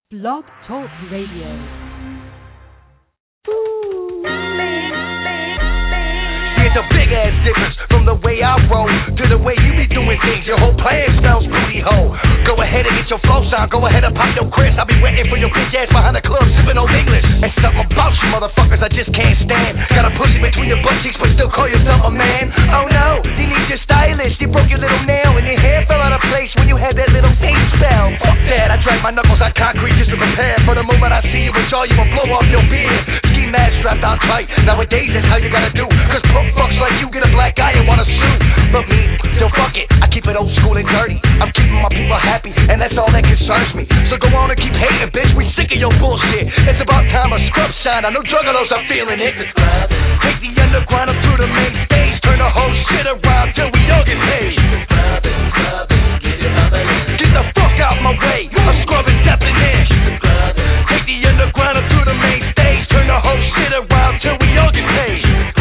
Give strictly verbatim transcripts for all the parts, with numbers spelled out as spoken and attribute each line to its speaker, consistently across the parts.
Speaker 1: Blog Talk Radio.
Speaker 2: There's a big ass difference from the way I roll to the way you be doing things. Your whole plan smells booty hole. Go ahead and get your flow sound. Go ahead and pop your Chris. I'll be waiting for your bitch ass behind the club sipping old English. And something about you motherfuckers I just can't stand. Got a pussy between your butt cheeks but still call yourself a man. Oh no, you need your stylist. You broke your little nail and your hair fell out of place when you had that little face spell. Fuck that, I drag my knuckles out concrete just to prepare for the moment I see you with jaw. You will blow off your beard. Ski mask strapped on tight. Nowadays that's how you gotta do. Cause punk fucks like you get a black eye and wanna sue. But me, yo fuck it, I keep it old school and dirty. I'm keeping my people happy and that's all that concerns me. So go on and keep hating, bitch, we sick of your bullshit. It's about time a scrub shine, I know juggalos are feeling it. Take the underground up through the main stage. Turn the whole shit around till we all get paid. Get the fuck out my way, I'm scrubbing stepping in. Take the underground up through the main stage. Turn the whole shit around till we all get paid.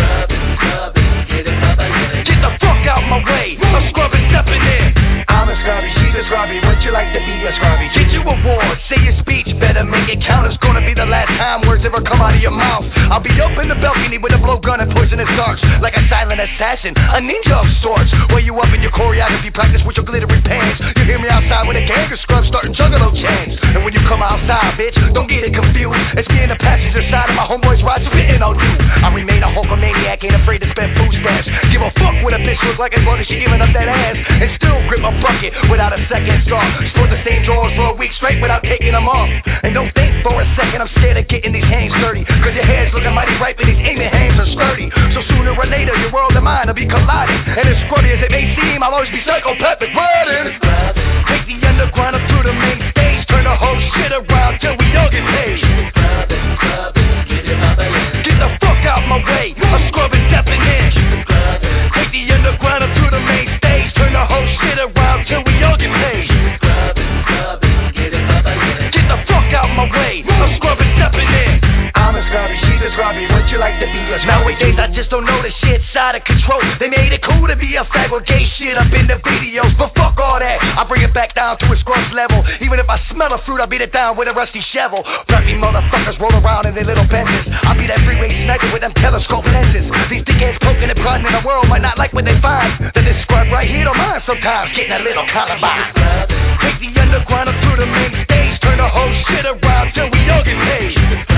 Speaker 2: Get the fuck out my way, I'm scrubbing stepping in. I'm a scrubby, she's a scrubby, would you like to be a scrubby? Get you awards, say your speech, better make it count. It's gonna be the last time words ever come out of your mouth. I'll be up in the balcony with a blowgun and poisonous darts, like a silent assassin, a ninja of sorts. Where you up in your choreography practice with your glittery pants. You hear me outside with a gang of scrubs starting juggalo chants. And when you come outside, bitch, don't get it confused. It's me and the passenger side of my homeboys ride spitting on you. I remain a Hulkamaniac, ain't afraid to spend food stamps. Give a fuck what a bitch looks like as long as she giving up that ass. And still grip a bucket without a second thought. Sport the same drawers for a week straight without taking them off. And don't think for a second I'm scared of getting these hands dirty. Cause your hair's looking mighty ripe and these aiming hands are sturdy. So sooner or later your world and mine will be colliding. And as scrubby as it may seem, I'll always be psychopathic riding. Take the underground up through the main stage. Turn the whole shit around till we all get paid. Get the fuck out my way, I'm scrubbing stepping in. Take the underground up through the main stage. Turn the whole shit around till we all get paid. Get the fuck out my way, I'm scrubbing stepping in. I'm a scrubby, she's a scrubby, would you like to be a scrubby? Nowadays I just don't know the shit's out of control. They made it cool to be a fag with gay shit up in the videos. But fuck all that, I bring it back down to a scrub's level. Even if I smell a fruit, I beat it down with a rusty shovel. Plucky motherfuckers roll around in their little benches. I be that freeway sniper with them telescope lenses. These dickheads poking and prodding in the world might not like what they find. Then this scrub right here don't mind sometimes getting a little Columbine. Take the underground up through the main stage. Turn the whole shit around till we all get paid.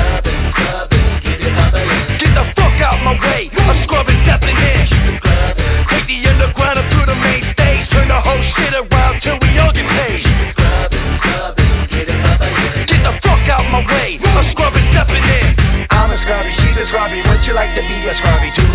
Speaker 2: Get the fuck out my way, I'm scrubbing stepping in. Take the underground up through the main stage. Turn the whole shit around till we all get paid. Get the fuck out my way, I'm scrubbing stepping in. I'm a scrubby, she's a scrubby, would you like to be a scrubby too?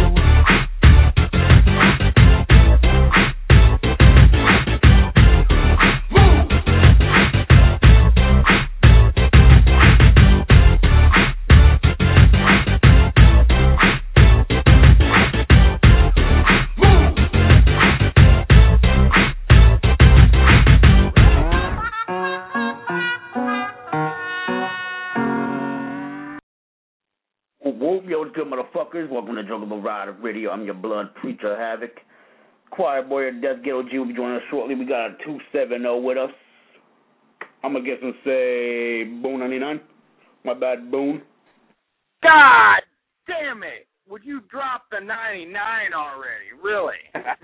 Speaker 3: Whoop, yo, what's good, motherfuckers? Welcome to Juggalo Rider Radio. I'm your blood preacher, Havoc. Choir boy of Death Ghetto G will be joining us shortly. We got a two seven zero with us. I'm going to guess and say Boone ninety-nine. My bad, Boone.
Speaker 4: God damn it. Would you drop the ninety-nine already? Really?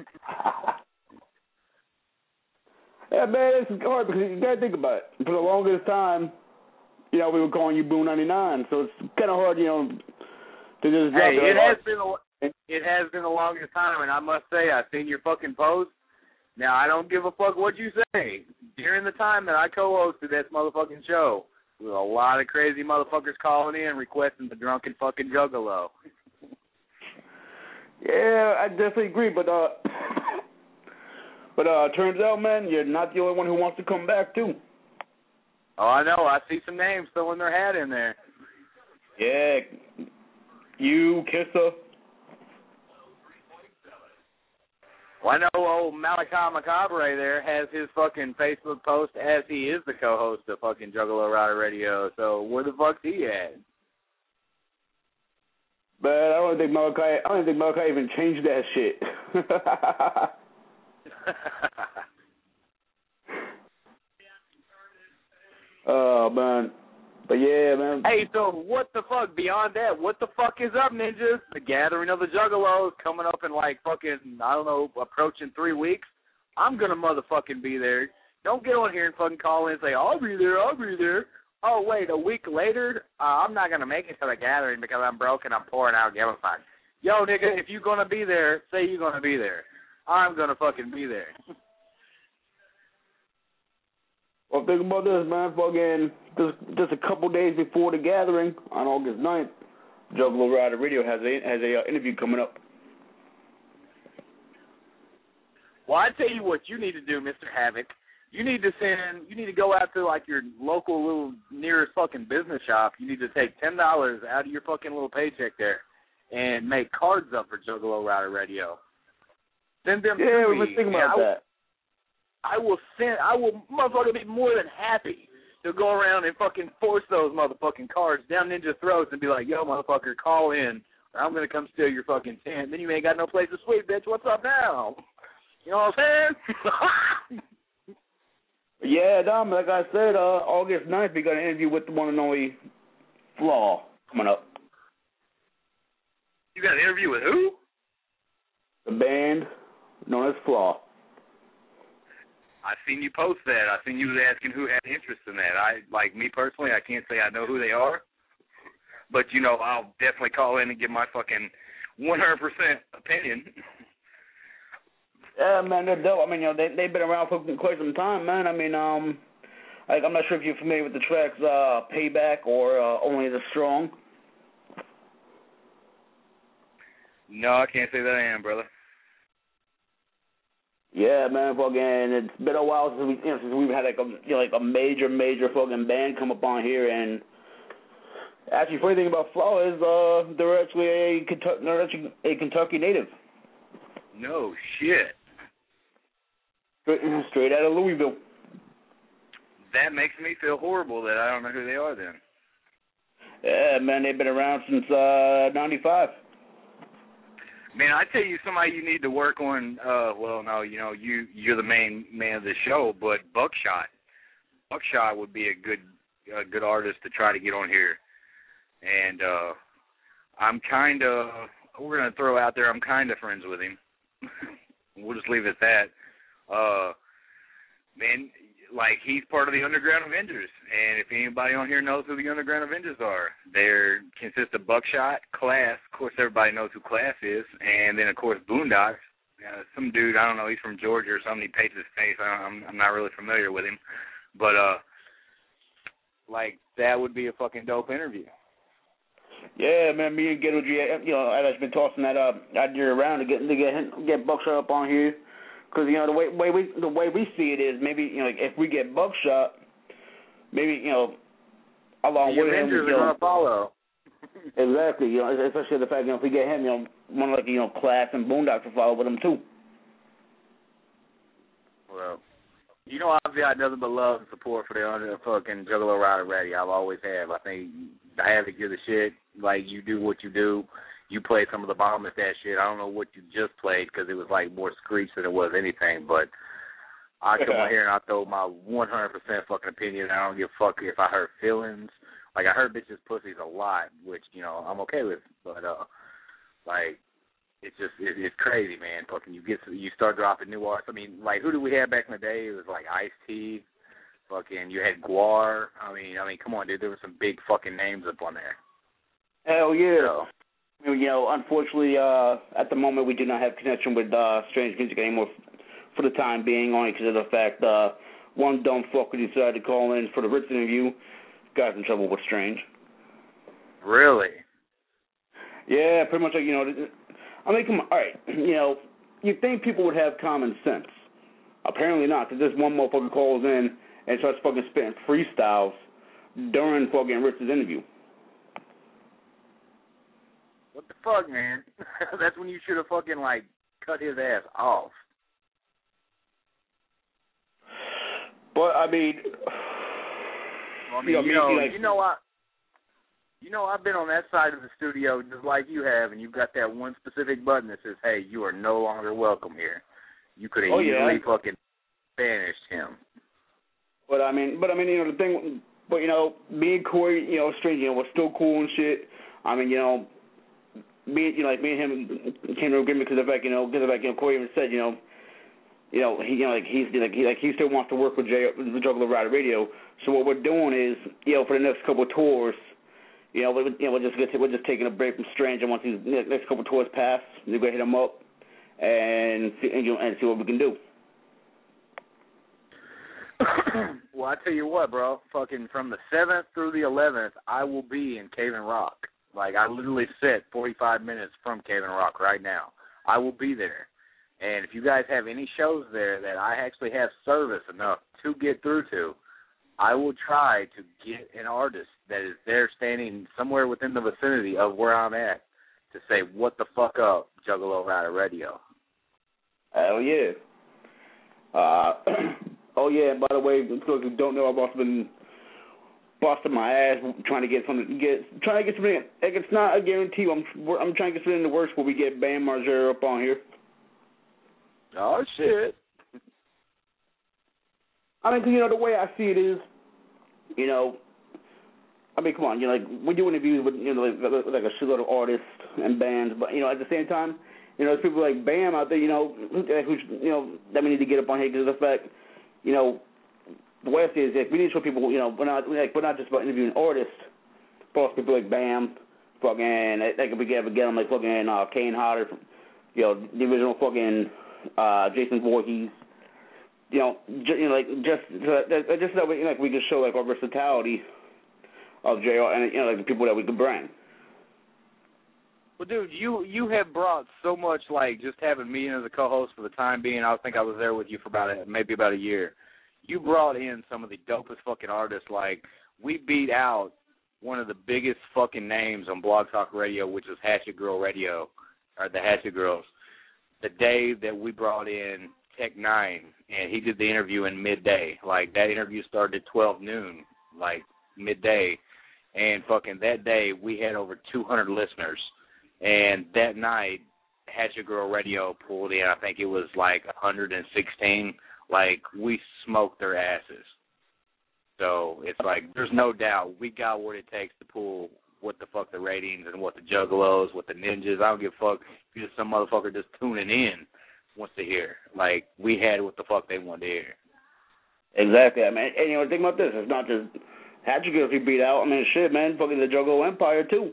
Speaker 3: Yeah, man, it's hard because you got to think about it. For the longest time, you know, we were calling you Boone ninety-nine, so it's kind of hard, you know, to just drop
Speaker 4: hey,
Speaker 3: it.
Speaker 4: It has been a, it has been the longest time, and I must say, I've seen your fucking post. Now, I don't give a fuck what you say. During the time that I co-hosted that motherfucking show, there were a lot of crazy motherfuckers calling in requesting the drunken fucking juggalo.
Speaker 3: Yeah, I definitely agree, but uh, but uh, turns out, man, you're not the only one who wants to come back too.
Speaker 4: Oh, I know. I see some names throwing their hat in there.
Speaker 3: Yeah, you, Kissa.
Speaker 4: Well, I know old Malachi Macabre there has his fucking Facebook post as he is the co-host of fucking Juggalo Rider Radio. So where the fuck's he at?
Speaker 3: But I don't think Malachi. I don't think Malachi even changed that shit. Oh, man. But, yeah, man.
Speaker 4: Hey, so what the fuck, beyond that, what the fuck is up, ninjas? The Gathering of the Juggalos coming up in, like, fucking, I don't know, approaching three weeks. I'm going to motherfucking be there. Don't get on here and fucking call in and say, I'll be there, I'll be there. Oh, wait, a week later, uh, I'm not going to make it to the Gathering because I'm broke and I'm pouring out Gamify. Yo, nigga, if you're going to be there, say you're going to be there. I'm going to fucking be there.
Speaker 3: Well, think about this, man. Fucking just, just a couple days before the Gathering on August ninth, Juggalo Rider Radio has a has a uh, interview coming up.
Speaker 4: Well, I tell you what you need to do, Mister Havoc. You need to send. You need to go out to like your local little nearest fucking business shop. You need to take ten dollars out of your fucking little paycheck there, and make cards up for Juggalo Rider Radio. Send them
Speaker 3: yeah,
Speaker 4: to
Speaker 3: we
Speaker 4: me.
Speaker 3: were thinking about
Speaker 4: I,
Speaker 3: that.
Speaker 4: I will send. I will motherfucker be more than happy to go around and fucking force those motherfucking cards down ninja throats and be like, yo, motherfucker, call in. Or I'm gonna come steal your fucking tent. Then you ain't got no place to sleep, bitch. What's up now? You know what I'm saying?
Speaker 3: Yeah, Dom, like I said, uh, August ninth, we got an interview with the one and only Flaw coming up.
Speaker 4: You got an interview with who?
Speaker 3: The band known as Flaw.
Speaker 4: I seen you post that. I seen you was asking who had interest in that. I, like me personally, I can't say I know who they are. But, you know, I'll definitely call in and give my fucking one hundred percent opinion.
Speaker 3: Yeah, man, they're dope. I mean, you know, they, they've been around for quite some time, man. I mean, um, like, I'm not sure if you're familiar with the tracks uh, Payback or uh, Only the Strong.
Speaker 4: No, I can't say that I am, brother.
Speaker 3: Yeah, man, fucking, it's been a while since, we, you know, since we've had, like a, you know, like, a major, major fucking band come up on here, and actually, funny thing about Flaw is uh, they're actually a Kentucky, they're actually a Kentucky native.
Speaker 4: No shit.
Speaker 3: Straight, straight out of Louisville.
Speaker 4: That makes me feel horrible that I don't know who they are then.
Speaker 3: Yeah, man, they've been around since uh, ninety-five.
Speaker 4: Man, I tell you somebody you need to work on, uh, well, no, you know, you, you're the main man of the show, but Buckshot. Buckshot would be a good a good artist to try to get on here. And uh, I'm kind of, we're going to throw out there, I'm kind of friends with him. We'll just leave it at that. Uh, man, like, he's part of the Underground Avengers. And if anybody on here knows who the Underground Avengers are, they consist of Buckshot, Class. Of course, everybody knows who Class is. And then, of course, Boondocks. Uh, some dude, I don't know, he's from Georgia or something. He paints his face. I don't, I'm, I'm not really familiar with him. But, uh, like, that would be a fucking dope interview.
Speaker 3: Yeah, man, me and Ghetto G, you know, I've been tossing that uh, idea around to get to get get Buckshot up on here, because you know the way, way we the way we see it is maybe you know like if we get Buckshot, maybe you know along
Speaker 4: the
Speaker 3: with him,
Speaker 4: Avengers
Speaker 3: you know,
Speaker 4: are gonna follow.
Speaker 3: Exactly, you know, especially the fact you know if we get him, you know, one like you know Class and Boondocks to follow with him too.
Speaker 4: Well, you know I've got nothing but love and support for the fucking Juggalo Rider Radio. I've always have. I think I have to give the shit. Like, you do what you do. You play some of the bombest that shit. I don't know what you just played because it was, like, more screech than it was anything. But I come on here and I throw my one hundred percent fucking opinion. I don't give a fuck if I hurt feelings. Like, I hurt bitches' pussies a lot, which, you know, I'm okay with. But, uh, like, it's just, it, it's crazy, man. Fucking, you get, you start dropping new artists. I mean, like, who did we have back in the day? It was, like, Ice-T. Fucking, you had Guar. I mean, I mean, come on, dude. There were some big fucking names up on there.
Speaker 3: Hell yeah. So, you know, unfortunately, uh, at the moment, we do not have connection with uh, Strange Music anymore for the time being, only because of the fact uh, one dumb fucker decided to call in for the Ritz interview, got in trouble with Strange.
Speaker 4: Really?
Speaker 3: Yeah, pretty much like, you know, I mean, come on, all right, you know, you'd think people would have common sense. Apparently not, because this one motherfucker calls in and starts fucking spitting freestyles during fucking Ritz's interview.
Speaker 4: What the fuck, man? That's when you should have fucking, like, cut his ass off.
Speaker 3: But, I mean...
Speaker 4: I mean, you know, you know, I, you know, I've been on that side of the studio just like you have, and you've got that one specific button that says, hey, you are no longer welcome here. You could have
Speaker 3: oh,
Speaker 4: easily
Speaker 3: yeah.
Speaker 4: fucking banished him.
Speaker 3: But, I mean, but I mean, you know, the thing... But, you know, me and Corey, you know, strange, you know, we're still cool and shit. I mean, you know, me, you know, like, me and him came to an agreement because of, like, you know, because of, like, you know, Corey even said, you know, you know, he, you know, like, he's, like, he, like, he still wants to work with J, the Juggalo Rider Radio. So what we're doing is, you know, for the next couple of tours, you know, we're, you know, we're just gonna, we're just taking a break from Strange, and once these next couple of tours pass, we're gonna hit him up and see, and, you know, and see what we can do.
Speaker 4: Well, I tell you what, bro. Fucking from the seventh through the eleventh, I will be in Cave and Rock. Like, I literally sit forty-five minutes from Cave and Rock right now. I will be there. And if you guys have any shows there that I actually have service enough to get through to, I will try to get an artist that is there standing somewhere within the vicinity of where I'm at to say, what the fuck up, Juggalo Rider Radio.
Speaker 3: Hell yeah. Uh, oh yeah, and by the way, for those who don't know, I've also been busting my ass trying to get something, get trying to get something. Like, it's not a guarantee. I'm I'm trying to get something in the works where we get Bam Margera up on here.
Speaker 4: Oh shit.
Speaker 3: I mean, 'cause, you know, the way I see it is, you know, I mean, come on, you know, like, we do interviews with, you know, like, like a shitload of artists and bands, but, you know, at the same time, you know, there's people like Bam out there, you know, who's, you know, that we need to get up on here because of the fact, you know, the way I see it is, like, we need to show people, you know, we're not, like, we're not just about interviewing artists, but also people like Bam, fucking, like, if we ever get them, like, fucking uh, Kane Hodder, you know, the original fucking uh, Jason Voorhees. You know, just, you know, like just uh, just that way, you know, like we can show like our versatility of J R and, you know, like the people that we could bring.
Speaker 4: Well, dude, you you have brought so much, like just having me as a co-host for the time being. I think I was there with you for about a, maybe about a year. You brought in some of the dopest fucking artists. Like, we beat out one of the biggest fucking names on Blog Talk Radio, which is Hatchet Girl Radio, or the Hatchet Girls. The day that we brought in Tech Nine, and he did the interview in midday. Like, that interview started at twelve noon, like midday, and fucking that day we had over two hundred listeners. And that night, Hatchet Girl Radio pulled in, I think it was like one hundred sixteen. Like, we smoked their asses. So it's like, there's no doubt we got what it takes to pull what the fuck the ratings and what the Juggalos, what the Ninjas. I don't give a fuck if you're some motherfucker just tuning in wants to hear. Like, we had what the fuck they wanted to hear.
Speaker 3: Exactly. I mean, and, you know, think about this. It's not just Hatchet Girls we beat out. I mean, shit, man, fucking the Juggalo Empire, too.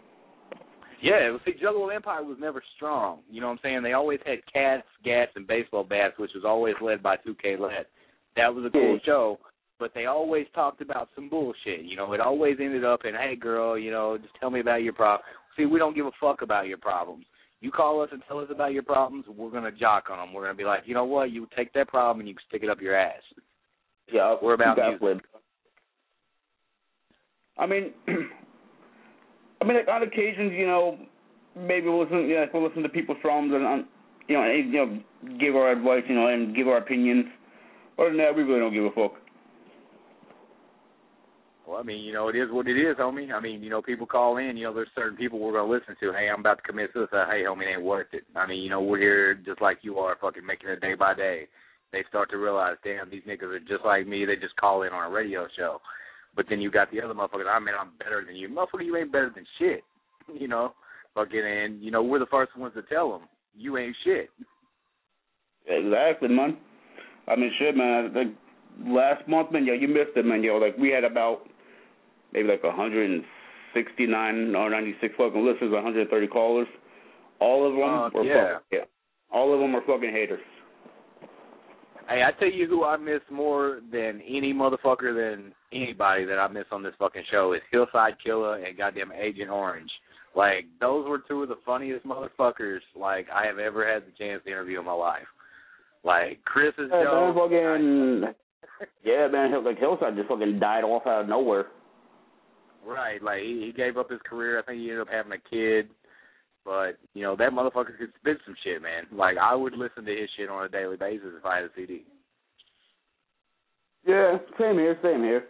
Speaker 4: Yeah, see, Juggalo Empire was never strong. You know what I'm saying? They always had cats, gats, and baseball bats, which was always led by two K Led. That was a cool yeah. show, but they always talked about some bullshit. You know, it always ended up in, hey, girl, you know, just tell me about your problem. See, we don't give a fuck about your problems. You call us and tell us about your problems, we're going to jock on them. We're going to be like, you know what, you take that problem and you can stick it up your ass.
Speaker 3: Yeah,
Speaker 4: we're about music.
Speaker 3: I mean, I mean, like, on occasions, you know, maybe we'll listen, you know, we'll listen to people's problems and, um, you know, and, you know, give our advice, you know, and give our opinions. Other than that, we really don't give a fuck.
Speaker 4: Well, I mean, you know, it is what it is, homie. I mean, you know, people call in, you know, there's certain people we're going to listen to. Hey, I'm about to commit suicide. Hey, homie, it ain't worth it. I mean, you know, we're here just like you are, fucking making it day by day. They start to realize, damn, these niggas are just like me. They just call in on a radio show. But then you got the other motherfuckers, I mean, I'm better than you. Motherfucker, you ain't better than shit. You know, fucking, and, you know, we're the first ones to tell them, you ain't shit.
Speaker 3: Exactly, man. I mean, shit, man. Like, last month, man, yo, you missed it, man, yo. Like, we had about maybe like one hundred sixty-nine or ninety-six fucking listeners, one hundred thirty callers. All of them
Speaker 4: uh,
Speaker 3: were
Speaker 4: yeah.
Speaker 3: fucking, yeah. All of them are fucking haters.
Speaker 4: Hey, I tell you who I miss more than any motherfucker than anybody that I miss on this fucking show is Hillside Killer and goddamn Agent Orange. Like, those were two of the funniest motherfuckers, like, I have ever had the chance to interview in my life. Like, Chris's
Speaker 3: yeah,
Speaker 4: show.
Speaker 3: Man, fucking, yeah, man, like, Hillside just fucking died off out of nowhere.
Speaker 4: Right, like, he, he gave up his career. I think he ended up having a kid. But, you know, that motherfucker could spit some shit, man. Like, I would listen to his shit on a daily basis if I had a C D.
Speaker 3: Yeah, same here, same here.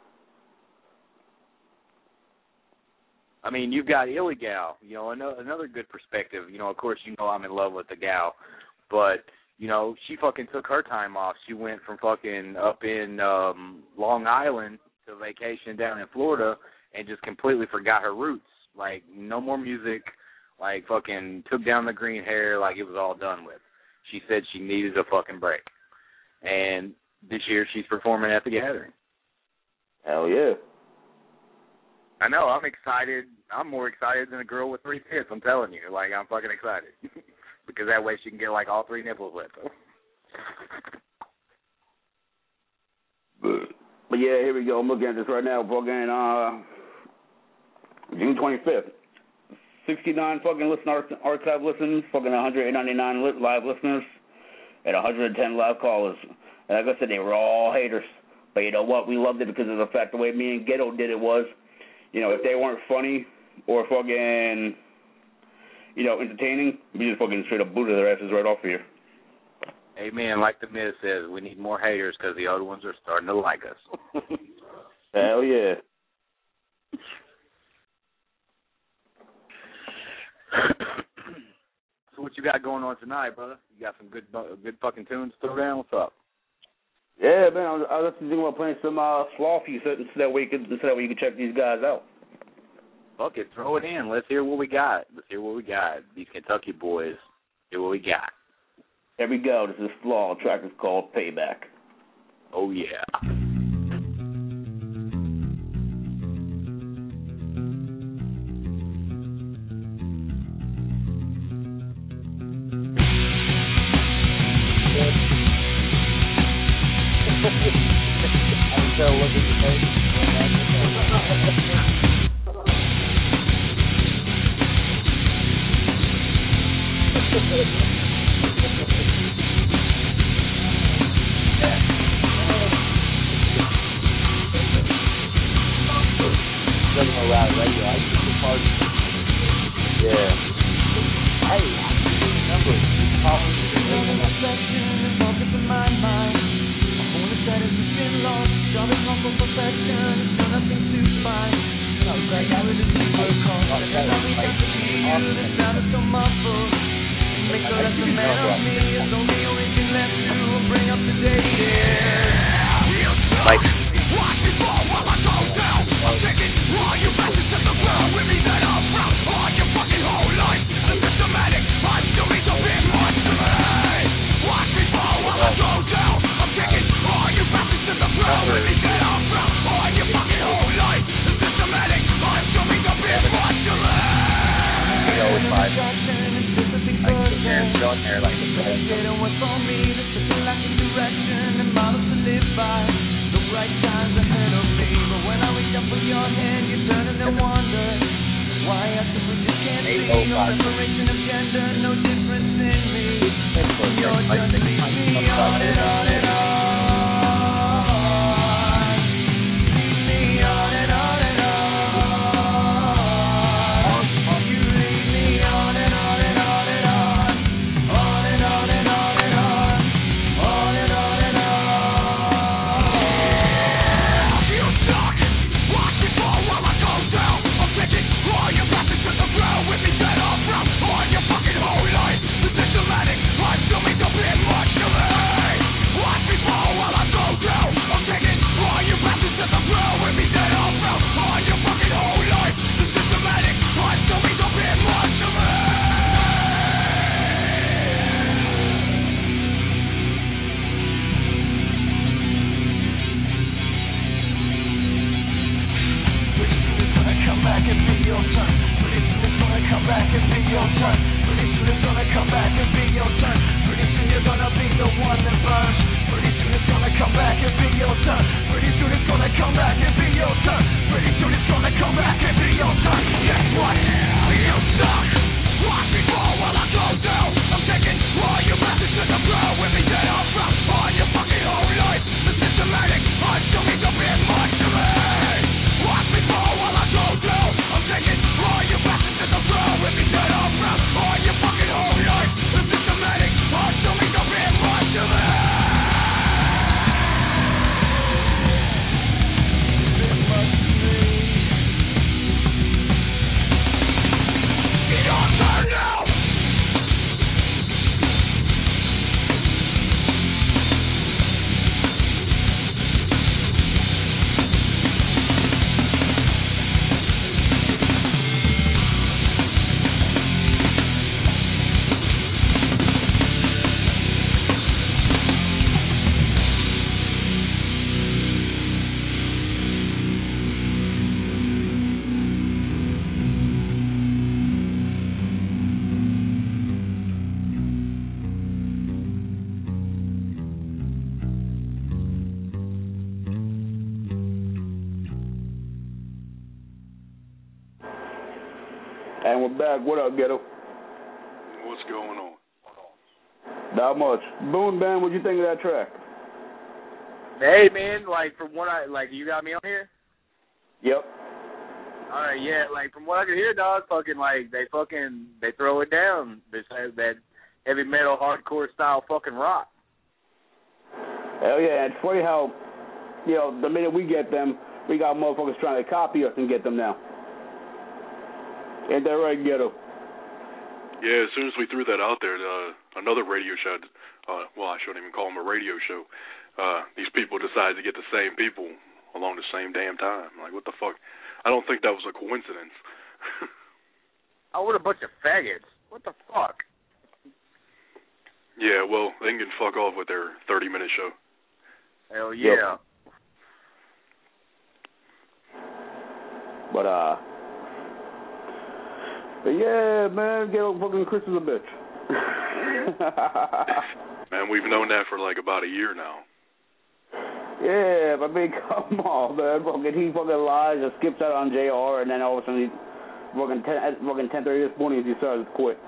Speaker 4: I mean, you've got Illy Gal, you know, another, another good perspective. You know, of course, you know I'm in love with the gal. But, you know, she fucking took her time off. She went from fucking up in um, Long Island to vacation down in Florida and just completely forgot her roots. Like, no more music, like, fucking took down the green hair, like it was all done with. She said she needed a fucking break. And this year she's performing at the Gathering.
Speaker 3: Hell yeah.
Speaker 4: I know, I'm excited. I'm more excited than a girl with three tits, I'm telling you. Like, I'm fucking excited. Because that way she can get, like, all three nipples wet.
Speaker 3: But, but yeah, here we go. I'm looking at this right now. Fucking uh, June twenty-fifth. sixty-nine fucking listen archive listens, fucking one hundred ninety-nine live listeners, and one hundred ten live callers. And like I said, they were all haters. But you know what? We loved it because of the fact the way me and Ghetto did it was, you know, if they weren't funny or fucking, you know, entertaining, we just fucking straight up booted their asses right off here.
Speaker 4: Amen. Like the Miz says, we need more haters because the other ones are starting to like us.
Speaker 3: Hell yeah.
Speaker 4: So what you got going on tonight, brother? You got some good good fucking tunes to throw down? What's up?
Speaker 3: Yeah, man, I was, I was thinking about playing some uh, Sloth for you so, so that way you could, so that way you could check these guys out.
Speaker 4: Fuck it, throw it in. Let's hear what we got. Let's hear what we got. These Kentucky boys, hear what we got.
Speaker 3: Here we go. This is Sloth. The track is called Payback.
Speaker 4: Oh, yeah.
Speaker 5: I'm still looking at the Doesn't allow radio. I keep the party. Yeah. Hey, remember, calling the
Speaker 6: in my mind. That has been lost, striving on for perfection, it's got nothing to find. I was like, I would just see what it costs, and then I reach out to you, the sound is so muffled. Make sure that the man of me is the only only thing left to bring up the day, yeah.
Speaker 2: Like, watch me fall while I go down. I'm taking all your matches to the ground with me that I'm proud. All your fucking whole life, systematic, I'm doing so big much to me. Watch me fall while I go down. I'm taking all your matches to the ground with me that I'm proud. All your fucking whole life, systematic, I'm doing so big much to me.
Speaker 5: You know, it's my, I sit there and sit there like it's like,
Speaker 6: What's on me, this is like a direction and models to live by. The right times ahead of me, but when I reach up for your hand, you turn and then wonder why I simply just can't see. No separation of gender, no difference in me. You're just leading me on and on and on. Lead me on and on and on. You lead me on and on and on and on. On and on and on and on. On and on and on.
Speaker 2: You suck. Watch me fall while I go down. I'm taking all your matches to the ground with me that I'm proud. All your fucking whole life, the systematic, I'm doing so big much to me. Watch me fall while I go down. I'm taking all your matches to the ground with me that I'm proud. All your fucking whole life, the systematic, I'm doing so big much to me.
Speaker 6: Come back and be your turn. Pretty soon it's gonna come back and be your turn. Pretty soon it's gonna come back and be your turn. Pretty soon you're gonna be the one that burns. Pretty soon it's gonna come back and be your turn. Pretty soon it's gonna come back and be your turn. Pretty soon it's gonna come back and be your turn.
Speaker 2: Guess what? You suck. Watch me fall while I go down. I'm taking all your matches to the ground with me that I'm proud. All your fucking whole life, the systematic, I'm doing so big much to me. Watch me fall while I go down. I'm taking all your matches to the ground with me that I'm proud. All your
Speaker 3: And we're back. What up, Ghetto?
Speaker 7: What's going on?
Speaker 3: Not much. Boone Band, what'd you think of that track?
Speaker 4: Hey, man, like, from what I, like, you got me on here?
Speaker 3: Yep.
Speaker 4: All right, yeah, like, from what I could hear, dog, fucking, like, they fucking, they throw it down. This has that heavy metal, hardcore style fucking rock.
Speaker 3: Hell yeah, it's funny how, you know, the minute we get them, we got motherfuckers trying to copy us and get them now. Ain't that right, Ghetto?
Speaker 7: Yeah, as soon as we threw that out there, uh, another radio show, uh, well, I shouldn't even call them a radio show, uh, these people decided to get the same people along the same damn time. Like, what the fuck? I don't think that was a coincidence.
Speaker 4: Oh, what a bunch of faggots. What the fuck?
Speaker 7: Yeah, well, they can fuck off with their thirty-minute show.
Speaker 4: Hell yeah.
Speaker 3: Yep. But, uh, but yeah, man, Ghetto fucking Chris is a bitch.
Speaker 7: Man, we've known that for like about a year now.
Speaker 3: Yeah, but I mean, come on, man. Fucking, he fucking lies and skips out on J R, and then all of a sudden, he, fucking, ten, at fucking ten thirty this morning, he decided to quit.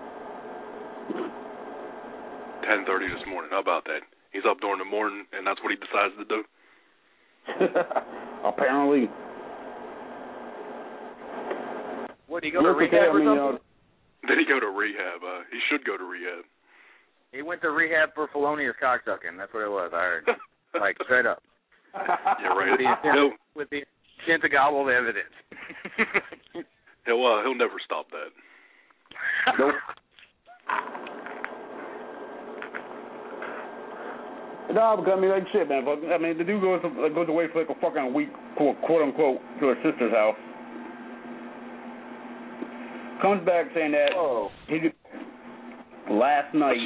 Speaker 7: ten thirty this morning, how about that? He's up during the morning, and that's what he decides to do?
Speaker 3: Apparently.
Speaker 4: What, did he go to rehab or something?
Speaker 7: Did he go to rehab? Uh, he should go to rehab.
Speaker 4: He went to rehab for felonious cocksucking. That's what it was, I heard. Like, straight up.
Speaker 7: Yeah, right.
Speaker 4: With the intent, with the intent to gobble the evidence.
Speaker 7: he'll, uh, he'll never stop that.
Speaker 3: Nope. No, because I mean, like shit, man. I mean, the dude goes goes away for like a fucking week, quote, quote unquote, to her sister's house. Comes back saying that
Speaker 4: Whoa.
Speaker 3: he did last night,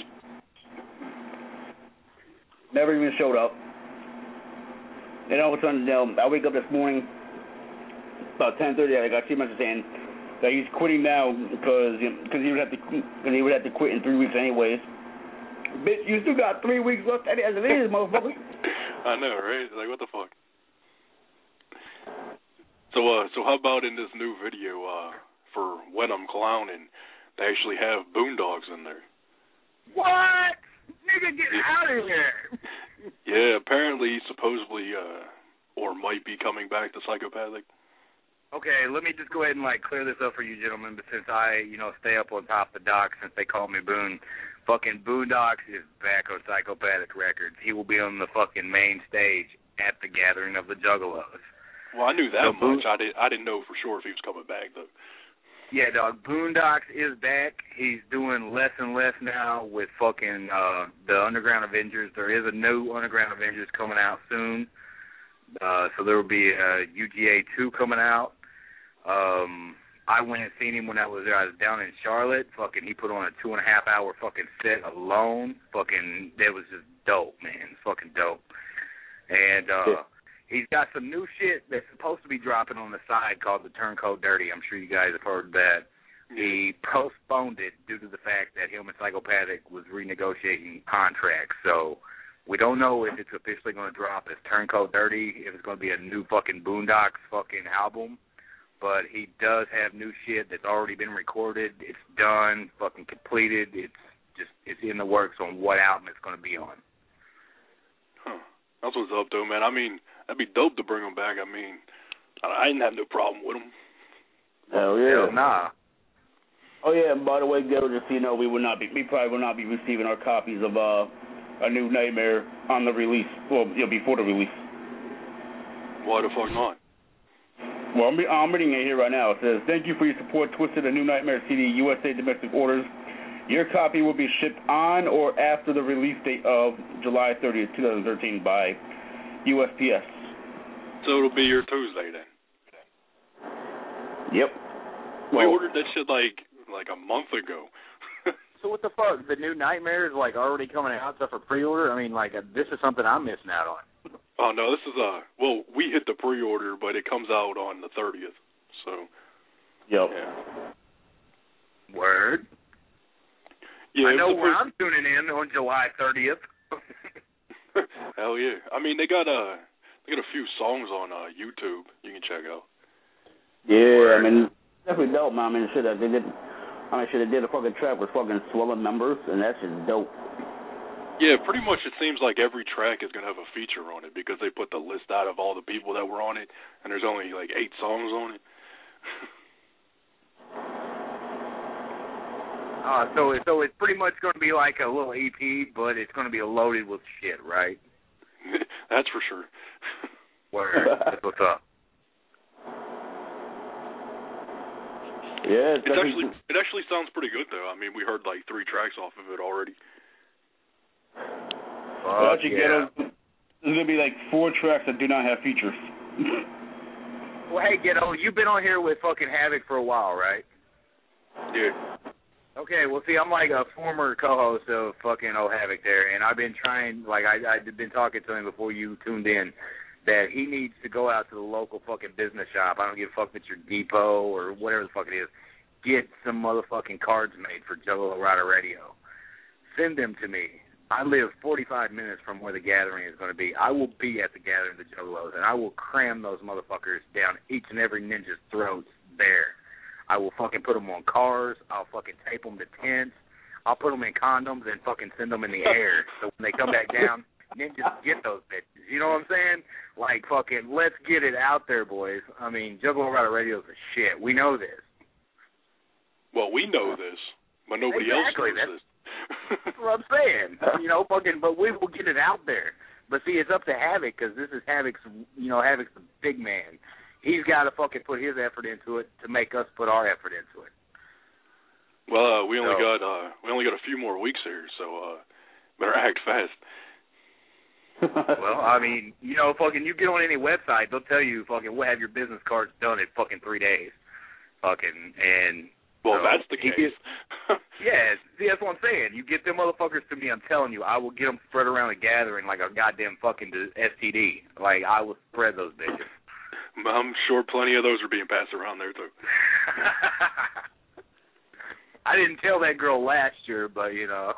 Speaker 3: never even showed up. And all of a sudden, you know, I wake up this morning about ten thirty. I got two messages saying that he's quitting now because you know, cause he would have to cause he would have to quit in three weeks anyways. Bitch, you still got three weeks left as it is, motherfucker.
Speaker 7: I know, right? Like, what the fuck? So, uh, so how about in this new video uh, for When I'm Clowning, they actually have Boondocks in there?
Speaker 4: What? Nigga, get
Speaker 7: yeah.
Speaker 4: out of here.
Speaker 7: Yeah, apparently, supposedly, uh, or might be coming back to Psychopathic.
Speaker 4: Okay, let me just go ahead and, like, clear this up for you gentlemen, but since I, you know, stay up on top of the doc since they call me Boone, fucking Boondocks is back on Psychopathic Records. He will be on the fucking main stage at the Gathering of the Juggalos.
Speaker 7: Well, I knew that
Speaker 4: so
Speaker 7: much.
Speaker 4: Boone,
Speaker 7: I, did, I didn't know for sure if he was coming back, though.
Speaker 4: Yeah, dog, Boondocks is back. He's doing less and less now with fucking uh, the Underground Avengers. There is a new Underground Avengers coming out soon. Uh, so there will be a U G A two coming out. Um, I went and seen him when I was there. I was down in Charlotte. Fucking, he put on a two and a half hour fucking set alone. Fucking, that was just dope, man. It's fucking dope. And uh, he's got some new shit that's supposed to be dropping on the side called the Turncoat Dirty. I'm sure you guys have heard that. He postponed it due to the fact that him and Psychopathic was renegotiating contracts. So we don't know if it's officially going to drop as Turncoat Dirty, if it's going to be a new fucking Boondocks fucking album. But he does have new shit that's already been recorded. It's done, fucking completed. It's just, it's in the works on what album it's going to be on.
Speaker 7: Huh. That's what's up, though, man. I mean, that'd be dope to bring him back. I mean, I didn't have no problem with him.
Speaker 3: Hell yeah.
Speaker 4: Hell nah.
Speaker 3: Oh yeah, and by the way, Ghetto, just so you know, we will not be, we probably will not be receiving our copies of uh, A New Nightmare on the release, well, you know, before the release.
Speaker 7: Why the fuck not?
Speaker 3: Well, I'm, I'm reading it here right now. It says, thank you for your support, Twisted, A New Nightmare C D, U S A Domestic Orders. Your copy will be shipped on or after the release date of July thirtieth, twenty thirteen by U S P S.
Speaker 7: So it'll be your Tuesday then?
Speaker 3: Yep.
Speaker 7: We
Speaker 3: Well,
Speaker 7: ordered that shit like like a month ago.
Speaker 4: So what the fuck? The New Nightmare is, like, already coming out stuff for pre-order? I mean, like, uh, this is something I'm missing out on.
Speaker 7: Oh, no, this is, uh, well, we hit the pre-order, but it comes out on the thirtieth, so.
Speaker 3: Yep.
Speaker 7: Yeah.
Speaker 4: Word.
Speaker 7: Yeah,
Speaker 4: I know where
Speaker 7: first...
Speaker 4: I'm tuning in on July thirtieth.
Speaker 7: Hell yeah. I mean, they got, uh, they got a few songs on uh, YouTube you can check out.
Speaker 3: Yeah, I mean, That's pretty dope, man. I mean, shit, that they did. I mean, shit, they did a fucking track with fucking Swollen members, and that's just dope.
Speaker 7: Yeah, pretty much it seems like every track is going to have a feature on it because they put the list out of all the people that were on it, and there's only like eight songs on it.
Speaker 4: uh, so, so it's pretty much going to be like a little E P, but it's going to be loaded with shit, right?
Speaker 7: That's for sure.
Speaker 4: Word. That's what's up.
Speaker 3: Yeah,
Speaker 7: it's actually it actually sounds pretty good though. I mean, we heard like three tracks off of it already.
Speaker 3: Well, actually, yeah. Ghetto, there's gonna be like four tracks that do not have features.
Speaker 4: Well, hey, Ghetto, you've been on here with fucking Havoc for a while, right?
Speaker 7: Yeah.
Speaker 4: Okay, well, see, I'm like a former co-host of fucking Oh Havoc there, and I've been trying, like, I, I've been talking to him before you tuned in, that he needs to go out to the local fucking business shop. I don't give a fuck if it's your depot or whatever the fuck it is. Get some motherfucking cards made for Juggalo Rider Radio. Send them to me. I live forty-five minutes from where the gathering is going to be. I will be at the gathering of the Juggalos, and I will cram those motherfuckers down each and every ninja's throats there. I will fucking put them on cars. I'll fucking tape them to tents. I'll put them in condoms and fucking send them in the air. So when they come back down, ninjas get those bitches. You know what I'm saying? Like, fucking, let's get it out there, boys. I mean, Juggalo Rider Radio is a shit. We know this.
Speaker 7: Well, we know this, but nobody
Speaker 4: exactly.
Speaker 7: else knows
Speaker 4: that's,
Speaker 7: this.
Speaker 4: That's what I'm saying. You know, fucking, but we will get it out there. But see, it's up to Havoc because this is Havoc's, you know, Havoc's the big man. He's got to fucking put his effort into it to make us put our effort into it.
Speaker 7: Well, uh, we only
Speaker 4: so,
Speaker 7: got uh, we only got a few more weeks here, so uh, better act fast.
Speaker 4: Well, I mean, you know, fucking, you get on any website, they'll tell you, fucking, we'll have your business cards done in fucking three days. Fucking, and...
Speaker 7: Well,
Speaker 4: so,
Speaker 7: that's the case.
Speaker 4: Gets, yeah, see, that's what I'm saying. You get them motherfuckers to me, I'm telling you, I will get them spread around the gathering like a goddamn fucking S T D. Like, I will spread those bitches.
Speaker 7: I'm sure plenty of those are being passed around there, too.
Speaker 4: I didn't tell that girl last year, but, you know...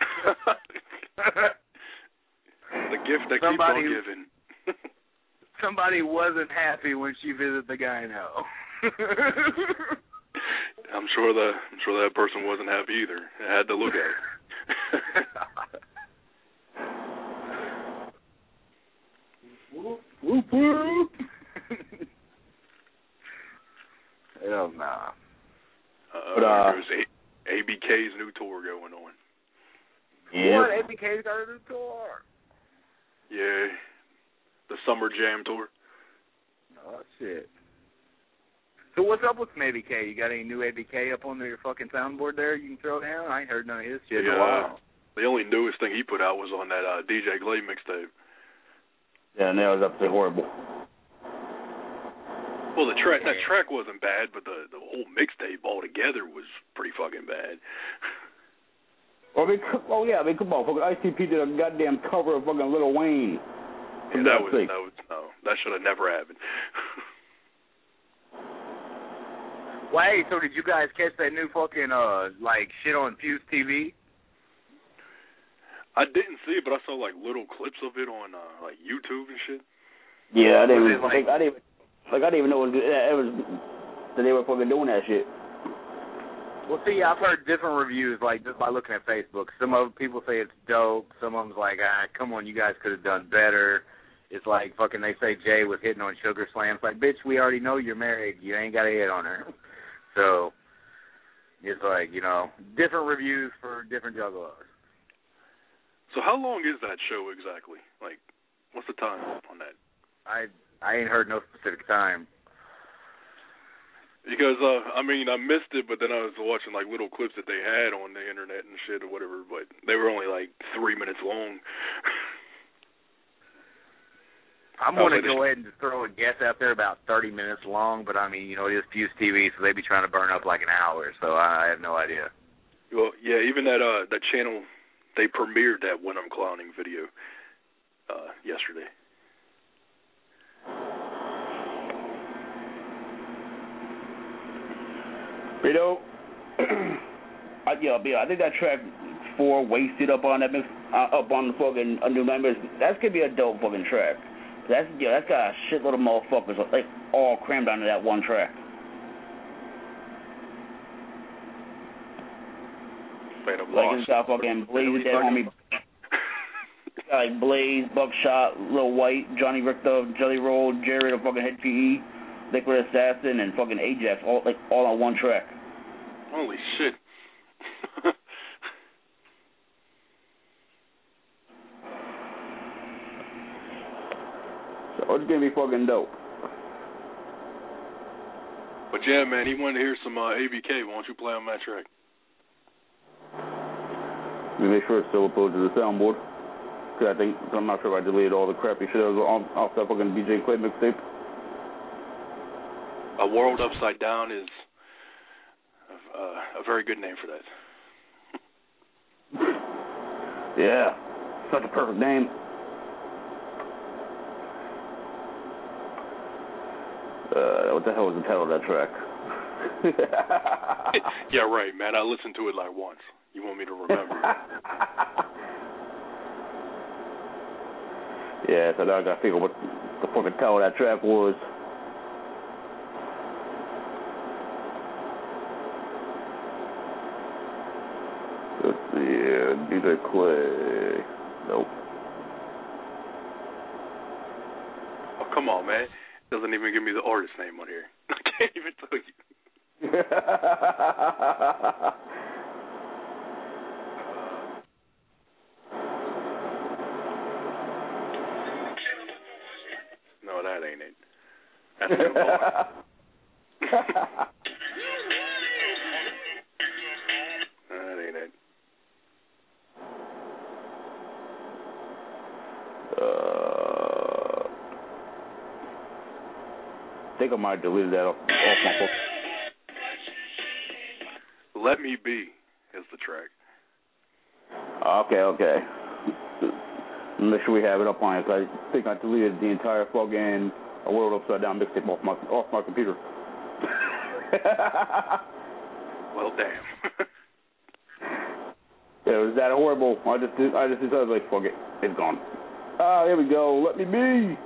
Speaker 7: The gift that
Speaker 4: somebody,
Speaker 7: keeps on giving.
Speaker 4: Somebody wasn't happy when she visited the gyno.
Speaker 7: I'm sure the I'm sure that person wasn't happy either. I had to look at it.
Speaker 4: Whoop whoop. Hell nah.
Speaker 7: Uh,
Speaker 3: but, uh,
Speaker 7: there's a- ABK's new tour going on.
Speaker 3: Yeah.
Speaker 4: What? A B K's got a new tour.
Speaker 7: Yeah, the Summer Jam tour.
Speaker 4: Oh, shit. So what's up with some A B K? You got any new A B K up on your fucking soundboard there you can throw down? I ain't heard none of his shit
Speaker 7: yeah,
Speaker 4: in a while.
Speaker 7: The only newest thing he put out was on that uh, D J Glade mixtape.
Speaker 3: Yeah, and that was up to horrible.
Speaker 7: Well, the track that track wasn't bad, but the the whole mixtape altogether was pretty fucking bad.
Speaker 3: Oh, I mean, oh yeah, I mean, come on, fucking I C P did a goddamn cover of fucking Lil Wayne.
Speaker 7: Yeah, that was that was no, that should have never happened.
Speaker 4: Well, hey, so did you guys catch that new fucking uh like shit on Fuse T V?
Speaker 7: I didn't see it, but I saw like little clips of it on uh, like YouTube and shit.
Speaker 3: Yeah, I didn't.
Speaker 4: Like,
Speaker 3: like, I didn't. Like I didn't even know it was, it was that they were fucking doing that shit.
Speaker 4: Well, see, I've heard different reviews, like, just by looking at Facebook. Some of people say it's dope. Some of them's like, ah, come on, you guys could have done better. It's like, fucking, they say Jay was hitting on Sugar Slam. It's like, bitch, we already know you're married. You ain't got to hit on her. So, it's like, you know, different reviews for different juggalos.
Speaker 7: So how long is that show exactly? Like, what's the time on that?
Speaker 4: I I ain't heard no specific time.
Speaker 7: Because, uh, I mean, I missed it, but then I was watching, like, little clips that they had on the internet and shit or whatever, but they were only, like, three minutes long.
Speaker 4: I'm going to go ahead and just throw a guess out there about thirty minutes long, but, I mean, you know, it is Fuse T V, so they be trying to burn up like an hour, so I have no idea.
Speaker 7: Well, yeah, even that, uh, that channel, they premiered that When I'm Clowning video uh, yesterday.
Speaker 3: You know, I, yeah, yeah, I think that track four, Wasted, up on that mix, uh, up on the fucking uh, New Nightmares, that's gonna be a dope fucking track. That's yeah, that's got a shitload of motherfuckers like all crammed onto that one track.
Speaker 7: Straight up
Speaker 3: Like
Speaker 7: lost.
Speaker 3: it's got fucking Blaze Dead Homie. It's got like Blaze, Buckshot, Lil White, Johnny Richter, Jelly Roll, Jerry the fucking head P E, Liquid Assassin, and fucking Ajax, all like all on one track.
Speaker 7: Holy shit.
Speaker 3: So it's gonna be fucking dope.
Speaker 7: But yeah, man, he wanted to hear some uh, A B K. Why don't you play on that track?
Speaker 3: Let me make sure it's still uploaded to the soundboard. Cause I think, I'm not sure if I deleted all the crappy shit that was on, off that fucking B J Clay mixtape.
Speaker 7: A World Upside Down is uh, a very good name for that.
Speaker 3: Yeah, such a perfect name. Uh, what the hell was the title of that track?
Speaker 7: Yeah, right, man. I listened to it like once. You want me to remember?
Speaker 3: Yeah, so now I gotta figure what the fucking title of that track was. Let's see, yeah, D J Clay. Nope.
Speaker 7: Oh, come on, man. Doesn't even give me the artist name on here. I can't even tell you. No, that ain't it. That's too hard. That ain't it.
Speaker 3: Uh, I think I might delete that off, off my phone.
Speaker 7: Let Me Be is the track.
Speaker 3: Okay, okay. Make sure we have it up on it. I think I deleted the entire fucking A World Upside Down mixtape off my off my computer.
Speaker 7: Well, damn.
Speaker 3: Yeah, it was that horrible. I just I just decided like fuck it, it's gone. Ah, here we go. Let me be.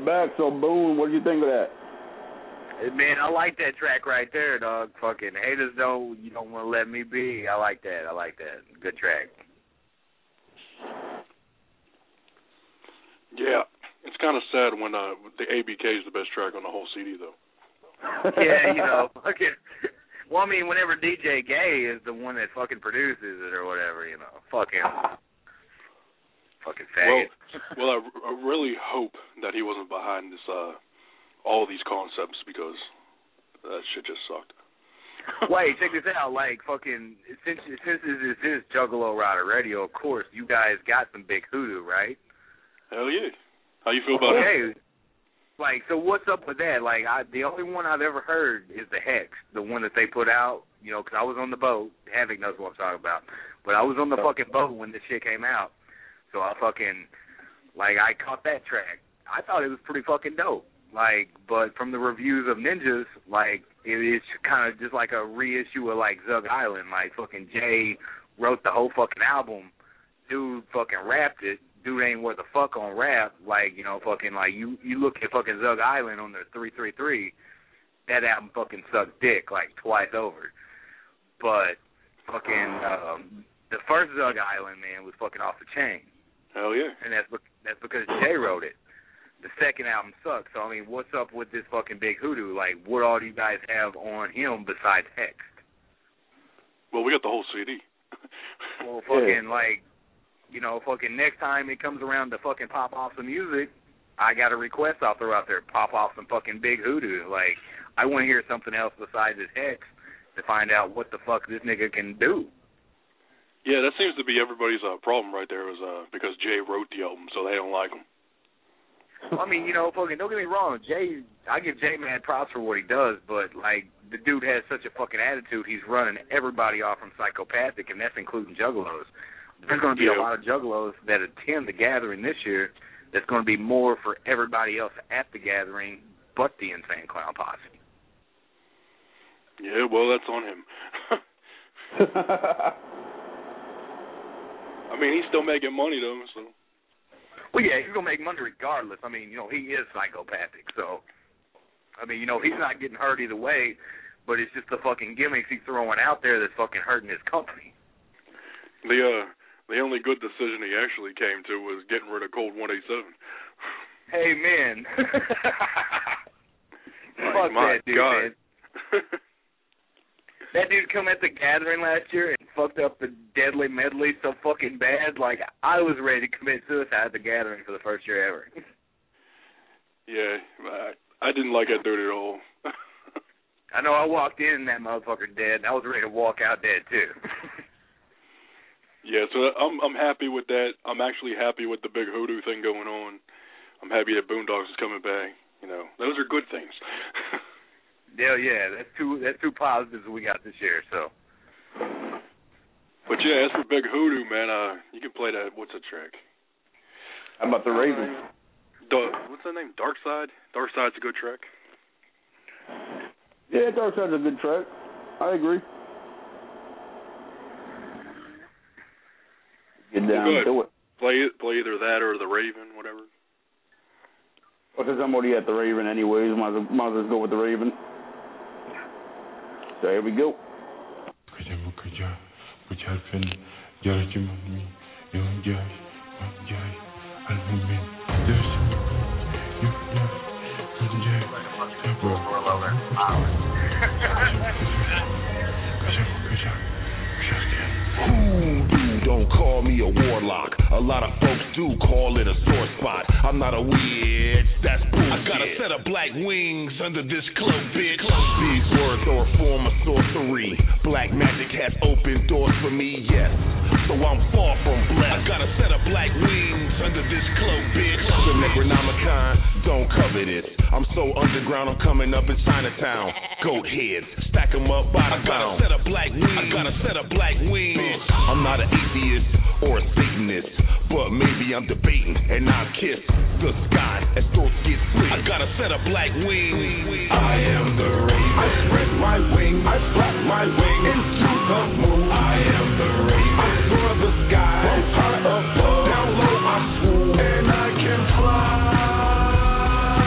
Speaker 3: we're back. So, Boone, what do you think of that?
Speaker 4: Hey, man, I like that track right there, dog. Fucking haters don't, you don't want to let me be. I like that. I like that. Good track.
Speaker 7: Yeah, it's kind of sad when uh, the A B K is the best track on the whole C D, though.
Speaker 4: Yeah, you know, fucking. Well, I mean, whenever D J Gay is the one that fucking produces it or whatever, you know, fuck him. Fucking faggot.
Speaker 7: Well, well I, I really hope that he wasn't behind this, uh, all these concepts, because that shit just sucked.
Speaker 4: Wait, check this out. Like, fucking, since since this is Juggalo Rider Radio, of course, you guys got some big hoodoo, right?
Speaker 7: Hell yeah. How you feel about
Speaker 4: okay.
Speaker 7: it?
Speaker 4: Like, so what's up with that? Like, I, the only one I've ever heard is the Hex, the one that they put out, you know, because I was on the boat. Havoc knows what I'm talking about. But I was on the fucking boat when this shit came out. So I fucking, like, I caught that track. I thought it was pretty fucking dope. Like, but from the reviews of Ninjas, like, it is kind of just like a reissue of, like, Zug Island. Like, fucking Jay wrote the whole fucking album. Dude fucking rapped it. Dude ain't worth a fuck on rap. Like, you know, fucking, like, you, you look at fucking Zug Island on the three three three, that album fucking sucked dick, like, twice over. But fucking, um, the first Zug Island, man, was fucking off the chain.
Speaker 7: Hell yeah.
Speaker 4: And that's, that's because Jay wrote it. The second album sucks. So, I mean, what's up with this fucking Big Hoodoo? Like, what all do you guys have on him besides Hex?
Speaker 7: Well, we got the whole C D.
Speaker 4: Well, fucking, yeah. like, you know, fucking next time it comes around to fucking pop off some music, I got a request I'll throw out there. Pop off some fucking Big Hoodoo. Like, I want to hear something else besides this Hex to find out what the fuck this nigga can do.
Speaker 7: Yeah, that seems to be everybody's uh, problem right there, is uh, because Jay wrote the album, so they don't like him.
Speaker 4: I mean, you know, fucking, don't get me wrong, Jay, I give Jay mad props for what he does, but, like, the dude has such a fucking attitude, he's running everybody off from Psychopathic, and that's including Juggalos. There's going to be
Speaker 7: yeah.
Speaker 4: a lot of Juggalos that attend the gathering this year that's going to be more for everybody else at the gathering but the Insane Clown Posse.
Speaker 7: Yeah, well, that's on him. I mean, he's still making money, though, so...
Speaker 4: Well, yeah, he's going to make money regardless. I mean, you know, he is psychopathic, so... I mean, you know, he's not getting hurt either way, but it's just the fucking gimmicks he's throwing out there that's fucking hurting his company.
Speaker 7: The, uh, the only good decision he actually came to was getting rid of Cold one eighty-seven.
Speaker 4: Hey, man. Fuck
Speaker 7: My
Speaker 4: that dude,
Speaker 7: God.
Speaker 4: man. That dude come at the gathering last year and fucked up the Deadly Medley so fucking bad. Like, I was ready to commit suicide at the gathering for the first year ever.
Speaker 7: Yeah, I, I didn't like that dude at all.
Speaker 4: I know I walked in and that motherfucker dead. I was ready to walk out dead, too.
Speaker 7: Yeah, so I'm I'm happy with that. I'm actually happy with the Big Hoodoo thing going on. I'm happy that Boondocks is coming back. You know, those are good things.
Speaker 4: Yeah, yeah, that's two that's two positives we got this year. So,
Speaker 7: but yeah, as for Big Hoodoo, man, uh, you can play that. What's the track?
Speaker 3: How about the Raven?
Speaker 7: Uh, what's that name? Dark Side. Dark Side's a good track.
Speaker 3: Yeah, Dark Side's a good track. I agree. Get down
Speaker 7: well,
Speaker 3: to it.
Speaker 7: Play it. Play either that or the Raven, whatever.
Speaker 3: Well, since I'm already at the Raven anyways, might as well, might as well go with the Raven. So here we go.
Speaker 8: Hoodoo, don't call me a warlock. A lot of folks do call it a sore spot. I'm not a witch, that's bullshit. I got a set of black wings under this cloak, bitch. These words are a form of sorcery. Black magic has opened doors for me, yes. So I'm far from blessed. I got a set of black wings under this cloak, bitch. The Necronomicon, don't cover this. I'm so underground, I'm coming up in Chinatown. Goat heads, stack them up by the pound. I got a set of black wings. I got a set of black wings. I'm not an atheist or a Satanist, but maybe I'm debating and I'll kiss the sky as thoughts get free. I got a set of black wings. I am the Raven. I spread my wings. I flap my wings into the moon. I am the Raven. I soar the sky. From high above, down low I swoop, and I can fly.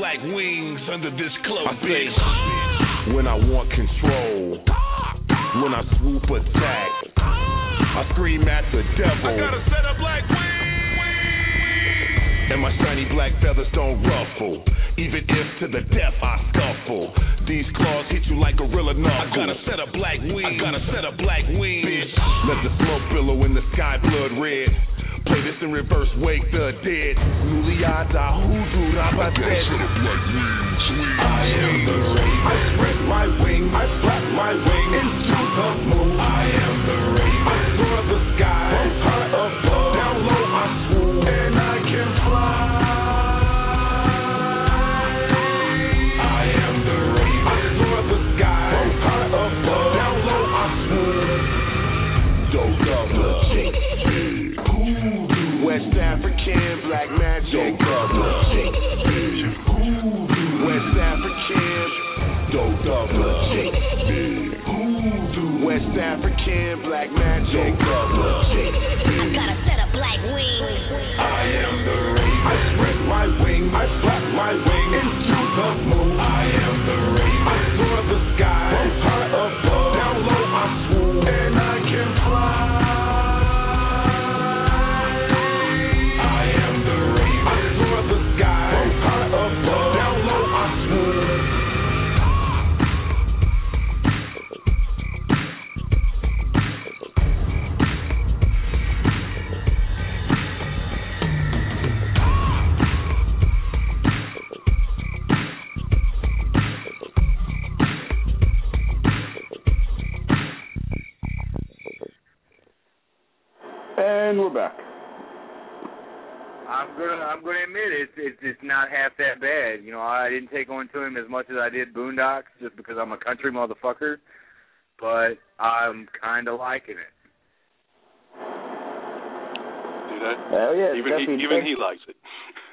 Speaker 8: black wings under this cloak, bitch. When I want control, when I swoop attack, I scream at the devil. I got a set of black wings, and my shiny black feathers don't ruffle. Even if to the death I scuffle, these claws hit you like gorilla knuckles. I got a set of black wings. I got a set of black wings. Bitch, let the smoke billow in the sky, blood red. Play this in reverse, wake the dead. Nuliada hoodoo rabatet. I am the raven. I spread my wings. I flap my wings into the moon. I am the raven. I soar the sky. From high above, down low I swoop, and I can fly. I am the raven. I soar the sky. From high above, down low I swoop. Dope double chick. West African, black magic, double chick. West African, dope double chick. West African, black magic, double chick.
Speaker 9: I got a set of black wings.
Speaker 8: I am the raven. I spread my wings. I flap my wings into the moon. I am the raven. I soar the sky. From high above, down low I swoop, and I can fly.
Speaker 3: And we're back.
Speaker 4: I'm gonna I'm gonna admit it's it's it's not half that bad. You know, I didn't take on to him as much as I did Boondocks just because I'm a country motherfucker, but I'm kind of liking it.
Speaker 7: Do that?
Speaker 3: Hell yeah,
Speaker 7: even he, even he likes it.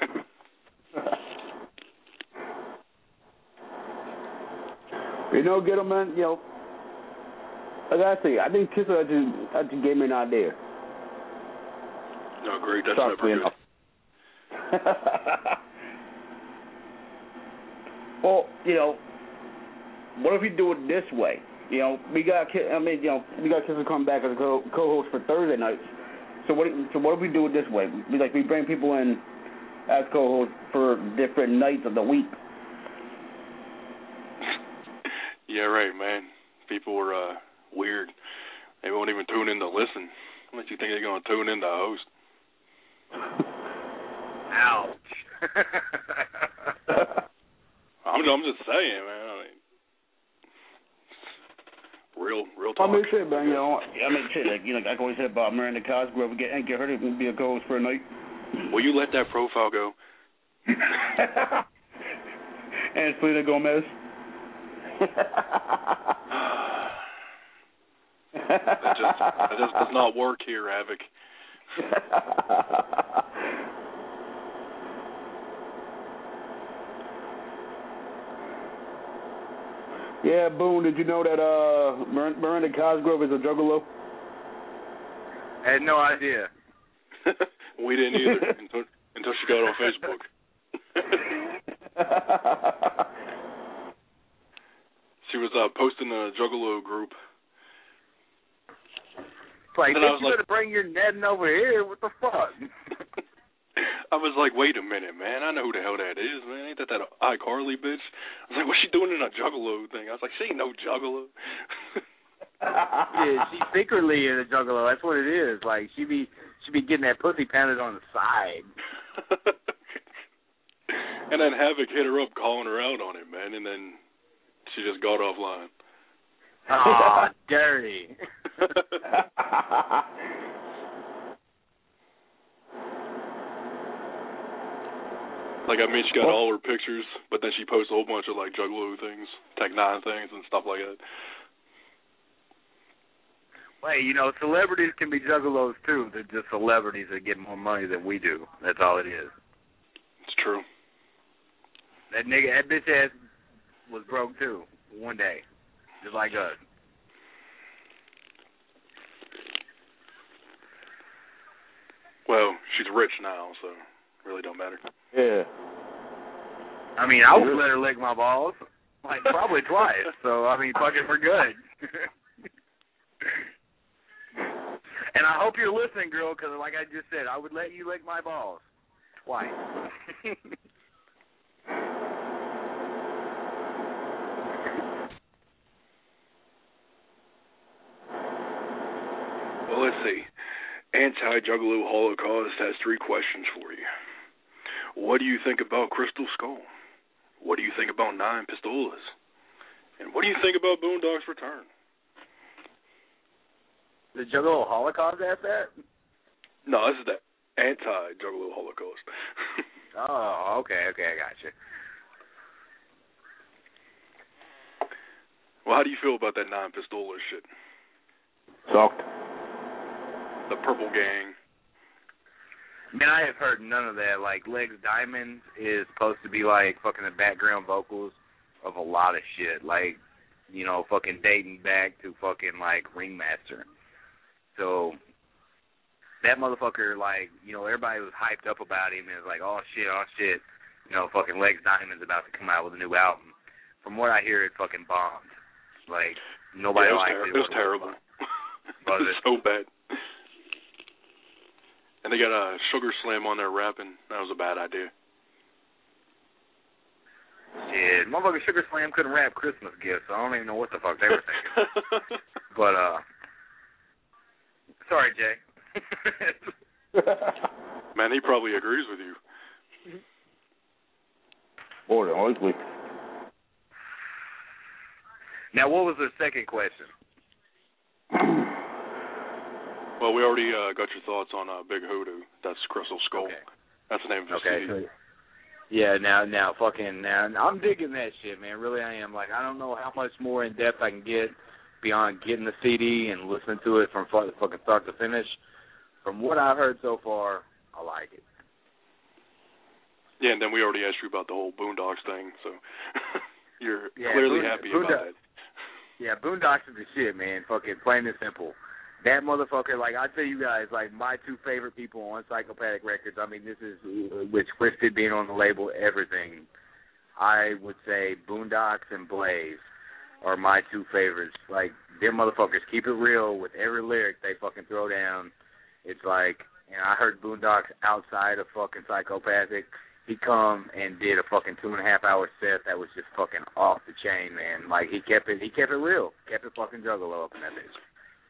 Speaker 3: You know, gentlemen, you know, I gotta say, I think Kissa just, just gave me an idea.
Speaker 7: No, great. That's
Speaker 3: Stop
Speaker 7: never good.
Speaker 3: Well, you know, what if we do it this way? You know, we got, I mean, you know, we got Kissa come back as a co- co-host for Thursday nights. So what? So what if we do it this way? We like we bring people in as co-hosts for different nights of the week.
Speaker 7: Yeah, right, man. People are uh, weird. They won't even tune in to listen. Unless you think they're going to tune in to host.
Speaker 4: Ouch.
Speaker 7: I'm, I'm just saying, man. I mean, real, real talk.
Speaker 3: I mean, shit, man. You know, I mean, shit. Like, you know, like I always said about Miranda Cosgrove, get and get her to be a co-host for a night.
Speaker 7: Will you let that profile go?
Speaker 3: And Selena Gomez.
Speaker 7: that just that just does not work here, Havoc.
Speaker 3: Yeah, Boone, did you know that uh, Miranda Cosgrove is a juggalo?
Speaker 4: I had no idea.
Speaker 7: We didn't either until, until she got on Facebook. She was uh, posting a juggalo group.
Speaker 4: Like,
Speaker 7: then
Speaker 4: you
Speaker 7: I was
Speaker 4: better
Speaker 7: like,
Speaker 4: bring your netting over here. What the fuck?
Speaker 7: I was like, wait a minute, man. I know who the hell that is, man. Ain't that that iCarly bitch? I was like, what's she doing in a juggalo thing? I was like, she ain't no juggalo.
Speaker 4: Yeah, she's secretly in a juggalo. That's what it is. Like, she be she be getting that pussy pounded on the side.
Speaker 7: And then Havoc hit her up, calling her out on it, man. And then she just got offline.
Speaker 4: Aw, dirty.
Speaker 7: Like, I mean, she got all her pictures, but then she posts a whole bunch of, like, juggalo things, Tech Nine things, and stuff like that.
Speaker 4: Wait, you know, celebrities can be juggalos, too. They're just celebrities that get more money than we do. That's all it is.
Speaker 7: It's true.
Speaker 4: That nigga, that bitch ass was broke, too, one day, just like us.
Speaker 7: Well, she's rich now, so it really don't matter.
Speaker 3: Yeah.
Speaker 4: I mean, I would let her lick my balls, like probably twice. So I mean, fucking, we're good. And I hope you're listening, girl, because like I just said, I would let you lick my balls twice.
Speaker 7: Well, let's see. Anti-Juggalo Holocaust has three questions for you. What do you think about Crystal Skull? What do you think about Nine Pistolas? And what do you think about Boondock's return?
Speaker 4: The Juggalo Holocaust asked that?
Speaker 7: No, this is the anti-Juggalo Holocaust.
Speaker 4: Oh, okay, okay, I got you.
Speaker 7: Well, how do you feel about that Nine Pistolas shit?
Speaker 3: Sucked.
Speaker 7: The Purple Gang.
Speaker 4: Man, I have heard none of that. Like, Legs Diamond is supposed to be, like, fucking the background vocals of a lot of shit. Like, you know, fucking dating back to fucking, like, Ringmaster. So, that motherfucker, like, you know, everybody was hyped up about him and was like, oh, shit, oh, shit. You know, fucking Legs Diamond's about to come out with a new album. From what I hear, it fucking bombed. Like, nobody
Speaker 7: yeah, it was
Speaker 4: liked
Speaker 7: ter-
Speaker 4: it.
Speaker 7: It was terrible.
Speaker 4: Was
Speaker 7: it was so bad. And they got a uh, Sugar Slam on there rapping. That was a bad idea.
Speaker 4: Shit, motherfucker Sugar Slam couldn't rap Christmas gifts, so I don't even know what the fuck they were thinking. But, uh, sorry, Jay.
Speaker 7: Man, he probably agrees with you.
Speaker 3: More than likely.
Speaker 4: Now, what was the second question?
Speaker 7: Well, we already uh, got your thoughts on uh, Big Hoodoo. That's Crystal Skull. Okay. That's the name of his
Speaker 4: okay,
Speaker 7: C D.
Speaker 4: So, yeah, now, now, fucking, now, I'm digging that shit, man. Really, I am. Like, I don't know how much more in depth I can get beyond getting the C D and listening to it from fucking start to finish. From what I've heard so far, I like it.
Speaker 7: Yeah, and then we already asked you about the whole Boondocks thing, so you're
Speaker 4: yeah,
Speaker 7: clearly
Speaker 4: Boond-
Speaker 7: happy
Speaker 4: Boondock-
Speaker 7: about it.
Speaker 4: Yeah, Boondocks is the shit, man. Fucking plain and simple. That motherfucker, like, I tell you guys, like, my two favorite people on Psychopathic Records, I mean, this is, with Twisted being on the label, everything, I would say Boondocks and Blaze are my two favorites. Like, them motherfuckers keep it real with every lyric they fucking throw down. It's like, and I heard Boondocks outside of fucking Psychopathic. He come and did a fucking two and a half hour set that was just fucking off the chain, man. Like, he kept it, he kept it real, kept it fucking Juggalo up in that bitch.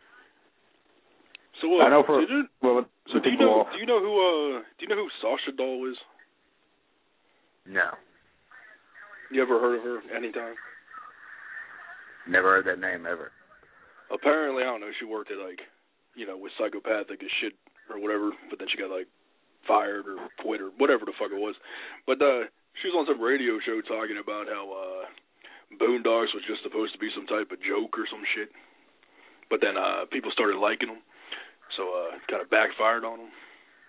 Speaker 7: So what? Uh,
Speaker 3: I know for
Speaker 7: do you,
Speaker 3: well,
Speaker 7: so do you know? Do you know who? Uh, do you know who Sasha Doll is?
Speaker 4: No.
Speaker 7: You ever heard of her anytime?
Speaker 4: Never heard that name ever.
Speaker 7: Apparently, I don't know. She worked at like, you know, with Psychopathic and shit or whatever. But then she got like fired or quit or whatever the fuck it was. But uh, she was on some radio show talking about how uh, Boondocks was just supposed to be some type of joke or some shit. But then uh, people started liking them. So uh, it kind of backfired on them.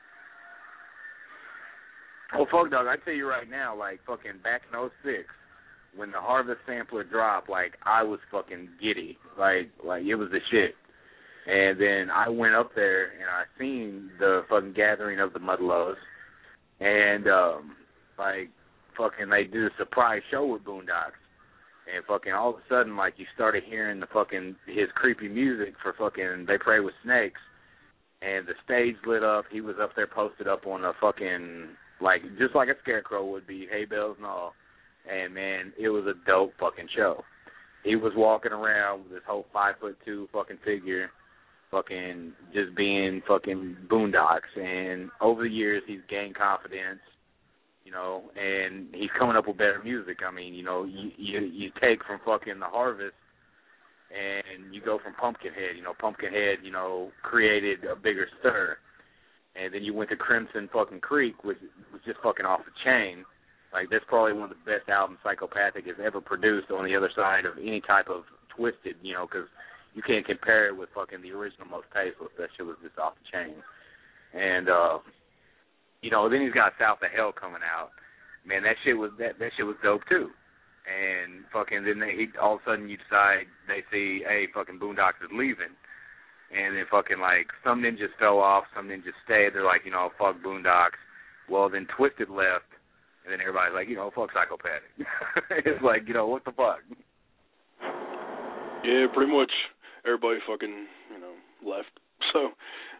Speaker 4: Well, fuck, dog, I tell you right now, like, fucking back in oh six, when the Harvest sampler dropped, like, I was fucking giddy. Like, like it was the shit. And then I went up there, and I seen the fucking gathering of the Mudlows. And, um, like, fucking they did a surprise show with Boondocks. And fucking all of a sudden, like, you started hearing the fucking, his creepy music for fucking They Pray With Snakes. And the stage lit up. He was up there posted up on a fucking, like, just like a scarecrow would be, hay bells and all. And, man, it was a dope fucking show. He was walking around with this whole five foot two fucking figure, fucking just being fucking Boondocks. And over the years, he's gained confidence, you know, and he's coming up with better music. I mean, you know, you you, you take from fucking The Harvest, and you go from Pumpkinhead. You know, Pumpkinhead, you know, created a bigger stir. And then you went to Crimson fucking Creek, which was just fucking off the chain. Like, that's probably one of the best albums Psychopathic has ever produced on the other side of any type of Twisted, you know, because you can't compare it with fucking the original Most Tasteless. That shit was just off the chain. And, uh, you know, then he's got South of Hell coming out. Man, that shit was that, that shit was dope, too. And fucking then they, he, all of a sudden you decide, they see, hey, fucking Boondocks is leaving. And then fucking, like, some ninjas fell off, some ninjas stayed. They're like, you know, fuck Boondocks. Well, then Twisted left, And then everybody's like, you know, fuck psychopathic. It's like, you know, what the fuck?
Speaker 7: Yeah, pretty much everybody fucking, you know, left. So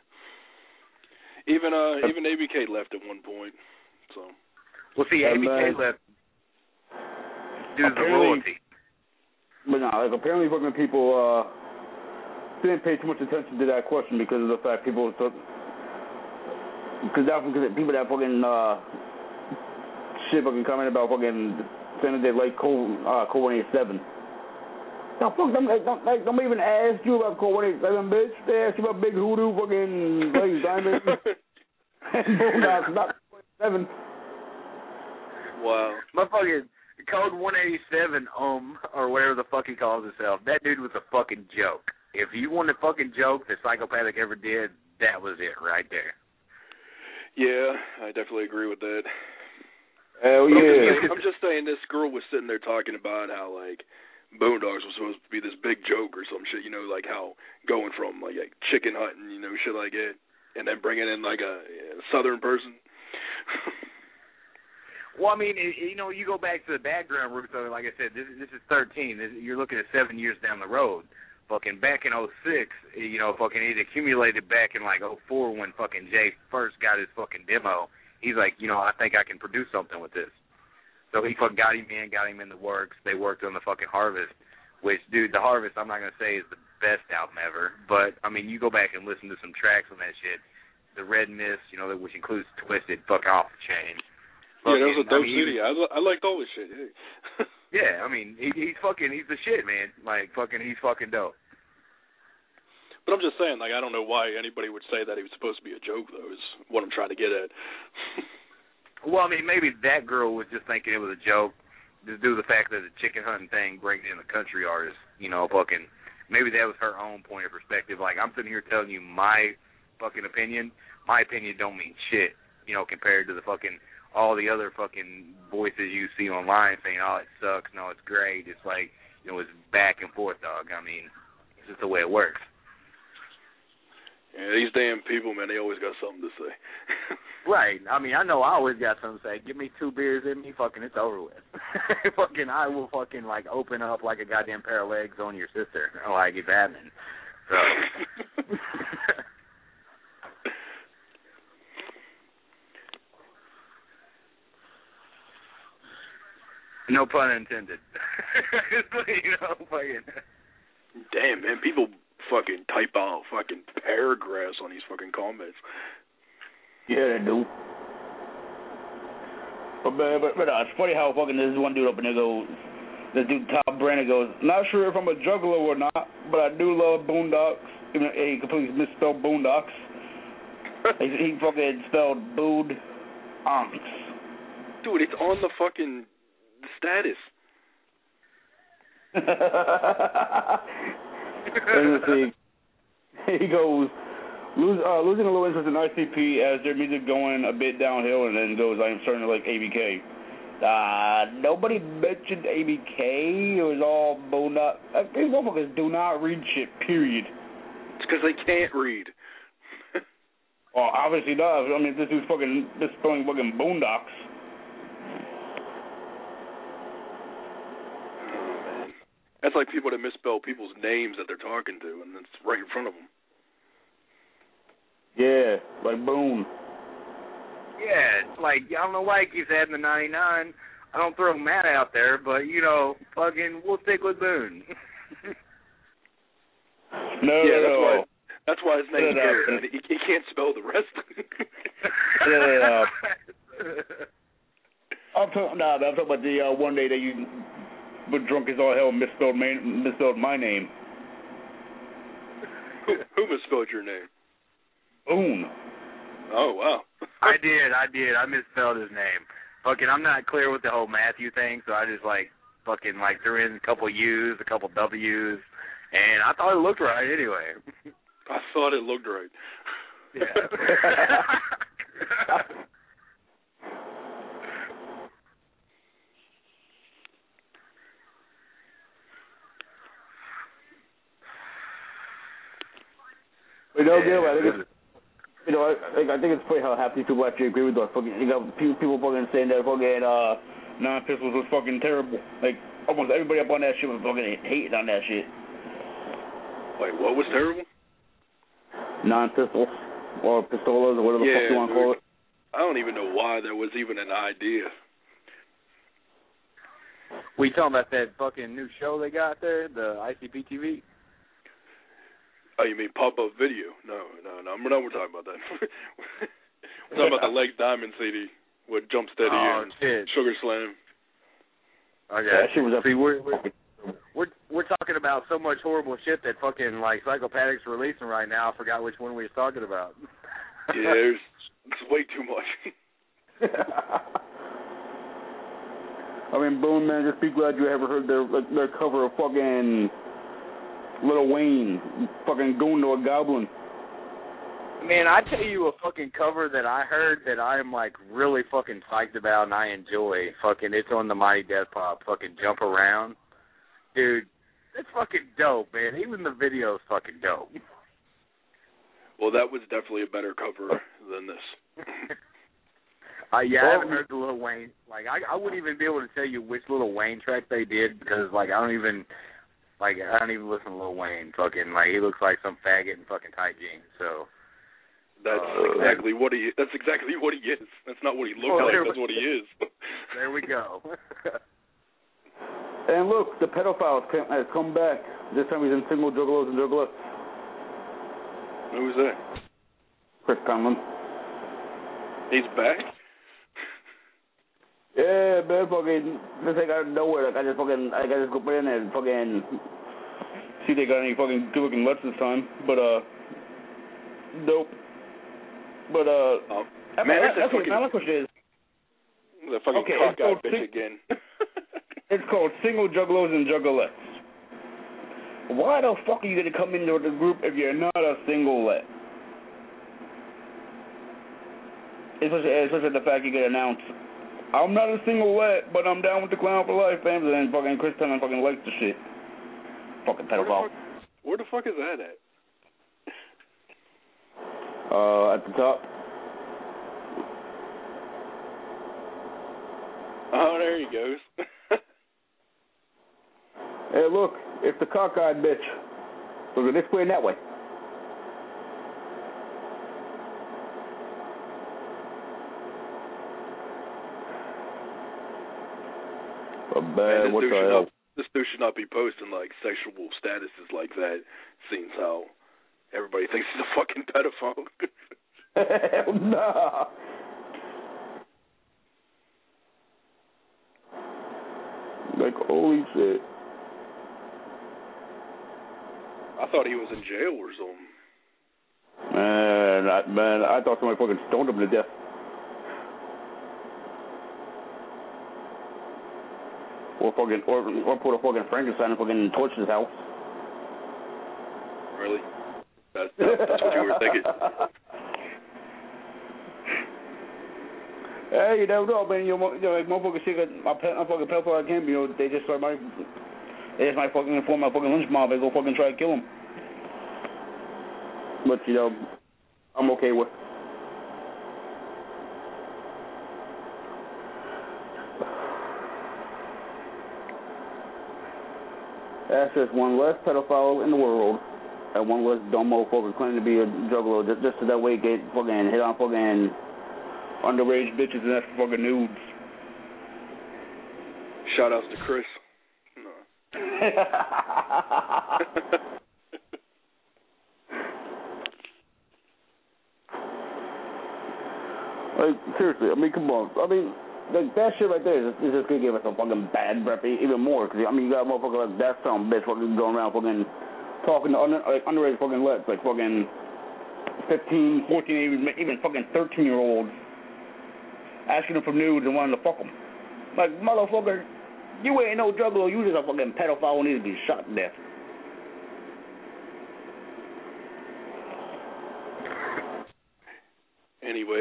Speaker 7: even uh even A B K left at one point. So
Speaker 4: well, see, A B K
Speaker 3: uh,
Speaker 4: left due to the royalty.
Speaker 3: But no, like apparently fucking people uh didn't pay too much attention to that question because of the fact people thought because that because people that fucking uh shit fucking comment about fucking saying that they like Cold uh Cold one eighty-seven. No, fuck them. Like, don't, like, don't even ask you about Cold one eighty-seven, bitch. They ask you about Big Hoodoo, fucking Blaze Diamond, and Boondocks, not seven.
Speaker 4: Wow. My fucking Code one eighty-seven, um, or whatever the fuck he calls himself, that dude was a fucking joke. If you want a fucking joke that Psychopathic ever did, that was it right there.
Speaker 7: Yeah, I definitely agree with that.
Speaker 3: Hell
Speaker 7: but
Speaker 3: yeah.
Speaker 7: I'm just, I'm just saying this girl was sitting there talking about how, like, Boondocks was supposed to be this big joke or some shit, you know, like how going from like, like chicken hunting, you know, shit like that, and then bringing in like a, a southern person.
Speaker 4: Well, I mean, it, you know, you go back to the background roots of it. Like I said, this, this is thirteen. This, you're looking at seven years down the road. Fucking back in oh six, you know, fucking it accumulated back in like oh four when fucking Jay first got his fucking demo. He's like, you know, I think I can produce something with this. So he fucking got him in, got him in the works. They worked on the fucking Harvest, which, dude, the Harvest, I'm not going to say is the best album ever, but, I mean, you go back and listen to some tracks on that shit. The Red Mist, you know, which includes Twisted, fucking off the chain.
Speaker 7: Fucking, yeah, that was a dope
Speaker 4: I mean,
Speaker 7: city. I, I liked all this shit. Yeah,
Speaker 4: yeah I mean, he, he's fucking, he's the shit, man. Like, fucking, he's fucking dope.
Speaker 7: But I'm just saying, like, I don't know why anybody would say that he was supposed to be a joke, though, is what I'm trying to get at.
Speaker 4: Well, I mean, maybe that girl was just thinking it was a joke, just due to the fact that the chicken hunting thing brings in the country artist, you know, fucking, maybe that was her own point of perspective. Like, I'm sitting here telling you my fucking opinion. My opinion don't mean shit, you know, compared to the fucking, all the other fucking voices you see online saying, oh, it sucks, no, it's great. It's like, you know, it's back and forth, dog. I mean, it's just the way it works.
Speaker 7: Yeah, these damn people, man, they always got something to say.
Speaker 4: Right. I mean, I know I always got something to say. Give me two beers in me, fucking, it's over with. Fucking, I will fucking, like, open up like a goddamn pair of legs on your sister. Like, it's happening. So. No pun intended. You know, fucking.
Speaker 7: Damn, man, people fucking type out fucking paragraphs on these fucking comments.
Speaker 3: Yeah, they do. But, but, but, but uh, it's funny how fucking this one dude up in there goes, this dude Tom Brandon goes, not sure if I'm a juggler or not, but I do love Boondocks. Even he completely misspelled Boondocks. he, he fucking spelled Bood Onks.
Speaker 7: Dude, it's on the fucking status.
Speaker 3: And let's see. He goes, Lose, uh, losing a little interest in I C P as their music going a bit downhill, and then goes, I'm starting to like A B K. Uh, nobody mentioned A B K. It was all Boondocks. Uh, these motherfuckers do not read shit, period.
Speaker 7: It's because they can't read.
Speaker 3: Well, obviously not. I mean, this dude's fucking misspelling fucking Boondocks.
Speaker 7: That's like people that misspell people's names that they're talking to, and it's right in front of them.
Speaker 3: Yeah, like Boone.
Speaker 4: Yeah, it's like, I don't know why he keeps adding the ninety-nine. I don't throw Matt out there, but, you know, fucking, we'll stick with Boone.
Speaker 3: No,
Speaker 7: yeah, that's
Speaker 3: no,
Speaker 7: why, that's why his name's
Speaker 3: no,
Speaker 7: Gary.
Speaker 3: no.
Speaker 7: He, he can't spell the rest.
Speaker 3: Yeah, uh, I'm talking, nah, I'm talking about the uh, one day that you were drunk as all hell and misspelled, my, misspelled my name.
Speaker 7: Who, who misspelled your name?
Speaker 3: Boone.
Speaker 7: Oh, wow.
Speaker 4: I did, I did. I misspelled his name. Fucking, I'm not clear with the whole Matthew thing, so I just, like, fucking, like, threw in a couple U's, a couple W's, and I thought it looked right anyway.
Speaker 7: I thought it looked right.
Speaker 4: Yeah.
Speaker 3: We don't give a You know, I, like, I think it's funny how half these people actually agree with us. Fucking, you got people fucking saying that fucking uh, non-pistols was fucking terrible. Like, almost everybody up on that shit was fucking hating on that shit.
Speaker 7: Wait, what was terrible?
Speaker 3: Non-pistols or pistolas or whatever the
Speaker 7: yeah,
Speaker 3: fuck you want to call it.
Speaker 7: I don't even know why there was even an idea.
Speaker 4: We talking about that fucking new show they got there, the I C P T V?
Speaker 7: Oh, you mean pop-up video? No, no, no. No, we're talking about that. We're talking about the Legs Diamond C D with Jump Steady
Speaker 4: oh,
Speaker 7: and
Speaker 4: shit.
Speaker 7: Sugar Slam.
Speaker 4: Okay.
Speaker 3: Yeah, she was up.
Speaker 4: See, we're, we're we're we're talking about so much horrible shit that fucking like Psychopathics releasing right now. I forgot which one we was talking about.
Speaker 7: Yeah, there's it's way too much.
Speaker 3: I mean, Boone, man, just be glad you ever heard their their cover of fucking Lil Wayne, fucking Goon to a Goblin.
Speaker 4: Man, I tell you a fucking cover that I heard that I am like really fucking psyched about and I enjoy. Fucking, it's on the Mighty Death Pop. Fucking Jump Around, dude. It's fucking dope, man. Even the video's fucking dope.
Speaker 7: Well, that was definitely a better cover than this.
Speaker 4: Uh, yeah, I haven't heard the Lil Wayne. Like, I, I wouldn't even be able to tell you which Lil Wayne track they did because, like, I don't even, like, I don't even listen to Lil Wayne. Fucking, like, he looks like some faggot in fucking tight jeans. So
Speaker 7: that's uh, exactly what he. That's exactly what he is. That's not what he looks
Speaker 4: well,
Speaker 7: like. That's what he is.
Speaker 4: There we go.
Speaker 3: And look, the pedophile has come back. This time he's in Single Juggalos and Juggalettes.
Speaker 7: Who's that?
Speaker 3: Chris Conlon.
Speaker 7: He's back?
Speaker 3: Yeah, man, fucking, this thing out of nowhere. Like, I just fucking, I just go put in there and fucking see if they got any fucking good-looking lutz this time. But, uh, dope. But, uh,
Speaker 7: oh,
Speaker 3: I mean,
Speaker 7: man,
Speaker 3: that, that's
Speaker 7: fucking,
Speaker 3: what my question is.
Speaker 7: The fucking
Speaker 3: okay,
Speaker 7: cock-eyed bitch
Speaker 3: sing-
Speaker 7: again.
Speaker 3: It's called Single Juggalos and Juggalettes. Why the fuck are you going to come into the group if you're not a singlet? Especially, especially the fact you get announced, I'm not a singlet, but I'm down with the Clown for Life, fans, and then fucking Chris Tunney fucking likes the shit. Fucking pedophile.
Speaker 7: Where the fuck, where the fuck is that at?
Speaker 3: Uh, at the top.
Speaker 7: Oh, there he goes.
Speaker 3: Hey, look, it's the cockeyed bitch. Look at this way and that way. A bad,
Speaker 7: Man,
Speaker 3: what
Speaker 7: this,
Speaker 3: the
Speaker 7: dude
Speaker 3: hell?
Speaker 7: not, this dude should not be posting, like, sexual statuses like that, seeing how everybody thinks he's a fucking pedophile.
Speaker 3: Hell nah. Like, holy shit.
Speaker 7: I thought he was in jail or something.
Speaker 3: Man, I, man, I thought somebody fucking stoned him to death. Or fucking, or, or put a fucking Frankenstein and fucking torch his house.
Speaker 7: Really? That's, that's what you were thinking.
Speaker 3: Hey, you never know, man. You know, like motherfuckers shit, my, my fucking pedophile I can be, you know, they just start my, they just might fucking inform my fucking lynch mob. They go fucking try to kill him. But you know, I'm okay with. That's just one less pedophile in the world, and one less dumb motherfucker claiming to be a juggalo, just, just so that way get fucking hit on fucking underage bitches and that's fucking nudes.
Speaker 7: Shout outs to Chris. No.
Speaker 3: Like, seriously, I mean, come on. I mean, like, that shit right there is just, is just going to give us a fucking bad rep even more. Because, I mean, you got a motherfucker like that some bitch fucking going around fucking talking to under, like, underage fucking lets, like fucking fifteen, fourteen, even, even fucking thirteen-year-olds, asking them for nudes and wanting to fuck them. Like, motherfucker, you ain't no juggalo. You just a fucking pedophile who needs to be shot to death.
Speaker 7: Anyway.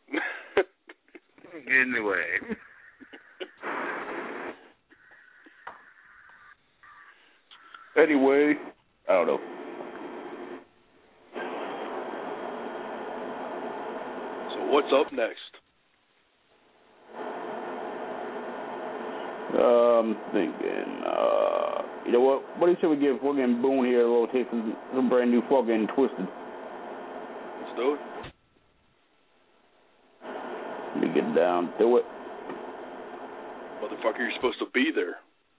Speaker 4: Anyway.
Speaker 3: Anyway, I don't know.
Speaker 7: What's up next?
Speaker 3: Um, thinking, uh, you know what? What do you say we give fucking Boone here a little taste of some brand new fucking Twisted?
Speaker 7: Let's do it.
Speaker 3: Let me get down to it.
Speaker 7: Motherfucker, you're supposed to be there.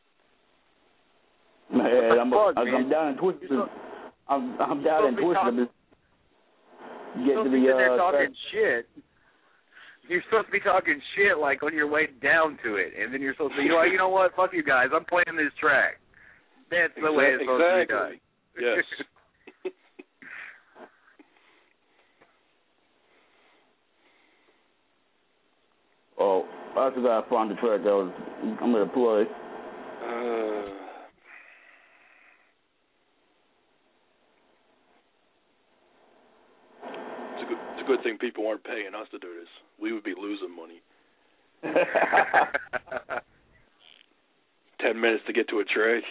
Speaker 3: Man, I'm,
Speaker 4: fuck,
Speaker 3: I'm,
Speaker 4: man?
Speaker 3: I'm down in Twisted.
Speaker 4: So,
Speaker 3: I'm, I'm down in Twisted. I'm just get
Speaker 4: You're
Speaker 3: to
Speaker 4: supposed to be
Speaker 3: the,
Speaker 4: there
Speaker 3: uh,
Speaker 4: talking shit. You're supposed to be talking shit like on your way down to it, and then you're supposed to be like, you know what, fuck you guys, I'm playing this track. That's the way it's supposed
Speaker 7: exactly.
Speaker 4: to be done.
Speaker 7: Yes.
Speaker 3: Oh, I forgot to find the track I was, I'm going to play.
Speaker 7: Uh, it's, a good, it's a good thing people aren't paying us to do this. We would be losing money. Ten minutes to get to a track.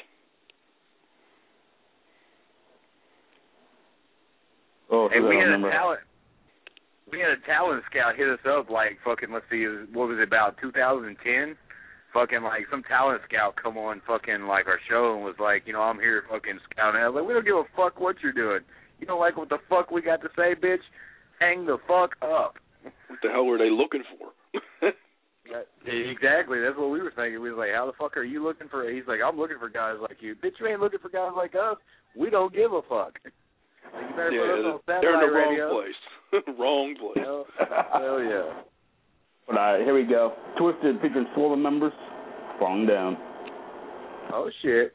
Speaker 3: Oh,
Speaker 4: Hey, we had a
Speaker 3: remember.
Speaker 4: talent. We had a talent scout hit us up like fucking. Let's see, what was it about two thousand ten? Fucking like some talent scout come on fucking like our show and was like, you know, I'm here fucking scouting. I was like, we don't give a fuck what you're doing. You don't like what the fuck we got to say, bitch? Hang the fuck up.
Speaker 7: What the hell were they looking for?
Speaker 4: Exactly. That's what we were thinking. We was like, how the fuck are you looking for? He's like, I'm looking for guys like you. Bitch, you ain't looking for guys like us. We don't give a fuck. Like, you better
Speaker 7: yeah,
Speaker 4: put us on satellite
Speaker 7: they're in the
Speaker 4: radio.
Speaker 7: wrong place. Wrong place.
Speaker 4: Hell, hell yeah.
Speaker 3: All right, here we go. Twisted featuring Swollen members. Falling down.
Speaker 4: Oh, shit.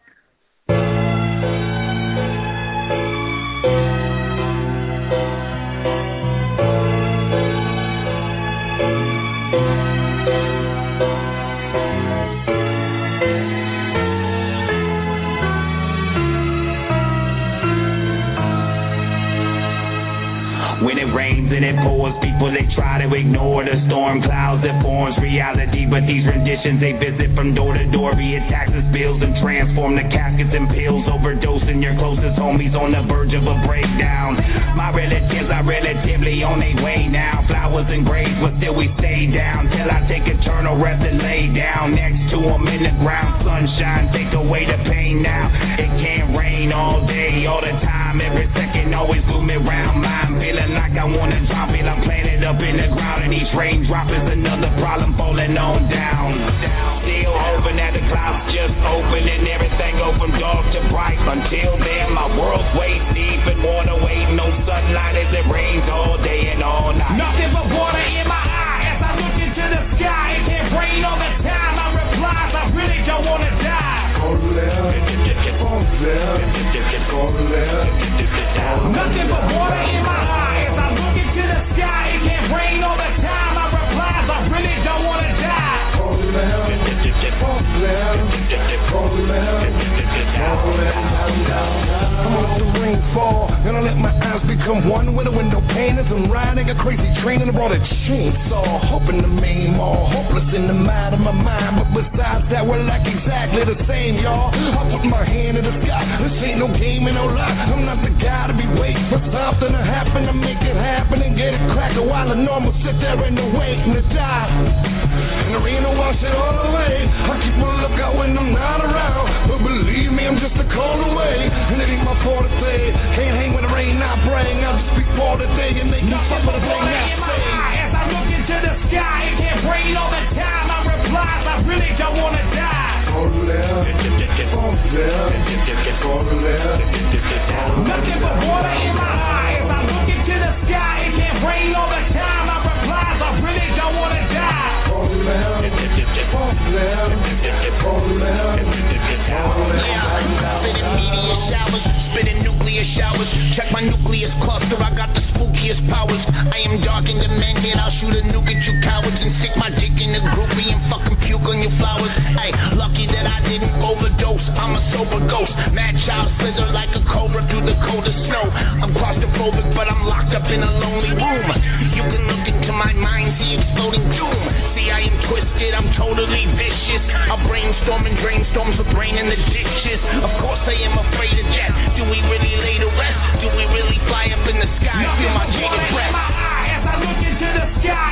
Speaker 10: When it rains and it pours, people they try to ignore the storm clouds that forms reality. But these renditions they visit from door to door, be it taxes, bills, and transform the caskets and pills. Overdosing your closest homies on the verge of a breakdown. My relatives are relatively on their way now. Flowers and graves, but still we stay down till I take eternal rest and lay down next to them in the ground. Sunshine, take away the pain now. It can't rain all day, all the time, every second, always looming around. Mind feeling like I wanna drop it, I'm planted up in the ground, and each raindrop is another problem falling on down. Still hoping that the clouds just open and everything go from dark to bright. Until then, my world's waist deep in water, waiting on sunlight as it rains all day and all night. Nothing but water in my eye as I look into the sky. It can't rain all the time. I reply, I really don't wanna die. Nothing but water in my eye as I look into the sky. It can't rain all the time. I reply, I really don't wanna die.
Speaker 8: I'm on the rainfall, and I let my eyes become one with the window pane as I'm riding a crazy train and I brought a chainsaw, hoping to maim all, hopeless in the mind of my mind. But besides that, we're like exactly the same, y'all. I put my hand in the sky, this ain't no game and no lie. I'm not the guy to be waiting for something to happen to make it happen and get it cracked while the normal sit there in the waiting to die. And the rain will wash it all away. I keep a lookout when I'm not around, but believe me, I'm just a call away. And it ain't my fault to say, can't hang with the rain I bring. I'll just speak for the day and make you fuck with the thing I say.
Speaker 10: As I look into the sky, it can't rain all the time. I reply, I really don't wanna die. Nothing but water in my eye. As I look into the sky, it can't rain all the time. I reply, I really don't wanna die. Spitting meteor showers, spitting nuclear showers. Check my nucleus cluster, I got the spookiest powers. I am dark and demanding, I'll shoot a nuke at you cowards and stick my dick in the groupie and fucking puke on your flowers. Hey, lucky that I didn't overdose, I'm a sober ghost. Mad child slither like a cobra through the coldest snow. I'm claustrophobic, but I'm locked up in a lonely room. You can look into my mind, see exploding doom. See, I am twisted, I'm totally vicious. I brainstorm and drain storms with brain in the dishes. Of course I am afraid of death. Do we really lay to rest? Do we really fly up in the sky? Feel my jaded breath. As I look into the sky,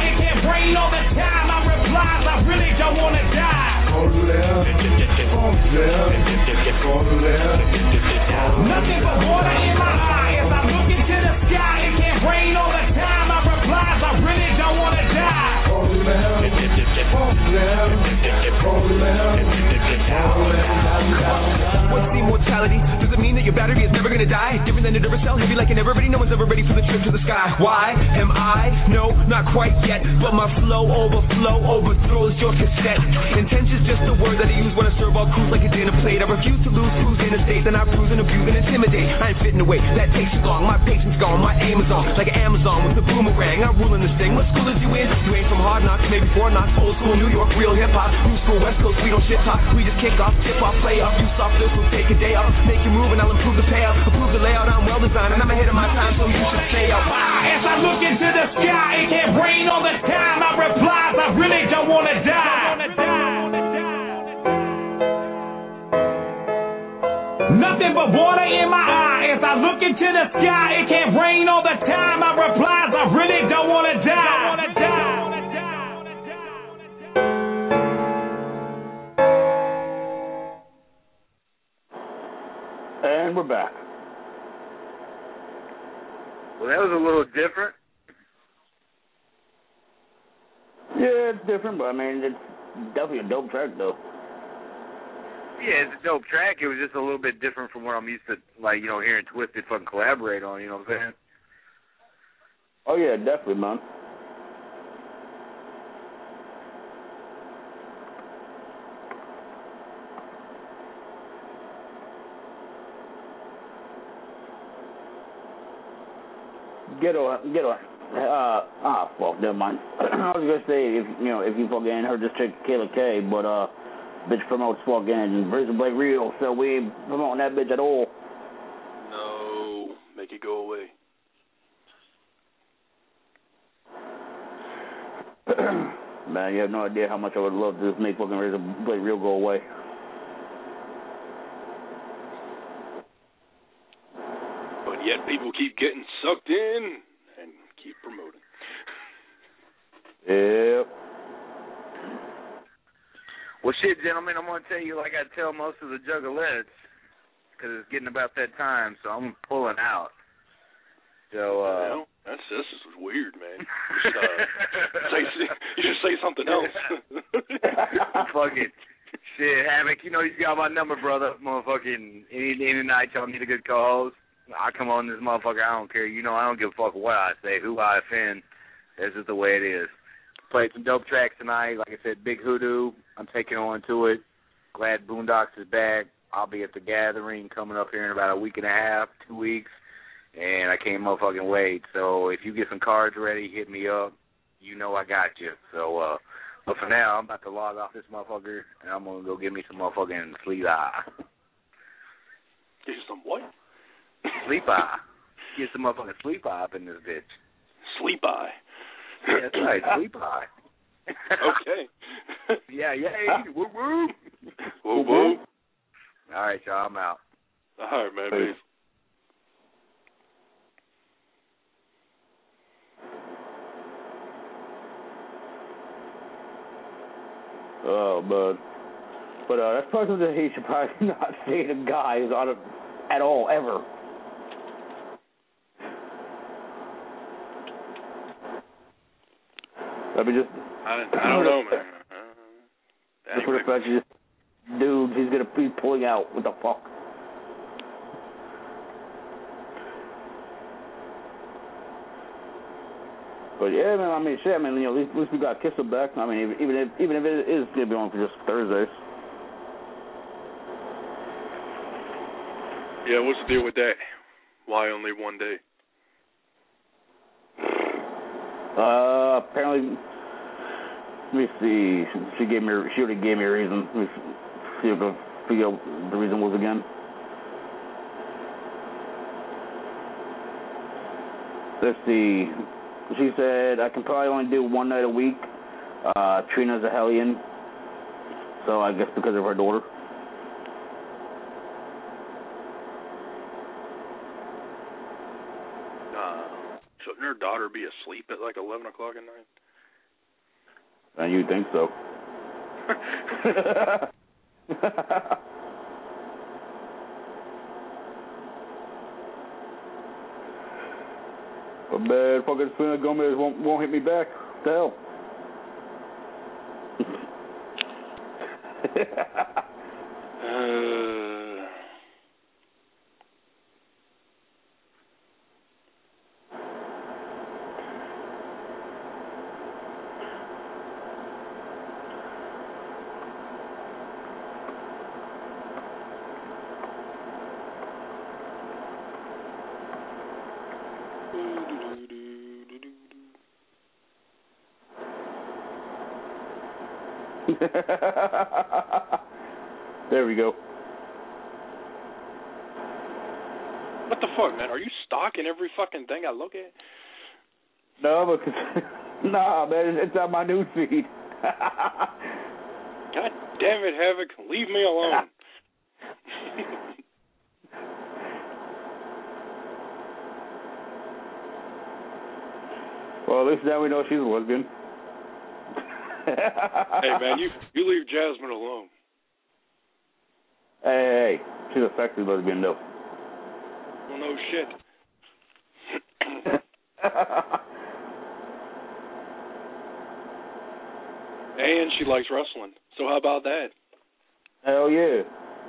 Speaker 10: Nothing but water in my eye as I look into the sky. It can't rain all the time. I replies, I really don't want to die.
Speaker 11: What's the immortality? Does it mean that your battery is never gonna die? Different than a Duracell, heavy like an everybody. No one's ever ready for the trip to the sky. Why am I? No, not quite yet. But my flow overflow overthrows your cassette. Intention's just a word that I use when I serve all crews like a dinner plate. I refuse to lose crews in a state, then I cruise and abuse and intimidate. I ain't fitting away, that takes too long. My patience gone, my aim is on like Amazon with the boomerang. I'm ruling this thing. What school is you in? You ain't from Hard Knocks, maybe Four Knocks, old school New York, real hip hop. New school West Coast, we don't shit talk. We just kick off, tip off, play off. You soft this will take a day off. Make you move and I'll improve the payout. Improve the layout, I'm well designed and I'm ahead of my time, so you should stay out.
Speaker 10: As I look into the sky, it can't rain all the time. I replies, I really don't want to die. Nothing but water in my eye. As I look into the sky, it can't rain all the time. I replies, I really don't want to die.
Speaker 3: And we're back.
Speaker 4: Well, that was a little different.
Speaker 3: Yeah, it's different, but I mean, it's definitely a dope track, though.
Speaker 4: Yeah, it's a dope track. It was just a little bit different from what I'm used to, like, you know, hearing Twisted fucking collaborate on, you know what I'm saying?
Speaker 3: Oh, yeah, definitely, man. Ghetto, ghetto. Uh, ah, fuck, never mind. I was gonna say if you know if you fucking heard this chick Kayla K, but uh, bitch promotes fucking Razor Blade Real, so we ain't promoting that bitch at all.
Speaker 7: No, make it go away.
Speaker 3: Man, you have no idea how much I would love to just make fucking Razor Blade Real go away.
Speaker 7: But yet people keep getting sucked in and keep promoting.
Speaker 3: Yep.
Speaker 4: Well, shit, gentlemen, I'm going to tell you like I tell most of the juggalettes, because it's getting about that time, so I'm pulling out. So, uh...
Speaker 7: Well, that's, this is weird, man. You should, uh, say, you should say something else.
Speaker 4: Fuck it. Shit, Havoc, you know you got my number, brother. Motherfucking, any, any night y'all need a good co-host, I come on this motherfucker, I don't care. You know I don't give a fuck what I say, who I offend. That's just the way it is. Played some dope tracks tonight. Like I said, Big Hoodoo, I'm taking on to it. Glad Boondocks is back. I'll be at the Gathering coming up here in about a week and a half, two weeks. And I can't motherfucking wait. So if you get some cards ready, hit me up. You know I got you. So, uh, but for now, I'm about to log off this motherfucker, and I'm going to go get me some motherfucking sleep eye.
Speaker 7: Get you some what?
Speaker 4: Sleep eye. Get some motherfucking sleep eye up in this bitch.
Speaker 7: Sleep eye.
Speaker 4: Yeah, that's right, sleep eye.
Speaker 7: Okay.
Speaker 4: Yeah, yeah. Woo woo.
Speaker 7: Woo woo.
Speaker 4: All right, y'all, I'm out.
Speaker 7: All right, man. Peace.
Speaker 3: Oh, but but uh, that's probably something he should probably not say to guys on a, at all ever. I mean, just
Speaker 7: I, I don't know, man. Uh,
Speaker 3: just for the fact, you just dude, he's gonna be pulling out. What the fuck? But yeah, man. I mean, shit. I mean, you know, at least, at least we got Kissa back. I mean, even even if even if it is gonna be on for just Thursdays.
Speaker 7: Yeah, what's the deal with that? Why only one day?
Speaker 3: Uh, apparently, let me see. She gave me. She already gave me a reason. Let me see if I figure out what the reason was again. Let's see. She said I can probably only do one night a week. Uh, Trina's a hellion, so I guess because of her daughter.
Speaker 7: Uh, shouldn't her daughter be asleep at like eleven o'clock at night?
Speaker 3: And you think so? But bad fucking Selena Gomez won't won't hit me back. What the hell?
Speaker 7: uh,
Speaker 3: There we go.
Speaker 7: what the fuck, man? Are you stalking every fucking thing I look at?
Speaker 3: No, because nah, man, it's on my news feed.
Speaker 7: God damn it, Havoc! Leave me alone.
Speaker 3: Well, at least now we know she's a lesbian.
Speaker 7: Hey, man, you you leave Jasmine alone.
Speaker 3: Hey, hey, hey, she's a sexy lesbian, though.
Speaker 7: Well, no shit. And she likes wrestling. So how about that?
Speaker 3: Hell yeah.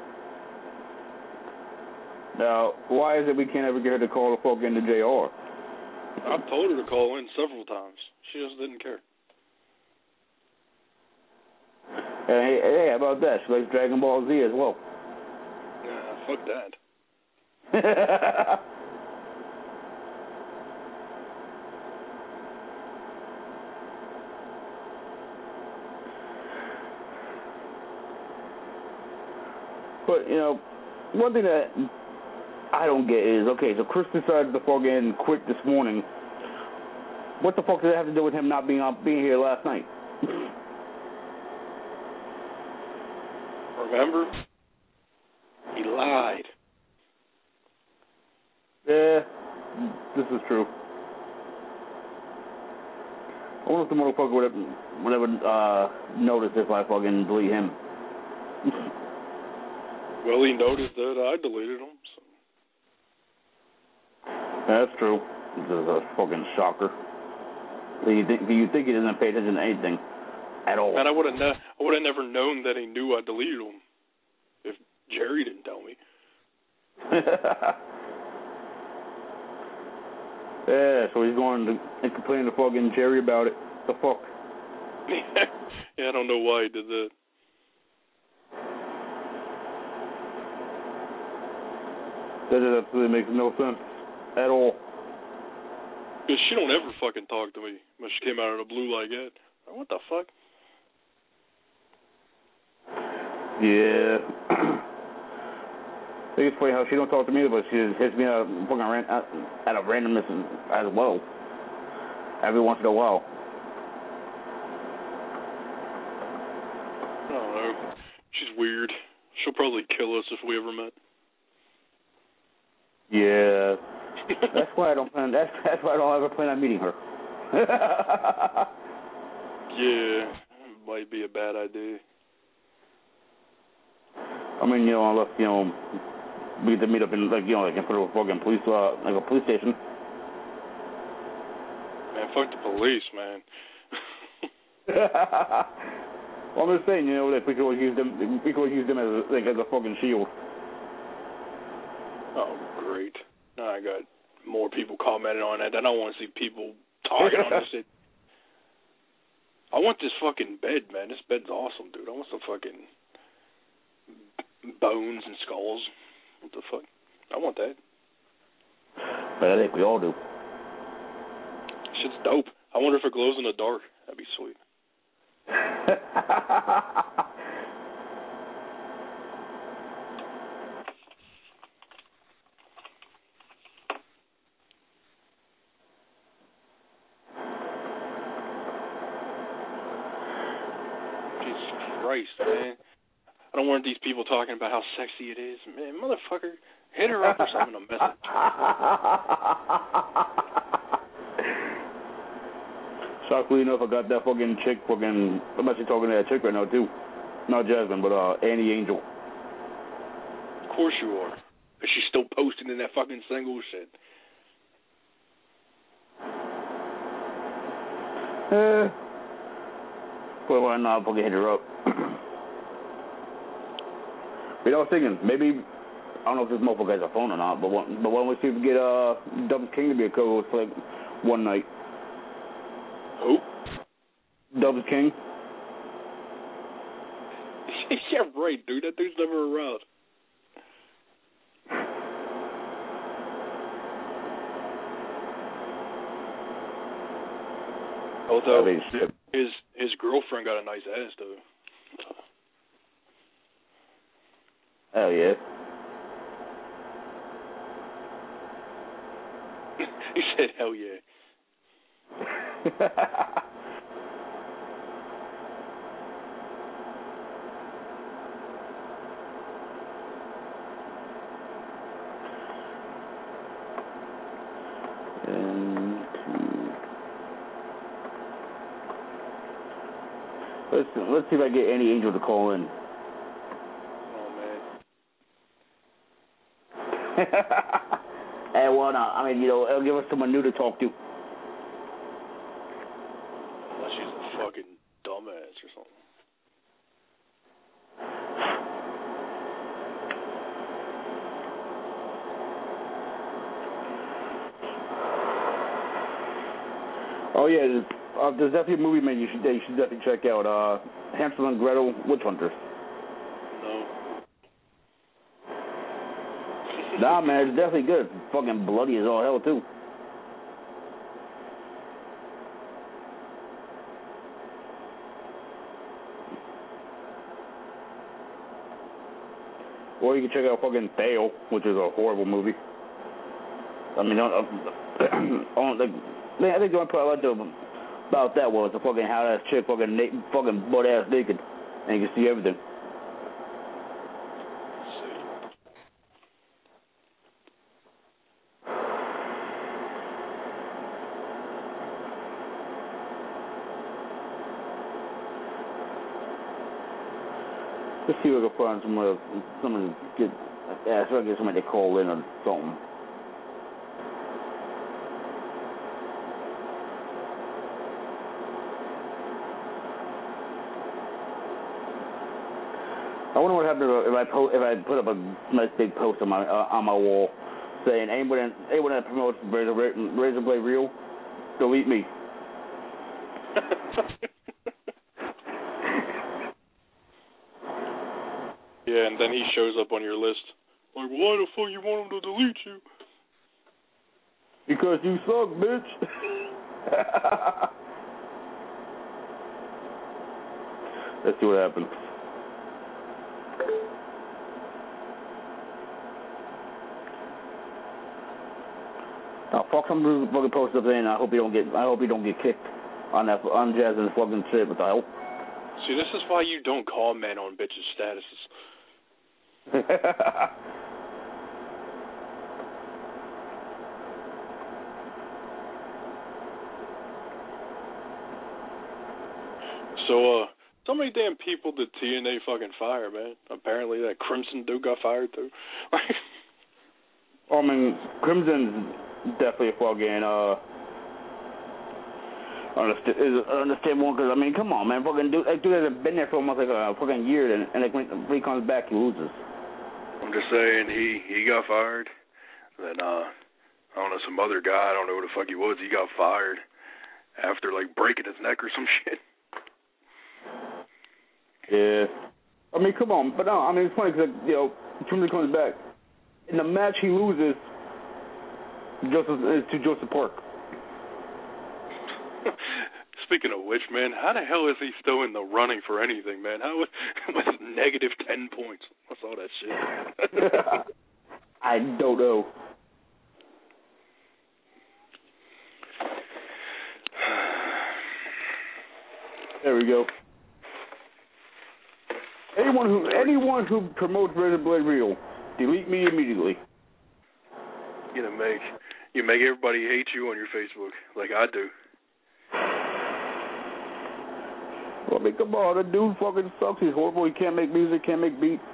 Speaker 3: Now, why is it we can't ever get her to call the fuck into J R?
Speaker 7: I've told her to call in several times. She just didn't care.
Speaker 3: Hey, hey, how about that? She likes Dragon Ball Z as well.
Speaker 7: Nah, fuck that.
Speaker 3: But, you know, one thing that I don't get is, okay, so Chris decided to fucking quit this morning. What the fuck does that have to do with him not being on, being here last night?
Speaker 7: Remember? He lied.
Speaker 3: Yeah, this is true. I wonder if the motherfucker would ever, would ever uh, notice if I fucking delete him.
Speaker 7: Well, he noticed that I deleted him. So.
Speaker 3: That's true. This is a fucking shocker. Do you think, do you think he doesn't pay attention to anything at all?
Speaker 7: And I would have ne- I would have never known that he knew I deleted him if Jerry didn't tell me.
Speaker 3: Yeah, so he's going to and complaining to fucking Jerry about it. The fuck?
Speaker 7: Yeah, I don't know why he did that.
Speaker 3: That just absolutely makes no sense at all.
Speaker 7: Because she don't ever fucking talk to me when she came out of the blue like that. What the fuck?
Speaker 3: Yeah. I think it's funny how she don't talk to me, but she hits me out fucking ran, out, out of randomness as well. Every once in a while.
Speaker 7: I don't know. She's weird. She'll probably kill us if we ever met.
Speaker 3: Yeah. That's why I don't plan. That's that's why I don't ever plan on meeting her.
Speaker 7: Yeah, might be a bad idea.
Speaker 3: I mean, you know, unless you know, we get to meet up in like you know, like in front of a fucking police, uh, like a police station.
Speaker 7: Man, fuck the police, man.
Speaker 3: Well, I'm just saying, you know, like we could always use them. We could always use them as a, like as a fucking shield.
Speaker 7: Oh, great. Now I got more people commenting on that. I don't want to see people talking on this shit. I want this fucking bed, man. This bed's awesome, dude. I want some fucking bones and skulls. What the fuck? I want that.
Speaker 3: But I think we all do.
Speaker 7: Shit's dope. I wonder if it glows in the dark. That'd be sweet. Christ, man. I don't want these people talking about how sexy it is. Man, motherfucker, hit her up or something, a message.
Speaker 3: Shockingly enough, I got that fucking chick fucking, I'm actually talking to that chick right now, too. Not Jasmine, but uh, Annie Angel.
Speaker 7: Of course you are. But she's still posting in that fucking single shit.
Speaker 3: Uh, well, why not? I'll fucking hit her up. But I was thinking, maybe, I don't know if this motherfucker has a phone or not, but why, but why don't we see if we get uh, Dubs King to be a co-host for like one night?
Speaker 7: Who?
Speaker 3: Dubs King.
Speaker 7: Yeah, right, dude. That dude's never around. Although his his girlfriend got a nice ass though.
Speaker 3: Hell yeah.
Speaker 7: He said, "Hell yeah."
Speaker 3: Let's let's see if I get any angel to call in.
Speaker 7: Oh man.
Speaker 3: Hey, well, no, I mean, you know, it'll give us someone new to talk to.
Speaker 7: Unless she's a fucking dumbass or something.
Speaker 3: Oh yeah. Uh, there's definitely a movie, man, you should, you should definitely check out. Uh, Hansel and Gretel Witch Hunters.
Speaker 7: No.
Speaker 3: Nah, man, it's definitely good. It's fucking bloody as all hell, too. Or you can check out fucking Theo, which is a horrible movie. I mean, don't, uh, on, like, I think the only part I liked about that was the fucking how that chick fucking na- fucking butt ass naked, and you can see everything. Let's see if we can find someone, someone get, yeah, so I get somebody to call in or something. I wonder what happened if I po- if I put up a nice big post on my uh, on my wall saying anyone anyone that promotes Razor, Razor Blade Real, delete me.
Speaker 7: Yeah, and then he shows up on your list. Like, why the fuck you want him to delete you?
Speaker 3: Because you suck, bitch. Let's see what happens. Oh, fuck some fucking post up there, and I hope you don't get. I hope you don't get kicked on that on Jazz and fucking shit with the help.
Speaker 7: See, this is why you don't call men on bitches' statuses. So, uh, so many damn people did T N A fucking fire, man. Apparently that Crimson dude got fired too.
Speaker 3: I mean, Crimson's definitely a fucking uh. Understand, understand one, because I mean, come on, man, fucking dude, like, dude hasn't been there for almost like a fucking year, and, and like when he comes back, he loses.
Speaker 7: I'm just saying, he he got fired. Then uh, I don't know, some other guy, I don't know who the fuck he was, he got fired after like breaking his neck or some shit.
Speaker 3: Yeah, I mean, come on, but no, I mean, it's funny because you know, Crimson comes back in the match, he loses. Joseph to Joseph Park.
Speaker 7: Speaking of which, man, how the hell is he still in the running for anything, man? How with negative ten points? What's all that shit?
Speaker 3: I don't know. There we go. Anyone who anyone who promotes Razor Blade Real, delete me immediately.
Speaker 7: You know, make you make everybody hate you on your Facebook, like I do.
Speaker 3: Well, I mean, come on, that dude fucking sucks. He's horrible. He can't make music, can't make beats.